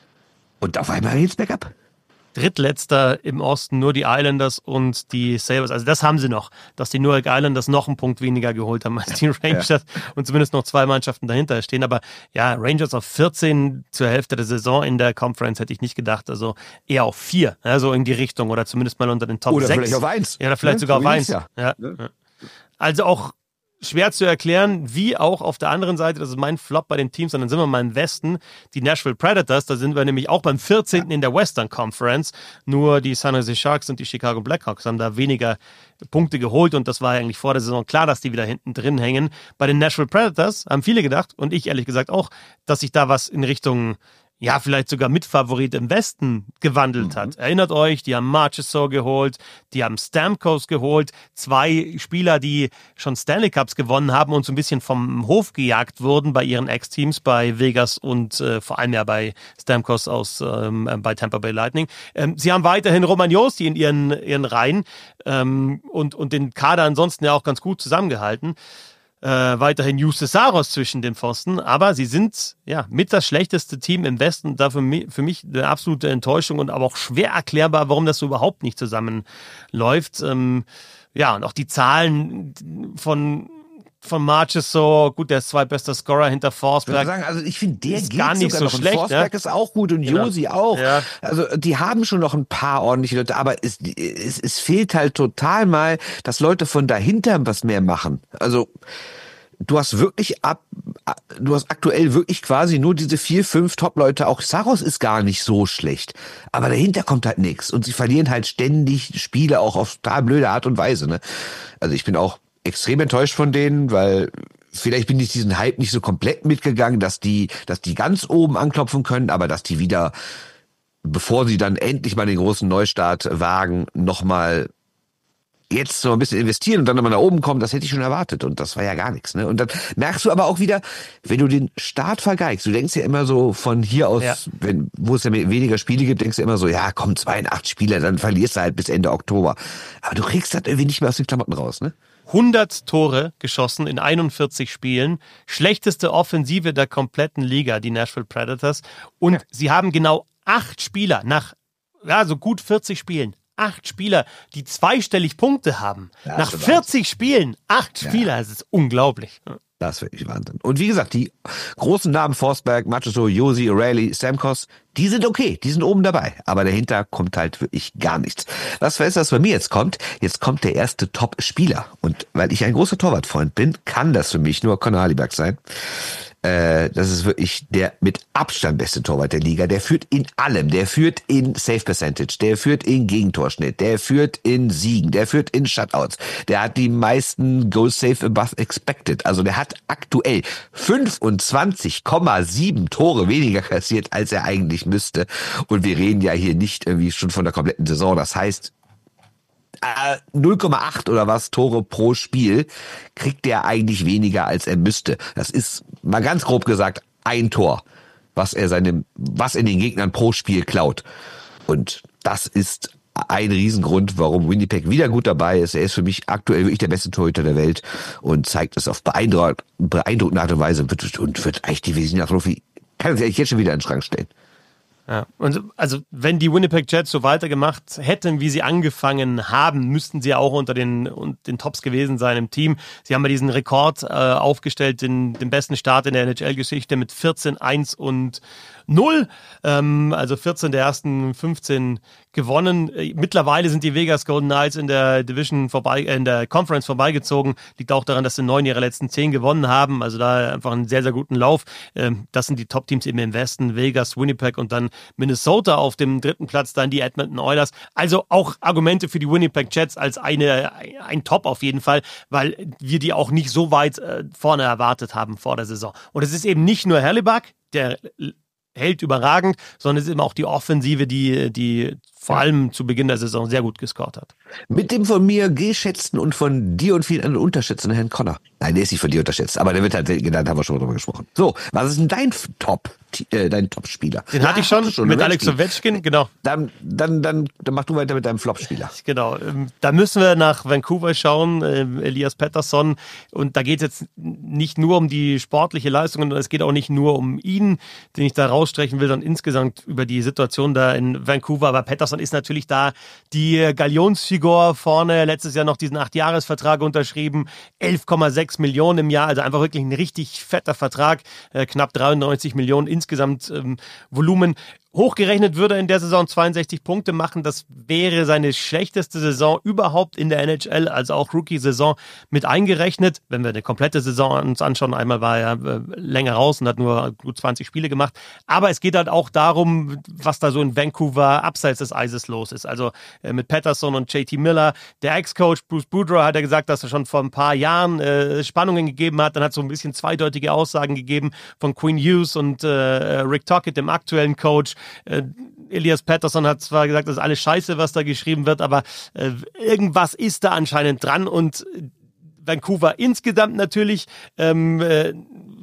Und auf einmal geht's bergab. Drittletzter im Osten, nur die Islanders und die Sabres. Also das haben sie noch, dass die New York Islanders noch einen Punkt weniger geholt haben als die Rangers ja. und zumindest noch zwei Mannschaften dahinter stehen. Aber ja, Rangers auf vierzehn zur Hälfte der Saison in der Conference hätte ich nicht gedacht. Also eher auf vier, ja, so in die Richtung oder zumindest mal unter den Top oder sechs. Oder vielleicht auf eins. Ja, oder vielleicht ja, sogar so auf eins. Ja. Ja. Ja. Also auch schwer zu erklären, wie auch auf der anderen Seite, das ist mein Flop bei den Teams, und dann sind wir mal im Westen, die Nashville Predators, da sind wir nämlich auch beim vierzehnten in der Western Conference, nur die San Jose Sharks und die Chicago Blackhawks haben da weniger Punkte geholt und das war eigentlich vor der Saison klar, dass die wieder hinten drin hängen. Bei den Nashville Predators haben viele gedacht, und ich ehrlich gesagt auch, dass sich da was in Richtung ja, vielleicht sogar Mitfavorit im Westen gewandelt hat. Mhm. Erinnert euch, die haben Marchessault geholt, die haben Stamkos geholt, zwei Spieler, die schon Stanley Cups gewonnen haben und so ein bisschen vom Hof gejagt wurden bei ihren Ex-Teams, bei Vegas und äh, vor allem ja bei Stamkos aus ähm, bei Tampa Bay Lightning. Ähm, sie haben weiterhin Roman Josi in ihren, ihren Reihen ähm, und, und den Kader ansonsten ja auch ganz gut zusammengehalten. Äh, weiterhin Justus Saros zwischen den Pfosten, aber sie sind ja mit das schlechteste Team im Westen, da für mich, für mich eine absolute Enttäuschung und aber auch schwer erklärbar, warum das so überhaupt nicht zusammenläuft. Ähm, ja, und auch die Zahlen von von Marchessault, gut, der ist zweitbester Scorer hinter Forsberg. Ich würde sagen, also ich finde, der ist geht gar nicht sogar so noch. Und schlecht. Forsberg Ja? ist auch gut und Genau. Josi auch. Ja. Also die haben schon noch ein paar ordentliche Leute, aber es, es, es fehlt halt total mal, dass Leute von dahinter was mehr machen. Also du hast wirklich ab, du hast aktuell wirklich quasi nur diese vier, fünf Top-Leute. Auch Saros ist gar nicht so schlecht. Aber dahinter kommt halt nichts. Und sie verlieren halt ständig Spiele auch auf total blöde Art und Weise. Ne? Also ich bin auch extrem enttäuscht von denen, weil vielleicht bin ich diesen Hype nicht so komplett mitgegangen, dass die, dass die ganz oben anklopfen können, aber dass die wieder, bevor sie dann endlich mal den großen Neustart wagen, nochmal jetzt so ein bisschen investieren und dann nochmal nach oben kommen, das hätte ich schon erwartet und das war ja gar nichts. Ne? Und dann merkst du aber auch wieder, wenn du den Start vergeigst, du denkst ja immer so von hier aus, ja. wenn, wo es ja weniger Spiele gibt, denkst du immer so, ja komm, zweiundachtzig Spieler, dann verlierst du halt bis Ende Oktober. Aber du kriegst das irgendwie nicht mehr aus den Klamotten raus, ne? hundert Tore geschossen in einundvierzig Spielen. Schlechteste Offensive der kompletten Liga, die Nashville Predators. Und ja. sie haben genau acht Spieler nach ja, so gut vierzig Spielen. Acht Spieler, die zweistellig Punkte haben. Ja, nach vierzig Spielen, acht ja. Spieler. Das ist unglaublich. Das ist wirklich Wahnsinn. Und wie gesagt, die großen Namen Forsberg, Marchessault, Josi, O'Reilly, Stamkos, die sind okay, die sind oben dabei. Aber dahinter kommt halt wirklich gar nichts. Was weiß, was bei mir jetzt kommt? Jetzt kommt der erste Top-Spieler. Und weil ich ein großer Torwartfreund bin, kann das für mich nur Connor Hellebuyck sein. Äh, das ist wirklich der mit Abstand beste Torwart der Liga. Der führt in allem. Der führt in Save Percentage. Der führt in Gegentorschnitt. Der führt in Siegen. Der führt in Shutouts. Der hat die meisten Goals Save above expected. Also der hat aktuell fünfundzwanzig Komma sieben Tore weniger kassiert, als er eigentlich müsste. Und wir reden ja hier nicht irgendwie schon von der kompletten Saison. Das heißt, null Komma acht oder was Tore pro Spiel kriegt der eigentlich weniger, als er müsste. Das ist mal ganz grob gesagt ein Tor, was er seinem, was er den Gegnern pro Spiel klaut. Und das ist ein Riesengrund, warum Winnipeg wieder gut dabei ist. Er ist für mich aktuell wirklich der beste Torhüter der Welt und zeigt es auf beeindruckende, beeindruckende Art und Weise und wird eigentlich die Vezina Trophy, kann er sich eigentlich jetzt schon wieder in den Schrank stellen. Ja, und also wenn die Winnipeg Jets so weitergemacht hätten, wie sie angefangen haben, müssten sie auch unter den, und den Tops gewesen sein im Team. Sie haben ja diesen Rekord äh, aufgestellt, den, den besten Start in der N H L-Geschichte mit vierzehn eins und null, ähm, also vierzehn der ersten fünfzehn gewonnen. Mittlerweile sind die Vegas Golden Knights in der Division vorbei, äh, in der Conference vorbeigezogen. Liegt auch daran, dass sie neun ihrer letzten zehn gewonnen haben. Also da einfach einen sehr, sehr guten Lauf. Ähm, das sind die Top-Teams eben im Westen. Vegas, Winnipeg und dann Minnesota auf dem dritten Platz, dann die Edmonton Oilers. Also auch Argumente für die Winnipeg Jets als eine, ein Top auf jeden Fall, weil wir die auch nicht so weit äh, vorne erwartet haben vor der Saison. Und es ist eben nicht nur Hellebuyck, der hält überragend, sondern es ist eben auch die Offensive, die, die vor allem zu Beginn der Saison sehr gut gescored hat. Mit dem von mir geschätzten und von dir und vielen anderen unterschätzten Herrn Connor. Nein, der ist nicht von dir unterschätzt, aber der wird halt genannt, haben wir schon mal drüber gesprochen. So, was ist denn dein Top? äh, dein Top-Spieler. Den hatte ich schon, schon mit Alex Ovechkin, genau. Dann, dann, dann, dann mach du weiter mit deinem Flop-Spieler. Genau, da müssen wir nach Vancouver schauen, Elias Pettersson. Und da geht es jetzt nicht nur um die sportliche Leistung, sondern es geht auch nicht nur um ihn, den ich da rausstreichen will, sondern insgesamt über die Situation da in Vancouver. Aber Pettersson ist natürlich da die Galionsfigur vorne. Letztes Jahr noch diesen acht-Jahres-Vertrag unterschrieben. elf Komma sechs Millionen im Jahr, also einfach wirklich ein richtig fetter Vertrag. Knapp dreiundneunzig Millionen insgesamt ähm, Volumen. Hochgerechnet würde er in der Saison zweiundsechzig Punkte machen. Das wäre seine schlechteste Saison überhaupt in der N H L, also auch Rookie-Saison mit eingerechnet. Wenn wir eine komplette Saison uns anschauen, einmal war er äh, länger raus und hat nur gut zwanzig Spiele gemacht. Aber es geht halt auch darum, was da so in Vancouver abseits des Eises los ist. Also äh, mit Pettersson und J T Miller. Der Ex-Coach Bruce Boudreau hat ja gesagt, dass er schon vor ein paar Jahren äh, Spannungen gegeben hat. Dann hat es so ein bisschen zweideutige Aussagen gegeben von Quinn Hughes und äh, Rick Tocchet, dem aktuellen Coach. Äh, Elias Pettersson hat zwar gesagt, das ist alles scheiße, was da geschrieben wird, aber äh, irgendwas ist da anscheinend dran und Vancouver insgesamt natürlich ähm, äh,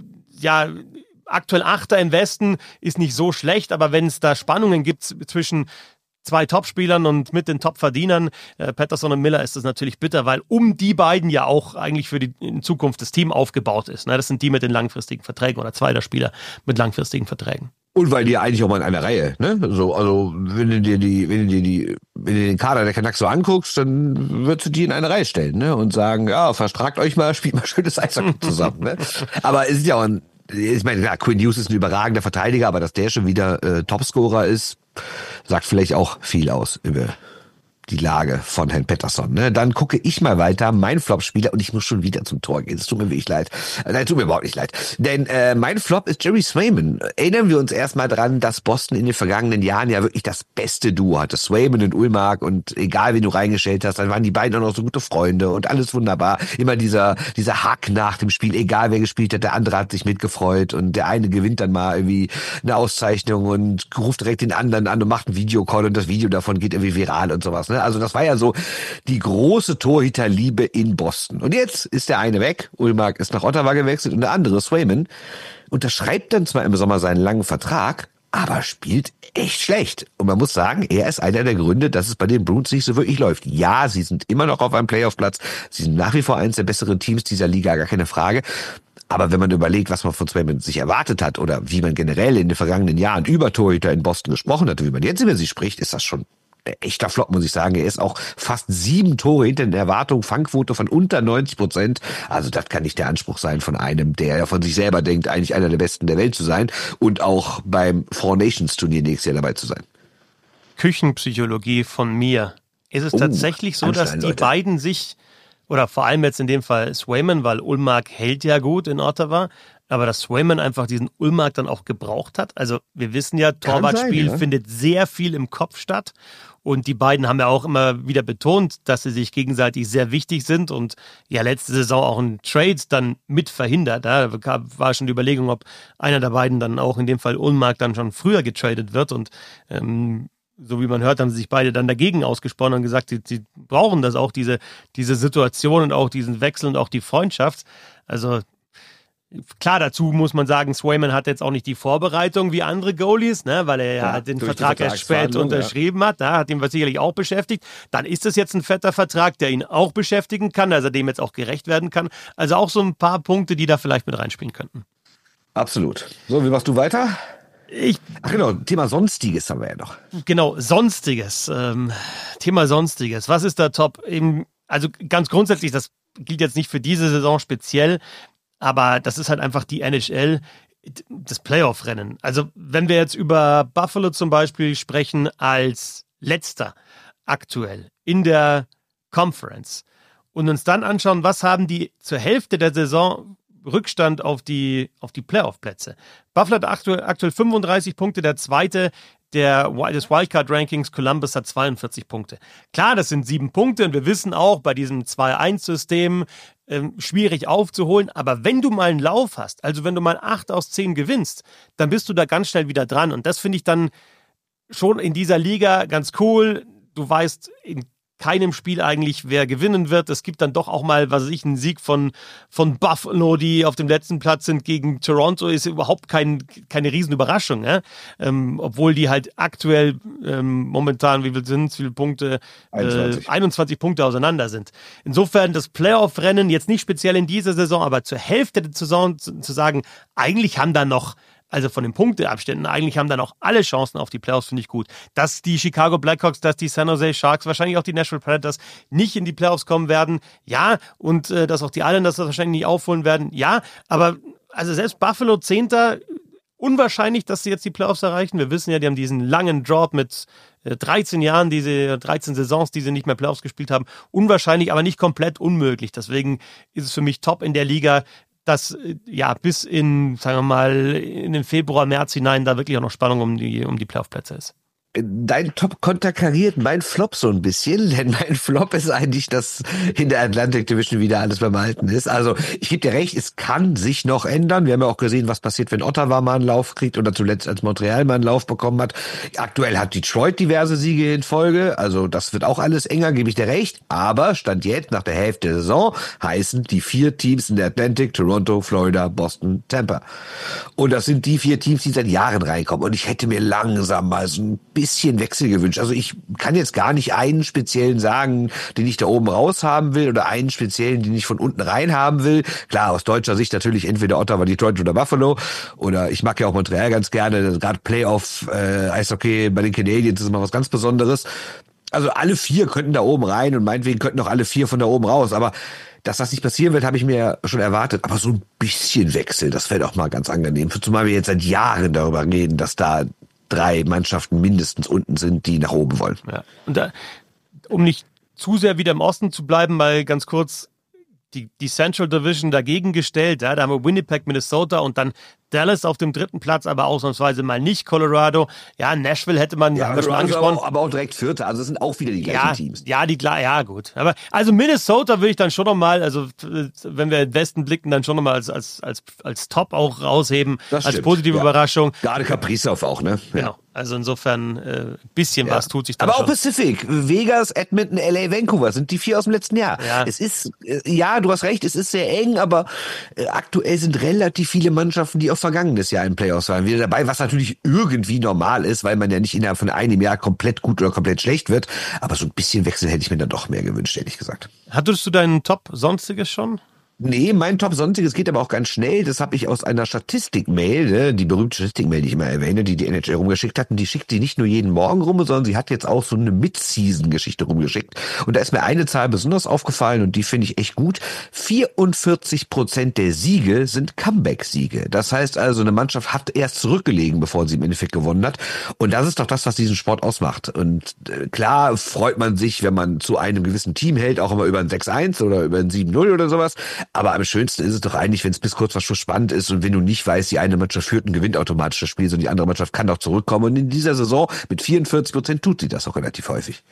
ja aktuell Achter im Westen ist nicht so schlecht, aber wenn es da Spannungen gibt zwischen zwei Topspielern und mit den Topverdienern, äh, Pettersson und Miller, ist das natürlich bitter, weil um die beiden ja auch eigentlich für die in Zukunft das Team aufgebaut ist. Ne? Das sind die mit den langfristigen Verträgen oder zwei der Spieler mit langfristigen Verträgen. Und weil die eigentlich auch mal in einer Reihe, ne? So, also wenn du dir die, wenn du dir die, wenn du den Kader der Canucks so anguckst, dann würdest du die in eine Reihe stellen, ne? Und sagen, ja, verstragt euch mal, spielt mal schönes Eishockey zusammen, ne? Aber es ist ja auch ein, ich meine, klar, Quinn Hughes ist ein überragender Verteidiger, aber dass der schon wieder äh, Topscorer ist, sagt vielleicht auch viel aus über die Lage von Herrn Pettersson. Ne? Dann gucke ich mal weiter, mein Flop-Spieler, und ich muss schon wieder zum Tor gehen. Es tut mir wirklich leid. Nein, tut mir überhaupt nicht leid. Denn äh, mein Flop ist Jerry Swayman. Erinnern wir uns erstmal dran, dass Boston in den vergangenen Jahren ja wirklich das beste Duo hatte. Swayman und Ullmark, und egal wen du reingestellt hast, dann waren die beiden auch noch so gute Freunde und alles wunderbar. Immer dieser dieser Hack nach dem Spiel, egal wer gespielt hat, der andere hat sich mitgefreut und der eine gewinnt dann mal irgendwie eine Auszeichnung und ruft direkt den anderen an und macht einen Videocall und das Video davon geht irgendwie viral und sowas. Ne? Also das war ja so die große Torhüterliebe in Boston. Und jetzt ist der eine weg, Ullmark ist nach Ottawa gewechselt, und der andere, Swayman, unterschreibt dann zwar im Sommer seinen langen Vertrag, aber spielt echt schlecht. Und man muss sagen, er ist einer der Gründe, dass es bei den Bruins nicht so wirklich läuft. Ja, sie sind immer noch auf einem Playoff-Platz, sie sind nach wie vor eines der besseren Teams dieser Liga, gar keine Frage. Aber wenn man überlegt, was man von Swayman sich erwartet hat oder wie man generell in den vergangenen Jahren über Torhüter in Boston gesprochen hat und wie man jetzt über sie spricht, ist das schon ein echter Flop, muss ich sagen. Er ist auch fast sieben Tore hinter den Erwartungen, Fangquote von unter neunzig Prozent. Also das kann nicht der Anspruch sein von einem, der ja von sich selber denkt, eigentlich einer der Besten der Welt zu sein und auch beim Four Nations Turnier nächstes Jahr dabei zu sein. Küchenpsychologie von mir. Ist es oh, tatsächlich so, dass die Leute. beiden sich, oder vor allem jetzt in dem Fall Swayman, weil Ullmark hält ja gut in Ottawa, aber dass Swayman einfach diesen Ullmark dann auch gebraucht hat. Also wir wissen ja, Torwartspiel sein, ja. findet sehr viel im Kopf statt. Und die beiden haben ja auch immer wieder betont, dass sie sich gegenseitig sehr wichtig sind und ja letzte Saison auch ein Trade dann mit verhindert. Da war schon die Überlegung, ob einer der beiden dann auch in dem Fall Ullmark dann schon früher getradet wird. Und ähm, so wie man hört, haben sie sich beide dann dagegen ausgesprochen und gesagt, sie, sie brauchen das auch, diese, diese Situation und auch diesen Wechsel und auch die Freundschaft. Also klar, dazu muss man sagen, Swayman hat jetzt auch nicht die Vorbereitung wie andere Goalies, ne, weil er ja, ja den Vertrag erst spät unterschrieben ja. hat. Da hat ihn was sicherlich auch beschäftigt. Dann ist das jetzt ein fetter Vertrag, der ihn auch beschäftigen kann, dass er dem jetzt auch gerecht werden kann. Also auch so ein paar Punkte, die da vielleicht mit reinspielen könnten. Absolut. So, wie machst du weiter? Ich, Ach genau, Thema Sonstiges haben wir ja noch. Genau, Sonstiges. Ähm, Thema Sonstiges. Was ist da top? Eben, also ganz grundsätzlich, das gilt jetzt nicht für diese Saison speziell, aber das ist halt einfach die N H L, das Playoff-Rennen. Also wenn wir jetzt über Buffalo zum Beispiel sprechen als letzter aktuell in der Conference und uns dann anschauen, was haben die zur Hälfte der Saison Rückstand auf die, auf die Playoff-Plätze. Buffalo hat aktuell, aktuell fünfunddreißig Punkte, der zweite der, des Wildcard-Rankings, Columbus hat zweiundvierzig Punkte. Klar, das sind sieben Punkte und wir wissen auch, bei diesem zwei eins System ähm, schwierig aufzuholen, aber wenn du mal einen Lauf hast, also wenn du mal acht aus zehn gewinnst, dann bist du da ganz schnell wieder dran und das finde ich dann schon in dieser Liga ganz cool. Du weißt, in keinem Spiel eigentlich, wer gewinnen wird. Es gibt dann doch auch mal, was weiß ich, einen Sieg von, von Buffalo, die auf dem letzten Platz sind gegen Toronto, ist überhaupt kein, keine Riesenüberraschung, ja? ähm, obwohl die halt aktuell ähm, momentan, wie viel sind es, wie viele Punkte? einundzwanzig. Äh, einundzwanzig Punkte auseinander sind. Insofern das Playoff-Rennen, jetzt nicht speziell in dieser Saison, aber zur Hälfte der Saison zu, zu sagen, eigentlich haben da noch, also von den Punkteabständen, eigentlich haben da noch alle Chancen auf die Playoffs, finde ich gut. Dass die Chicago Blackhawks, dass die San Jose Sharks, wahrscheinlich auch die Nashville Predators nicht in die Playoffs kommen werden, ja, und äh, dass auch die Islanders das wahrscheinlich nicht aufholen werden, ja, aber also selbst Buffalo Zehnter, unwahrscheinlich, dass sie jetzt die Playoffs erreichen. Wir wissen ja, die haben diesen langen Drought mit äh, dreizehn Jahren, diese dreizehn Saisons, die sie nicht mehr Playoffs gespielt haben. Unwahrscheinlich, aber nicht komplett unmöglich. Deswegen ist es für mich top in der Liga, dass ja bis in, sagen wir mal, in den Februar, März hinein da wirklich auch noch Spannung um die, um die Playoff-Plätze ist. Dein Top konterkariert mein Flop so ein bisschen, denn mein Flop ist eigentlich, dass in der Atlantic Division wieder alles beim Alten ist. Also ich gebe dir recht, es kann sich noch ändern. Wir haben ja auch gesehen, was passiert, wenn Ottawa mal einen Lauf kriegt oder zuletzt als Montreal mal einen Lauf bekommen hat. Aktuell hat Detroit diverse Siege in Folge, also das wird auch alles enger, gebe ich dir recht. Aber Stand jetzt, nach der Hälfte der Saison, heißen die vier Teams in der Atlantic, Toronto, Florida, Boston, Tampa. Und das sind die vier Teams, die seit Jahren reinkommen. Und ich hätte mir langsam mal so ein bisschen Wechsel gewünscht. Also ich kann jetzt gar nicht einen speziellen sagen, den ich da oben raus haben will oder einen speziellen, den ich von unten rein haben will. Klar, aus deutscher Sicht natürlich entweder Ottawa, Detroit oder Buffalo. Oder ich mag ja auch Montreal ganz gerne. Gerade Playoff, äh, Eishockey bei den Canadiens ist immer was ganz Besonderes. Also alle vier könnten da oben rein und meinetwegen könnten auch alle vier von da oben raus. Aber dass das nicht passieren wird, habe ich mir schon erwartet. Aber so ein bisschen Wechsel, das wäre doch mal ganz angenehm. Zumal wir jetzt seit Jahren darüber reden, dass da drei Mannschaften mindestens unten sind, die nach oben wollen. Ja. Und da, um nicht zu sehr wieder im Osten zu bleiben, mal ganz kurz die, die Central Division dagegen gestellt. Ja, da haben wir Winnipeg, Minnesota und dann Dallas auf dem dritten Platz, aber ausnahmsweise mal nicht Colorado. Ja, Nashville hätte man, ja, haben wir schon angesprochen. Aber auch, aber auch direkt Vierter, also es sind auch wieder die gleichen ja, Teams. Ja, die klar, ja gut. Aber also Minnesota würde ich dann schon nochmal, also wenn wir in den Westen blicken, dann schon nochmal als, als, als, als Top auch rausheben, das als stimmt. positive ja. Überraschung. Gerade Kaprizov auch, ne? Ja. Genau. Also insofern ein äh, bisschen ja. was tut sich da aber schon. Aber auch Pacific, Vegas, Edmonton, L A, Vancouver sind die vier aus dem letzten Jahr. Ja. Es ist, äh, ja, du hast recht, es ist sehr eng, aber äh, aktuell sind relativ viele Mannschaften, die auch vergangenes Jahr in Playoffs waren, wieder dabei, was natürlich irgendwie normal ist, weil man ja nicht innerhalb von einem Jahr komplett gut oder komplett schlecht wird. Aber so ein bisschen Wechsel hätte ich mir dann doch mehr gewünscht, ehrlich gesagt. Hattest du deinen Top-Sonstiges schon? Nee, mein Top-Sonstiges geht aber auch ganz schnell. Das habe ich aus einer Statistik-Mail, ne, die berühmte Statistik-Mail, die ich immer erwähne, die die N H L rumgeschickt hat. Und die schickt die nicht nur jeden Morgen rum, sondern sie hat jetzt auch so eine Mid-Season-Geschichte rumgeschickt. Und da ist mir eine Zahl besonders aufgefallen und die finde ich echt gut. vierundvierzig Prozent der Siege sind Comeback-Siege. Das heißt also, eine Mannschaft hat erst zurückgelegen, bevor sie im Endeffekt gewonnen hat. Und das ist doch das, was diesen Sport ausmacht. Und äh, klar freut man sich, wenn man zu einem gewissen Team hält, auch immer über ein sechs eins oder über ein sieben null oder sowas. Aber am schönsten ist es doch eigentlich, wenn es bis kurz vor Schluss spannend ist und wenn du nicht weißt, die eine Mannschaft führt und gewinnt automatisch das Spiel, sondern die andere Mannschaft kann auch zurückkommen. Und in dieser Saison mit vierundvierzig Prozent tut sie das auch relativ häufig.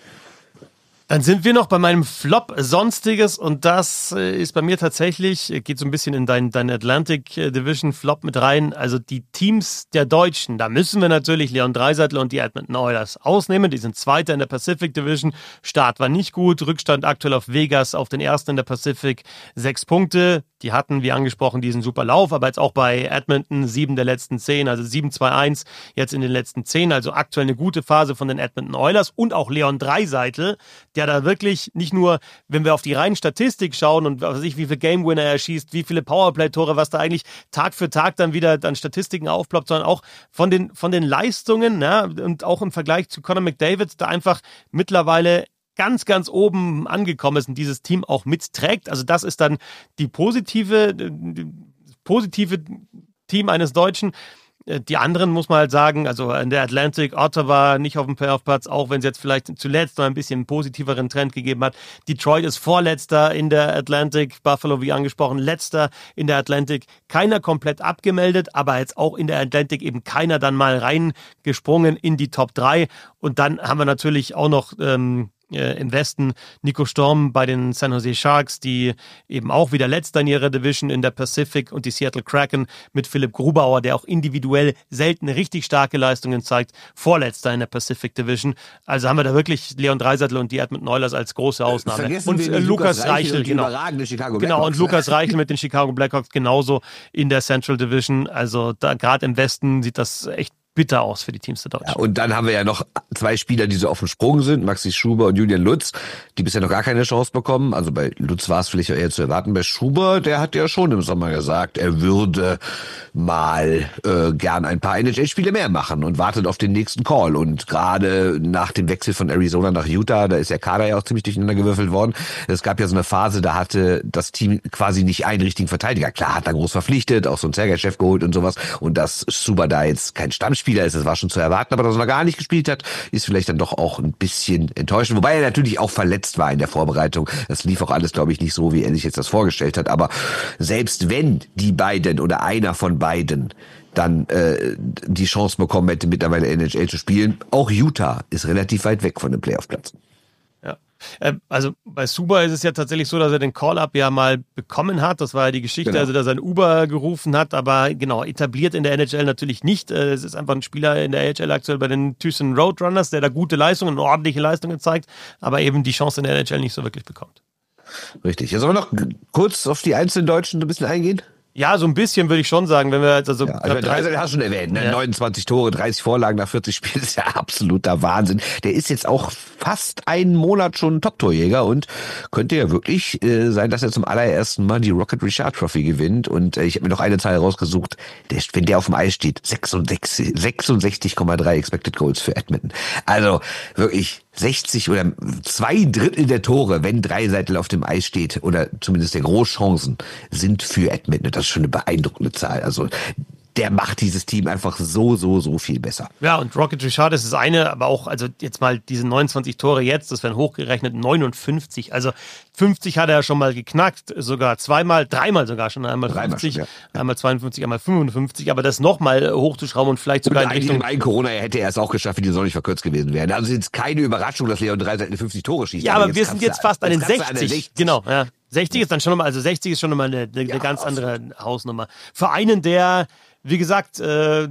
Dann sind wir noch bei meinem Flop Sonstiges und das ist bei mir tatsächlich, geht so ein bisschen in dein, dein Atlantic Division Flop mit rein, also die Teams der Deutschen, da müssen wir natürlich Leon Draisaitl und die Edmonton Oilers ausnehmen, die sind Zweiter in der Pacific Division, Start war nicht gut, Rückstand aktuell auf Vegas, auf den Ersten in der Pacific, sechs Punkte, die hatten, wie angesprochen, diesen super Lauf, aber jetzt auch bei Edmonton sieben der letzten zehn, also sieben zwei eins jetzt in den letzten zehn, also aktuell eine gute Phase von den Edmonton Oilers und auch Leon Draisaitl, der da wirklich nicht nur, wenn wir auf die reinen Statistik schauen und was weiß ich, wie viele Game Winner er schießt, wie viele Powerplay-Tore, was da eigentlich Tag für Tag dann wieder an Statistiken aufploppt, sondern auch von den, von den Leistungen, ja, und auch im Vergleich zu Connor McDavid, da einfach mittlerweile ganz, ganz oben angekommen ist und dieses Team auch mitträgt. Also das ist dann die positive, die positive Team eines Deutschen. Die anderen muss man halt sagen, also in der Atlantic, Ottawa nicht auf dem Playoff-Platz, auch wenn es jetzt vielleicht zuletzt noch ein bisschen einen positiveren Trend gegeben hat. Detroit ist Vorletzter in der Atlantic, Buffalo, wie angesprochen, Letzter in der Atlantic. Keiner komplett abgemeldet, aber jetzt auch in der Atlantic eben keiner dann mal reingesprungen in die Top drei. Und dann haben wir natürlich auch noch ähm, äh, im Westen Nico Storm bei den San Jose Sharks, die eben auch wieder letzter in ihrer Division in der Pacific, und die Seattle Kraken mit Philipp Grubauer, der auch individuell selten richtig starke Leistungen zeigt, vorletzter in der Pacific Division. Also haben wir da wirklich Leon Draisaitl und die Edmonton Oilers als große Ausnahme. Vergessen Und wir äh, nicht Lukas Lukas Reichel Reichel, und die genau. überragende Chicago Genau, und Blackhawks. Lukas Reichel mit den Chicago Blackhawks genauso in der Central Division. Also da gerade im Westen sieht das echt bitter aus für die Teams der Deutschen. Ja, und dann haben wir ja noch zwei Spieler, die so auf dem Sprung sind, Maxi Schuber und Julian Lutz, die bisher noch gar keine Chance bekommen. Also bei Lutz war es vielleicht eher zu erwarten. Bei Schuber, der hat ja schon im Sommer gesagt, er würde mal äh, gern ein paar N H L-Spiele mehr machen und wartet auf den nächsten Call. Und gerade nach dem Wechsel von Arizona nach Utah, da ist der Kader ja auch ziemlich durcheinander gewürfelt worden. Es gab ja so eine Phase, da hatte das Team quasi nicht einen richtigen Verteidiger. Klar, hat er groß verpflichtet, auch so einen Sergei-Chef geholt und sowas. Und dass Schuber da jetzt kein Stammspieler ist, das war schon zu erwarten, aber dass er noch gar nicht gespielt hat, ist vielleicht dann doch auch ein bisschen enttäuschend. Wobei er natürlich auch verletzt war in der Vorbereitung. Das lief auch alles, glaube ich, nicht so, wie er sich jetzt das vorgestellt hat. Aber selbst wenn die beiden oder einer von beiden dann äh, die Chance bekommen hätte, mittlerweile N H L zu spielen, auch Utah ist relativ weit weg von dem Playoff-Platz. Ja, also bei Suba ist es ja tatsächlich so, dass er den Call-Up ja mal bekommen hat. Das war ja die Geschichte, Genau. also dass er ein Uber gerufen hat, aber genau, etabliert in der N H L natürlich nicht. Es ist einfach ein Spieler in der N H L aktuell bei den Tucson Roadrunners, der da gute Leistungen, ordentliche Leistungen zeigt, aber eben die Chance in der N H L nicht so wirklich bekommt. Richtig. Jetzt sollen wir noch kurz auf die einzelnen Deutschen ein bisschen eingehen? Ja, so ein bisschen würde ich schon sagen, wenn wir jetzt also, Ja, also Dreisaitl hast du schon erwähnt, ne? Ja. neunundzwanzig Tore, dreißig Vorlagen nach vierzig Spielen, ist ja absoluter Wahnsinn. Der ist jetzt auch fast einen Monat schon Top-Torjäger und könnte ja wirklich äh, sein, dass er zum allerersten Mal die Rocket Richard Trophy gewinnt. Und äh, ich habe mir noch eine Zahl rausgesucht, der, wenn der auf dem Eis steht, sechsundsechzig Komma drei Expected Goals für Edmonton. Also wirklich sechzig oder zwei Drittel der Tore, wenn Draisaitl auf dem Eis steht, oder zumindest der Großchancen, sind für Edmonton. Das ist schon eine beeindruckende Zahl. Also der macht dieses Team einfach so, so, so viel besser. Ja, und Rocket Richard ist das eine, aber auch, also jetzt mal diese neunundzwanzig Tore jetzt, das wären hochgerechnet neunundfünfzig. Also fünfzig hat er ja schon mal geknackt, sogar zweimal, dreimal sogar schon, einmal Dreimal fünfzig, schon, ja. einmal zweiundfünfzig, einmal fünfundfünfzig, aber das nochmal hochzuschrauben und vielleicht sogar Und in eigentlich Richtung... im einen Corona hätte er es auch geschafft, wenn die Sonne nicht verkürzt gewesen wäre. Also ist keine Überraschung, dass Leon Draisaitl fünfzig Tore schießt. Ja, aber wir sind jetzt fast an den sechzig. sechzig. Genau, ja. sechzig ist dann schon nochmal, also sechzig ist schon nochmal eine, eine, Ja, eine ganz absolut. andere Hausnummer. Für einen, der, wie gesagt, äh,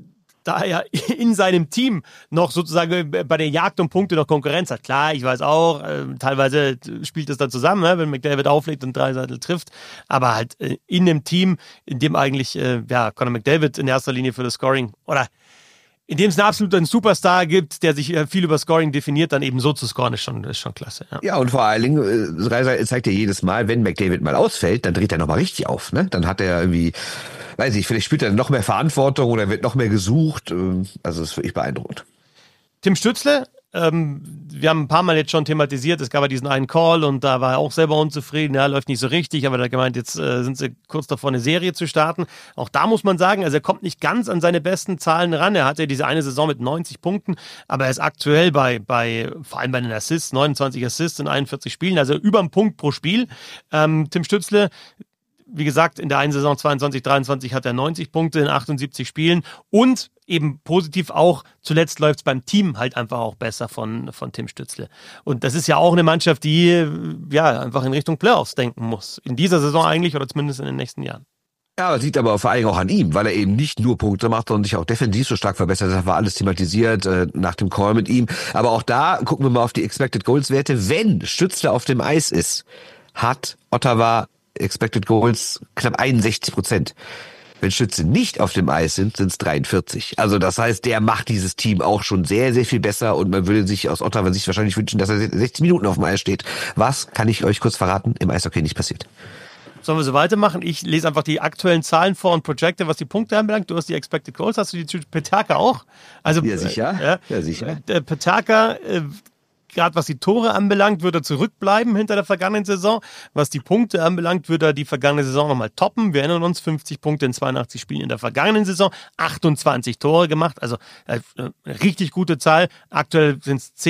da er in seinem Team noch sozusagen bei der Jagd um Punkte noch Konkurrenz hat. Klar, ich weiß auch, äh, teilweise spielt es dann zusammen, ne, wenn McDavid auflegt und Draisaitl trifft, aber halt äh, in dem Team, in dem eigentlich äh, ja, Connor McDavid in erster Linie für das Scoring oder in dem es einen absoluten Superstar gibt, der sich viel über Scoring definiert, dann eben so zu scoren, ist schon, ist schon klasse. Ja. Ja, und vor allen Dingen, äh, Draisaitl zeigt ja jedes Mal, wenn McDavid mal ausfällt, dann dreht er nochmal richtig auf. Ne? Dann hat er irgendwie, weiß ich, vielleicht spielt er noch mehr Verantwortung oder wird noch mehr gesucht. ähm, Also das ist wirklich beeindruckend. Tim Stützle, ähm, wir haben ein paar Mal jetzt schon thematisiert, es gab ja diesen einen Call und da war er auch selber unzufrieden, ja, läuft nicht so richtig, aber er hat gemeint, jetzt äh, sind sie kurz davor, eine Serie zu starten. Auch da muss man sagen, also er kommt nicht ganz an seine besten Zahlen ran. Er hatte ja diese eine Saison mit neunzig Punkten, aber er ist aktuell bei, bei vor allem bei den Assists, neunundzwanzig Assists in einundvierzig Spielen, also über einen Punkt pro Spiel. Ähm, Tim Stützle, wie gesagt, in der einen Saison zweiundzwanzig, dreiundzwanzig hat er neunzig Punkte in achtundsiebzig Spielen und eben positiv auch, zuletzt läuft es beim Team halt einfach auch besser von, von Tim Stützle. Und das ist ja auch eine Mannschaft, die ja einfach in Richtung Playoffs denken muss. In dieser Saison eigentlich oder zumindest in den nächsten Jahren. Ja, das liegt aber vor allem auch an ihm, weil er eben nicht nur Punkte macht, sondern sich auch defensiv so stark verbessert. Das war alles thematisiert äh, nach dem Call mit ihm. Aber auch da gucken wir mal auf die Expected Goals Werte. Wenn Stützle auf dem Eis ist, hat Ottawa Expected Goals knapp einundsechzig Prozent. Wenn Stützle nicht auf dem Eis sind, sind es dreiundvierzig. Also das heißt, der macht dieses Team auch schon sehr, sehr viel besser und man würde sich aus Ottawa sich wahrscheinlich wünschen, dass er sechzig Minuten auf dem Eis steht. Was, kann ich euch kurz verraten, im Eishockey nicht passiert. Sollen wir so weitermachen? Ich lese einfach die aktuellen Zahlen vor und projecte, was die Punkte anbelangt. Du hast die Expected Goals, hast du die Peterka auch? Also, Ja, sicher. Äh, Ja, sicher. Der Peterka, äh, gerade was die Tore anbelangt, wird er zurückbleiben hinter der vergangenen Saison. Was die Punkte anbelangt, wird er die vergangene Saison nochmal toppen. Wir erinnern uns, fünfzig Punkte in zweiundachtzig Spielen in der vergangenen Saison, achtundzwanzig Tore gemacht, also äh, eine richtig gute Zahl. Aktuell sind es zehn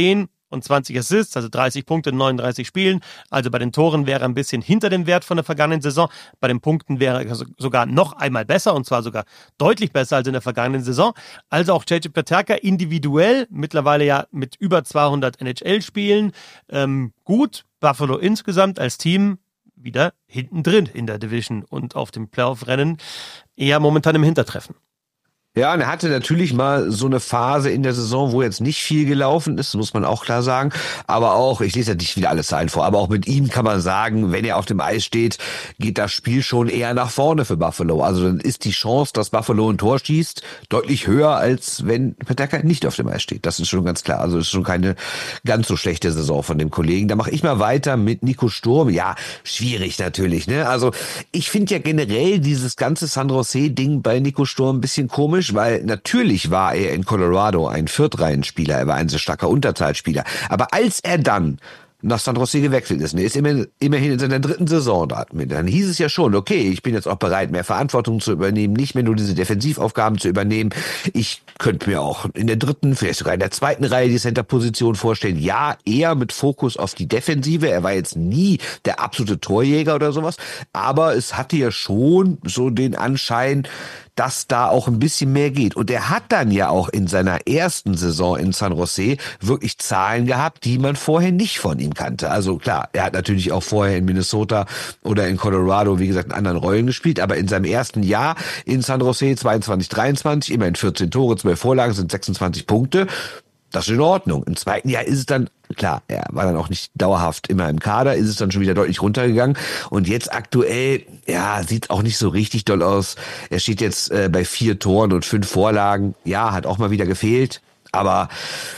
und zwanzig Assists, also dreißig Punkte in neununddreißig Spielen. Also bei den Toren wäre er ein bisschen hinter dem Wert von der vergangenen Saison. Bei den Punkten wäre er sogar noch einmal besser, und zwar sogar deutlich besser als in der vergangenen Saison. Also auch J J Peterka individuell, mittlerweile ja mit über zweihundert N H L-Spielen, ähm, gut. Buffalo insgesamt als Team wieder hinten drin in der Division und auf dem Playoff-Rennen eher momentan im Hintertreffen. Ja, und er hatte natürlich mal so eine Phase in der Saison, wo jetzt nicht viel gelaufen ist, muss man auch klar sagen. Aber auch, ich lese ja nicht wieder alle Zahlen vor, aber auch mit ihm kann man sagen, wenn er auf dem Eis steht, geht das Spiel schon eher nach vorne für Buffalo. Also dann ist die Chance, dass Buffalo ein Tor schießt, deutlich höher, als wenn Peterka nicht auf dem Eis steht. Das ist schon ganz klar. Also das ist schon keine ganz so schlechte Saison von dem Kollegen. Da mache ich mal weiter mit Nico Sturm. Ja, schwierig natürlich, ne? Also ich finde ja generell dieses ganze San Jose-Ding bei Nico Sturm ein bisschen komisch, weil natürlich war er in Colorado ein Viertreihenspieler, er war ein sehr starker Unterzahlspieler. Aber als er dann nach San Jose gewechselt ist, und er ist immer, immerhin in seiner dritten Saison da, dann hieß es ja schon, okay, ich bin jetzt auch bereit, mehr Verantwortung zu übernehmen, nicht mehr nur diese Defensivaufgaben zu übernehmen. Ich könnte mir auch in der dritten, vielleicht sogar in der zweiten Reihe die Center-Position vorstellen. Ja, eher mit Fokus auf die Defensive. Er war jetzt nie der absolute Torjäger oder sowas, aber es hatte ja schon so den Anschein, dass da auch ein bisschen mehr geht. Und er hat dann ja auch in seiner ersten Saison in San Jose wirklich Zahlen gehabt, die man vorher nicht von ihm kannte. Also klar, er hat natürlich auch vorher in Minnesota oder in Colorado, wie gesagt, in anderen Rollen gespielt, aber in seinem ersten Jahr in San Jose zweiundzwanzig dreiundzwanzig, immerhin vierzehn Tore, zwölf Vorlagen, sind sechsundzwanzig Punkte. Das ist in Ordnung. Im zweiten Jahr ist es dann, klar, er war dann auch nicht dauerhaft immer im Kader, ist es dann schon wieder deutlich runtergegangen. Und jetzt aktuell, ja, sieht auch nicht so richtig doll aus. Er steht jetzt äh, bei vier Toren und fünf Vorlagen. Ja, hat auch mal wieder gefehlt. Aber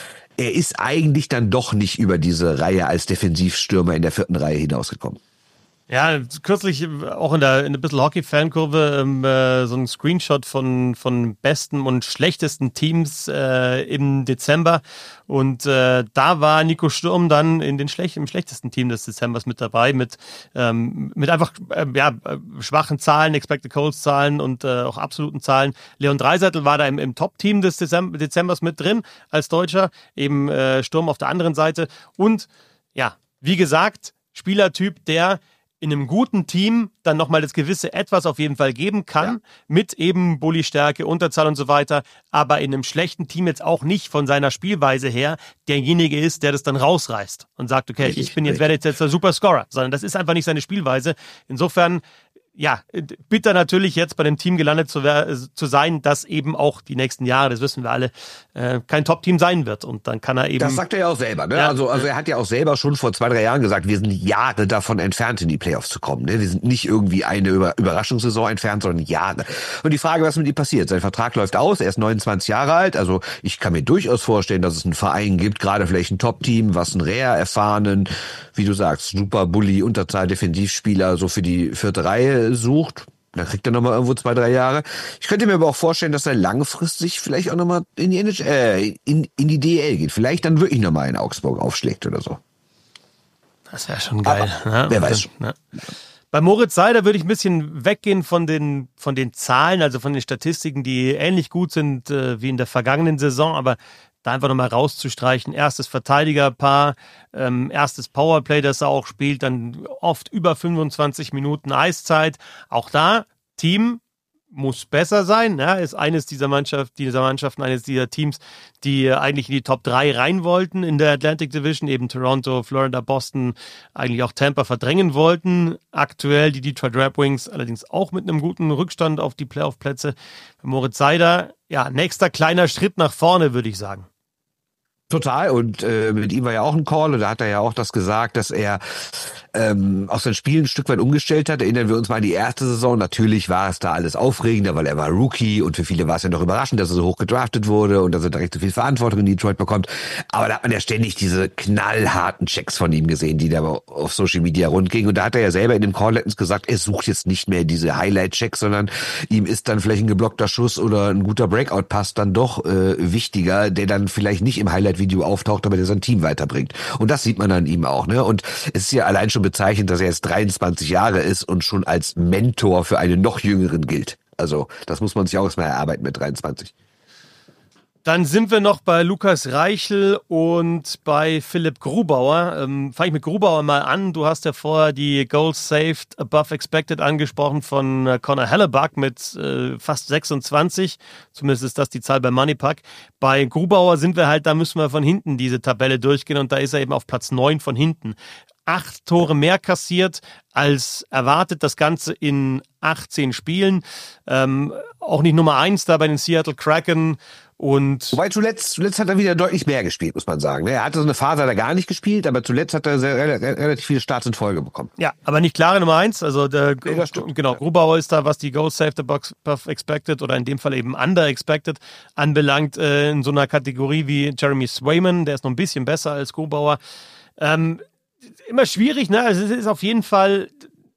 er ist eigentlich dann doch nicht über diese Reihe als Defensivstürmer in der vierten Reihe hinausgekommen. Ja, kürzlich auch in der, in der bisschen Hockey-Fankurve ähm, äh, so ein Screenshot von, von besten und schlechtesten Teams äh, im Dezember. Und äh, da war Nico Sturm dann in den schlecht, im schlechtesten Team des Dezembers mit dabei, mit, ähm, mit einfach äh, ja, schwachen Zahlen, Expected Goals Zahlen und äh, auch absoluten Zahlen. Leon Draisaitl war da im, im Top-Team des Dezember, Dezembers mit drin als Deutscher, eben äh, Sturm auf der anderen Seite. Und ja, wie gesagt, Spielertyp, der in einem guten Team dann nochmal das gewisse Etwas auf jeden Fall geben kann, ja, mit eben Bulli-Stärke, Unterzahl und so weiter, aber in einem schlechten Team jetzt auch nicht von seiner Spielweise her derjenige ist, der das dann rausreißt und sagt, okay, ich bin jetzt, werde jetzt, jetzt der Superscorer, sondern das ist einfach nicht seine Spielweise. Insofern, ja, bitter natürlich jetzt bei dem Team gelandet zu, zu sein, das eben auch die nächsten Jahre, das wissen wir alle, äh, kein Top-Team sein wird. Und dann kann er eben... Das sagt er ja auch selber. Ne? Ja. Also, also er hat ja auch selber schon vor zwei, drei Jahren gesagt, wir sind Jahre davon entfernt, in die Playoffs zu kommen. Ne? Wir sind nicht irgendwie eine Über- Überraschungssaison entfernt, sondern Jahre. Und die Frage, was mit ihm passiert. Sein Vertrag läuft aus, er ist neunundzwanzig Jahre alt. Also ich kann mir durchaus vorstellen, dass es einen Verein gibt, gerade vielleicht ein Top-Team, was einen Rare erfahrenen, wie du sagst, super Bully, Unterzahl, Defensivspieler so für die vierte Reihe sucht. Dann kriegt er nochmal irgendwo zwei, drei Jahre. Ich könnte mir aber auch vorstellen, dass er langfristig vielleicht auch nochmal in die N H L, äh, in, in die D L geht. Vielleicht dann wirklich nochmal in Augsburg aufschlägt oder so. Das wäre schon geil. Aber, ne? Wer weiß schon. Ne? Bei Moritz Seider würde ich ein bisschen weggehen von den, von den Zahlen, also von den Statistiken, die ähnlich gut sind äh, wie in der vergangenen Saison, aber da einfach nochmal rauszustreichen. Erstes Verteidigerpaar, ähm, erstes Powerplay, das er auch spielt, dann oft über fünfundzwanzig Minuten Eiszeit. Auch da, Team muss besser sein, ja, ist eines dieser Mannschaft, dieser Mannschaften, eines dieser Teams, die eigentlich in die Top drei rein wollten in der Atlantic Division, eben Toronto, Florida, Boston, eigentlich auch Tampa verdrängen wollten. Aktuell die Detroit Red Wings allerdings auch mit einem guten Rückstand auf die Playoff-Plätze. Moritz Seider, ja, nächster kleiner Schritt nach vorne, würde ich sagen. Total, und äh, mit ihm war ja auch ein Call, und da hat er ja auch das gesagt, dass er ähm, auch sein Spiel ein Stück weit umgestellt hat. Erinnern wir uns mal an die erste Saison. Natürlich war es da alles aufregender, weil er war Rookie, und für viele war es ja noch überraschend, dass er so hoch gedraftet wurde und dass er direkt so viel Verantwortung in Detroit bekommt. Aber da hat man ja ständig diese knallharten Checks von ihm gesehen, die da auf Social Media rundgingen. Und da hat er ja selber in dem Call letztens gesagt, er sucht jetzt nicht mehr diese Highlight-Checks, sondern ihm ist dann vielleicht ein geblockter Schuss oder ein guter Breakout-Pass dann doch äh, wichtiger, der dann vielleicht nicht im Highlight Video auftaucht, aber der sein Team weiterbringt. Und das sieht man an ihm auch, ne? Und es ist ja allein schon bezeichnend, dass er jetzt dreiundzwanzig Jahre ist und schon als Mentor für einen noch Jüngeren gilt. Also, das muss man sich auch erstmal erarbeiten mit dreiundzwanzig. Dann sind wir noch bei Lukas Reichel und bei Philipp Grubauer. Ähm, Fange ich mit Grubauer mal an. Du hast ja vorher die Goals Saved Above Expected angesprochen von äh, Connor Hellebuck mit äh, fast sechsundzwanzig. Zumindest ist das die Zahl bei Moneypuck. Bei Grubauer sind wir halt, da müssen wir von hinten diese Tabelle durchgehen und da ist er eben auf Platz neun von hinten. Acht Tore mehr kassiert als erwartet, das Ganze in achtzehn Spielen. Ähm, auch nicht Nummer eins da bei den Seattle Kraken. Und Wobei zuletzt, zuletzt hat er wieder deutlich mehr gespielt, muss man sagen. Er hatte so eine Phase, hat er gar nicht gespielt, aber zuletzt hat er sehr, relativ viele Starts in Folge bekommen. Ja, aber nicht klare Nummer eins. Also der, nee, genau, Grubauer ist da, was die Goals Saved Above Expected oder in dem Fall eben Under Expected anbelangt, äh, in so einer Kategorie wie Jeremy Swayman. Der ist noch ein bisschen besser als Grubauer. Ähm, immer schwierig, ne? Also es ist auf jeden Fall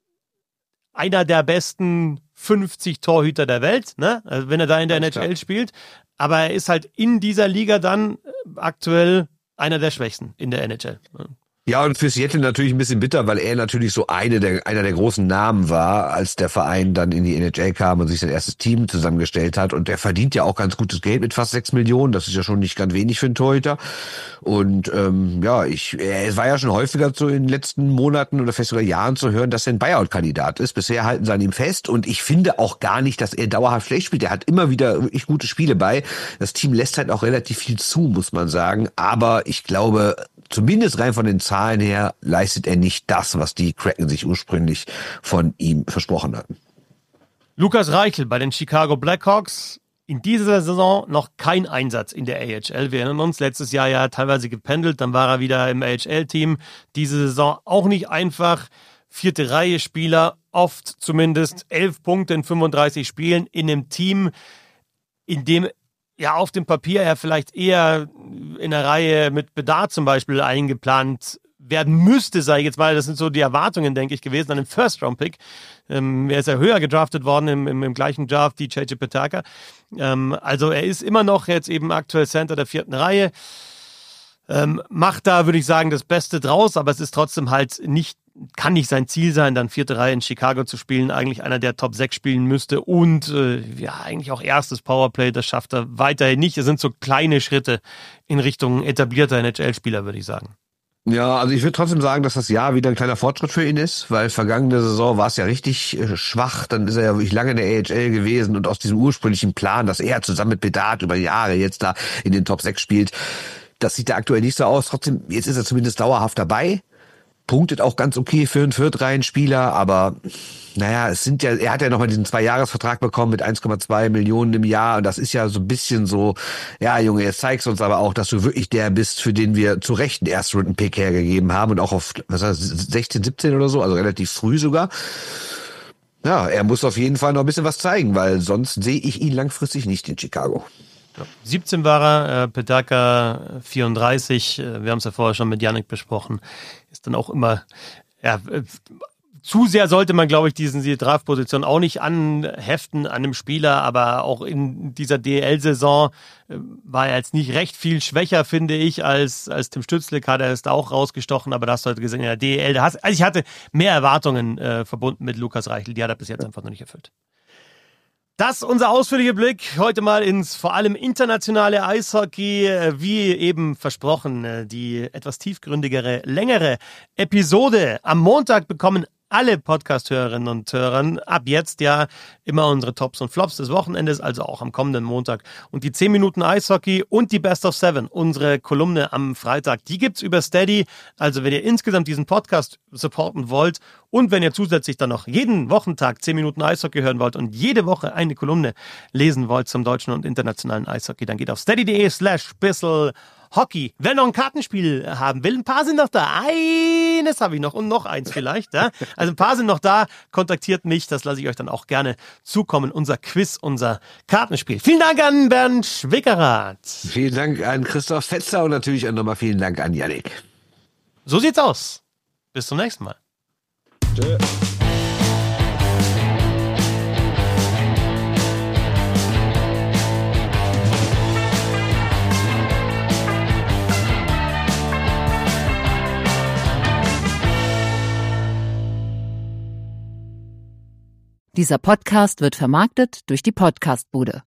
einer der besten fünfzig Torhüter der Welt, ne? Also wenn er da in der N H L spielt. Aber er ist halt in dieser Liga dann aktuell einer der Schwächsten in der N H L. Ja, und für Seattle natürlich ein bisschen bitter, weil er natürlich so eine der, einer der großen Namen war, als der Verein dann in die N H L kam und sich sein erstes Team zusammengestellt hat. Und er verdient ja auch ganz gutes Geld mit fast sechs Millionen. Das ist ja schon nicht ganz wenig für einen Torhüter. Und ähm, ja, ich, es war ja schon häufiger so in den letzten Monaten oder vielleicht sogar Jahren zu hören, dass er ein Buyout-Kandidat ist. Bisher halten sie an ihm fest. Und ich finde auch gar nicht, dass er dauerhaft schlecht spielt. Er hat immer wieder wirklich gute Spiele bei. Das Team lässt halt auch relativ viel zu, muss man sagen. Aber ich glaube, zumindest rein von den Zahlen her leistet er nicht das, was die Kraken sich ursprünglich von ihm versprochen hatten. Lukas Reichel bei den Chicago Blackhawks. In dieser Saison noch kein Einsatz in der A H L. Wir erinnern uns, letztes Jahr ja teilweise gependelt, dann war er wieder im A H L-Team. Diese Saison auch nicht einfach. Vierte Reihe Spieler, oft zumindest elf Punkte in fünfunddreißig Spielen in einem Team, in dem ja auf dem Papier ja vielleicht eher in der Reihe mit Bedard zum Beispiel eingeplant werden müsste, sage ich jetzt mal. Das sind so die Erwartungen, denke ich, gewesen an den First-Round-Pick. Ähm, er ist ja höher gedraftet worden im, im, im gleichen Draft wie J J Petaka. Ähm, also er ist immer noch jetzt eben aktuell Center der vierten Reihe. Ähm, macht da, würde ich sagen, das Beste draus, aber es ist trotzdem halt nicht, kann nicht sein Ziel sein, dann vierte Reihe in Chicago zu spielen. Eigentlich einer, der Top sechs spielen müsste und äh, ja, eigentlich auch erstes Powerplay, das schafft er weiterhin nicht. Es sind so kleine Schritte in Richtung etablierter N H L-Spieler, würde ich sagen. Ja, also ich würde trotzdem sagen, dass das Jahr wieder ein kleiner Fortschritt für ihn ist, weil vergangene Saison war es ja richtig äh, schwach, dann ist er ja wirklich lange in der A H L gewesen und aus diesem ursprünglichen Plan, dass er zusammen mit Bedard über Jahre jetzt da in den Top sechs spielt, das sieht da aktuell nicht so aus. Trotzdem, jetzt ist er zumindest dauerhaft dabei, punktet auch ganz okay für einen Viertreihenspieler, aber naja, es sind ja, er hat ja nochmal diesen Zwei-Jahres-Vertrag bekommen mit eins Komma zwei Millionen im Jahr und das ist ja so ein bisschen so, ja Junge, jetzt zeigst du uns aber auch, dass du wirklich der bist, für den wir zu Recht einen Erstrunden-Pick hergegeben haben und auch auf, was heißt, sechzehn, siebzehn oder so, also relativ früh sogar. Ja, er muss auf jeden Fall noch ein bisschen was zeigen, weil sonst sehe ich ihn langfristig nicht in Chicago. siebzehn war er, äh, Petaka vierunddreißig, äh, wir haben es ja vorher schon mit Yannick besprochen, ist dann auch immer, ja, äh, zu sehr sollte man, glaube ich, diesen die Draftposition auch nicht anheften an einem Spieler, aber auch in dieser D E L-Saison äh, war er jetzt nicht recht viel schwächer, finde ich, als, als Tim Stützle. Er ist da auch rausgestochen, aber das hast du heute gesehen in der D E L. Da hast, also ich hatte mehr Erwartungen äh, verbunden mit Lukas Reichel, die hat er bis jetzt einfach noch nicht erfüllt. Das ist unser ausführlicher Blick heute mal ins vor allem internationale Eishockey. Wie eben versprochen, die etwas tiefgründigere, längere Episode am Montag bekommen alle Podcast-Hörerinnen und Hörern ab jetzt ja immer unsere Tops und Flops des Wochenendes, also auch am kommenden Montag. Und die zehn Minuten Eishockey und die Best of Seven, unsere Kolumne am Freitag, die gibt's über Steady. Also wenn ihr insgesamt diesen Podcast supporten wollt und wenn ihr zusätzlich dann noch jeden Wochentag zehn Minuten Eishockey hören wollt und jede Woche eine Kolumne lesen wollt zum deutschen und internationalen Eishockey, dann geht auf steady.de slash bissl Hockey. Wer noch ein Kartenspiel haben will, ein paar sind noch da. Eines habe ich noch und noch eins vielleicht. Ja? Also ein paar sind noch da. Kontaktiert mich, das lasse ich euch dann auch gerne zukommen. Unser Quiz, unser Kartenspiel. Vielen Dank an Bernd Schwickerath. Vielen Dank an Christoph Fetzer und natürlich auch nochmal vielen Dank an Yannick. So sieht's aus. Bis zum nächsten Mal. Tschö. Dieser Podcast wird vermarktet durch die Podcastbude.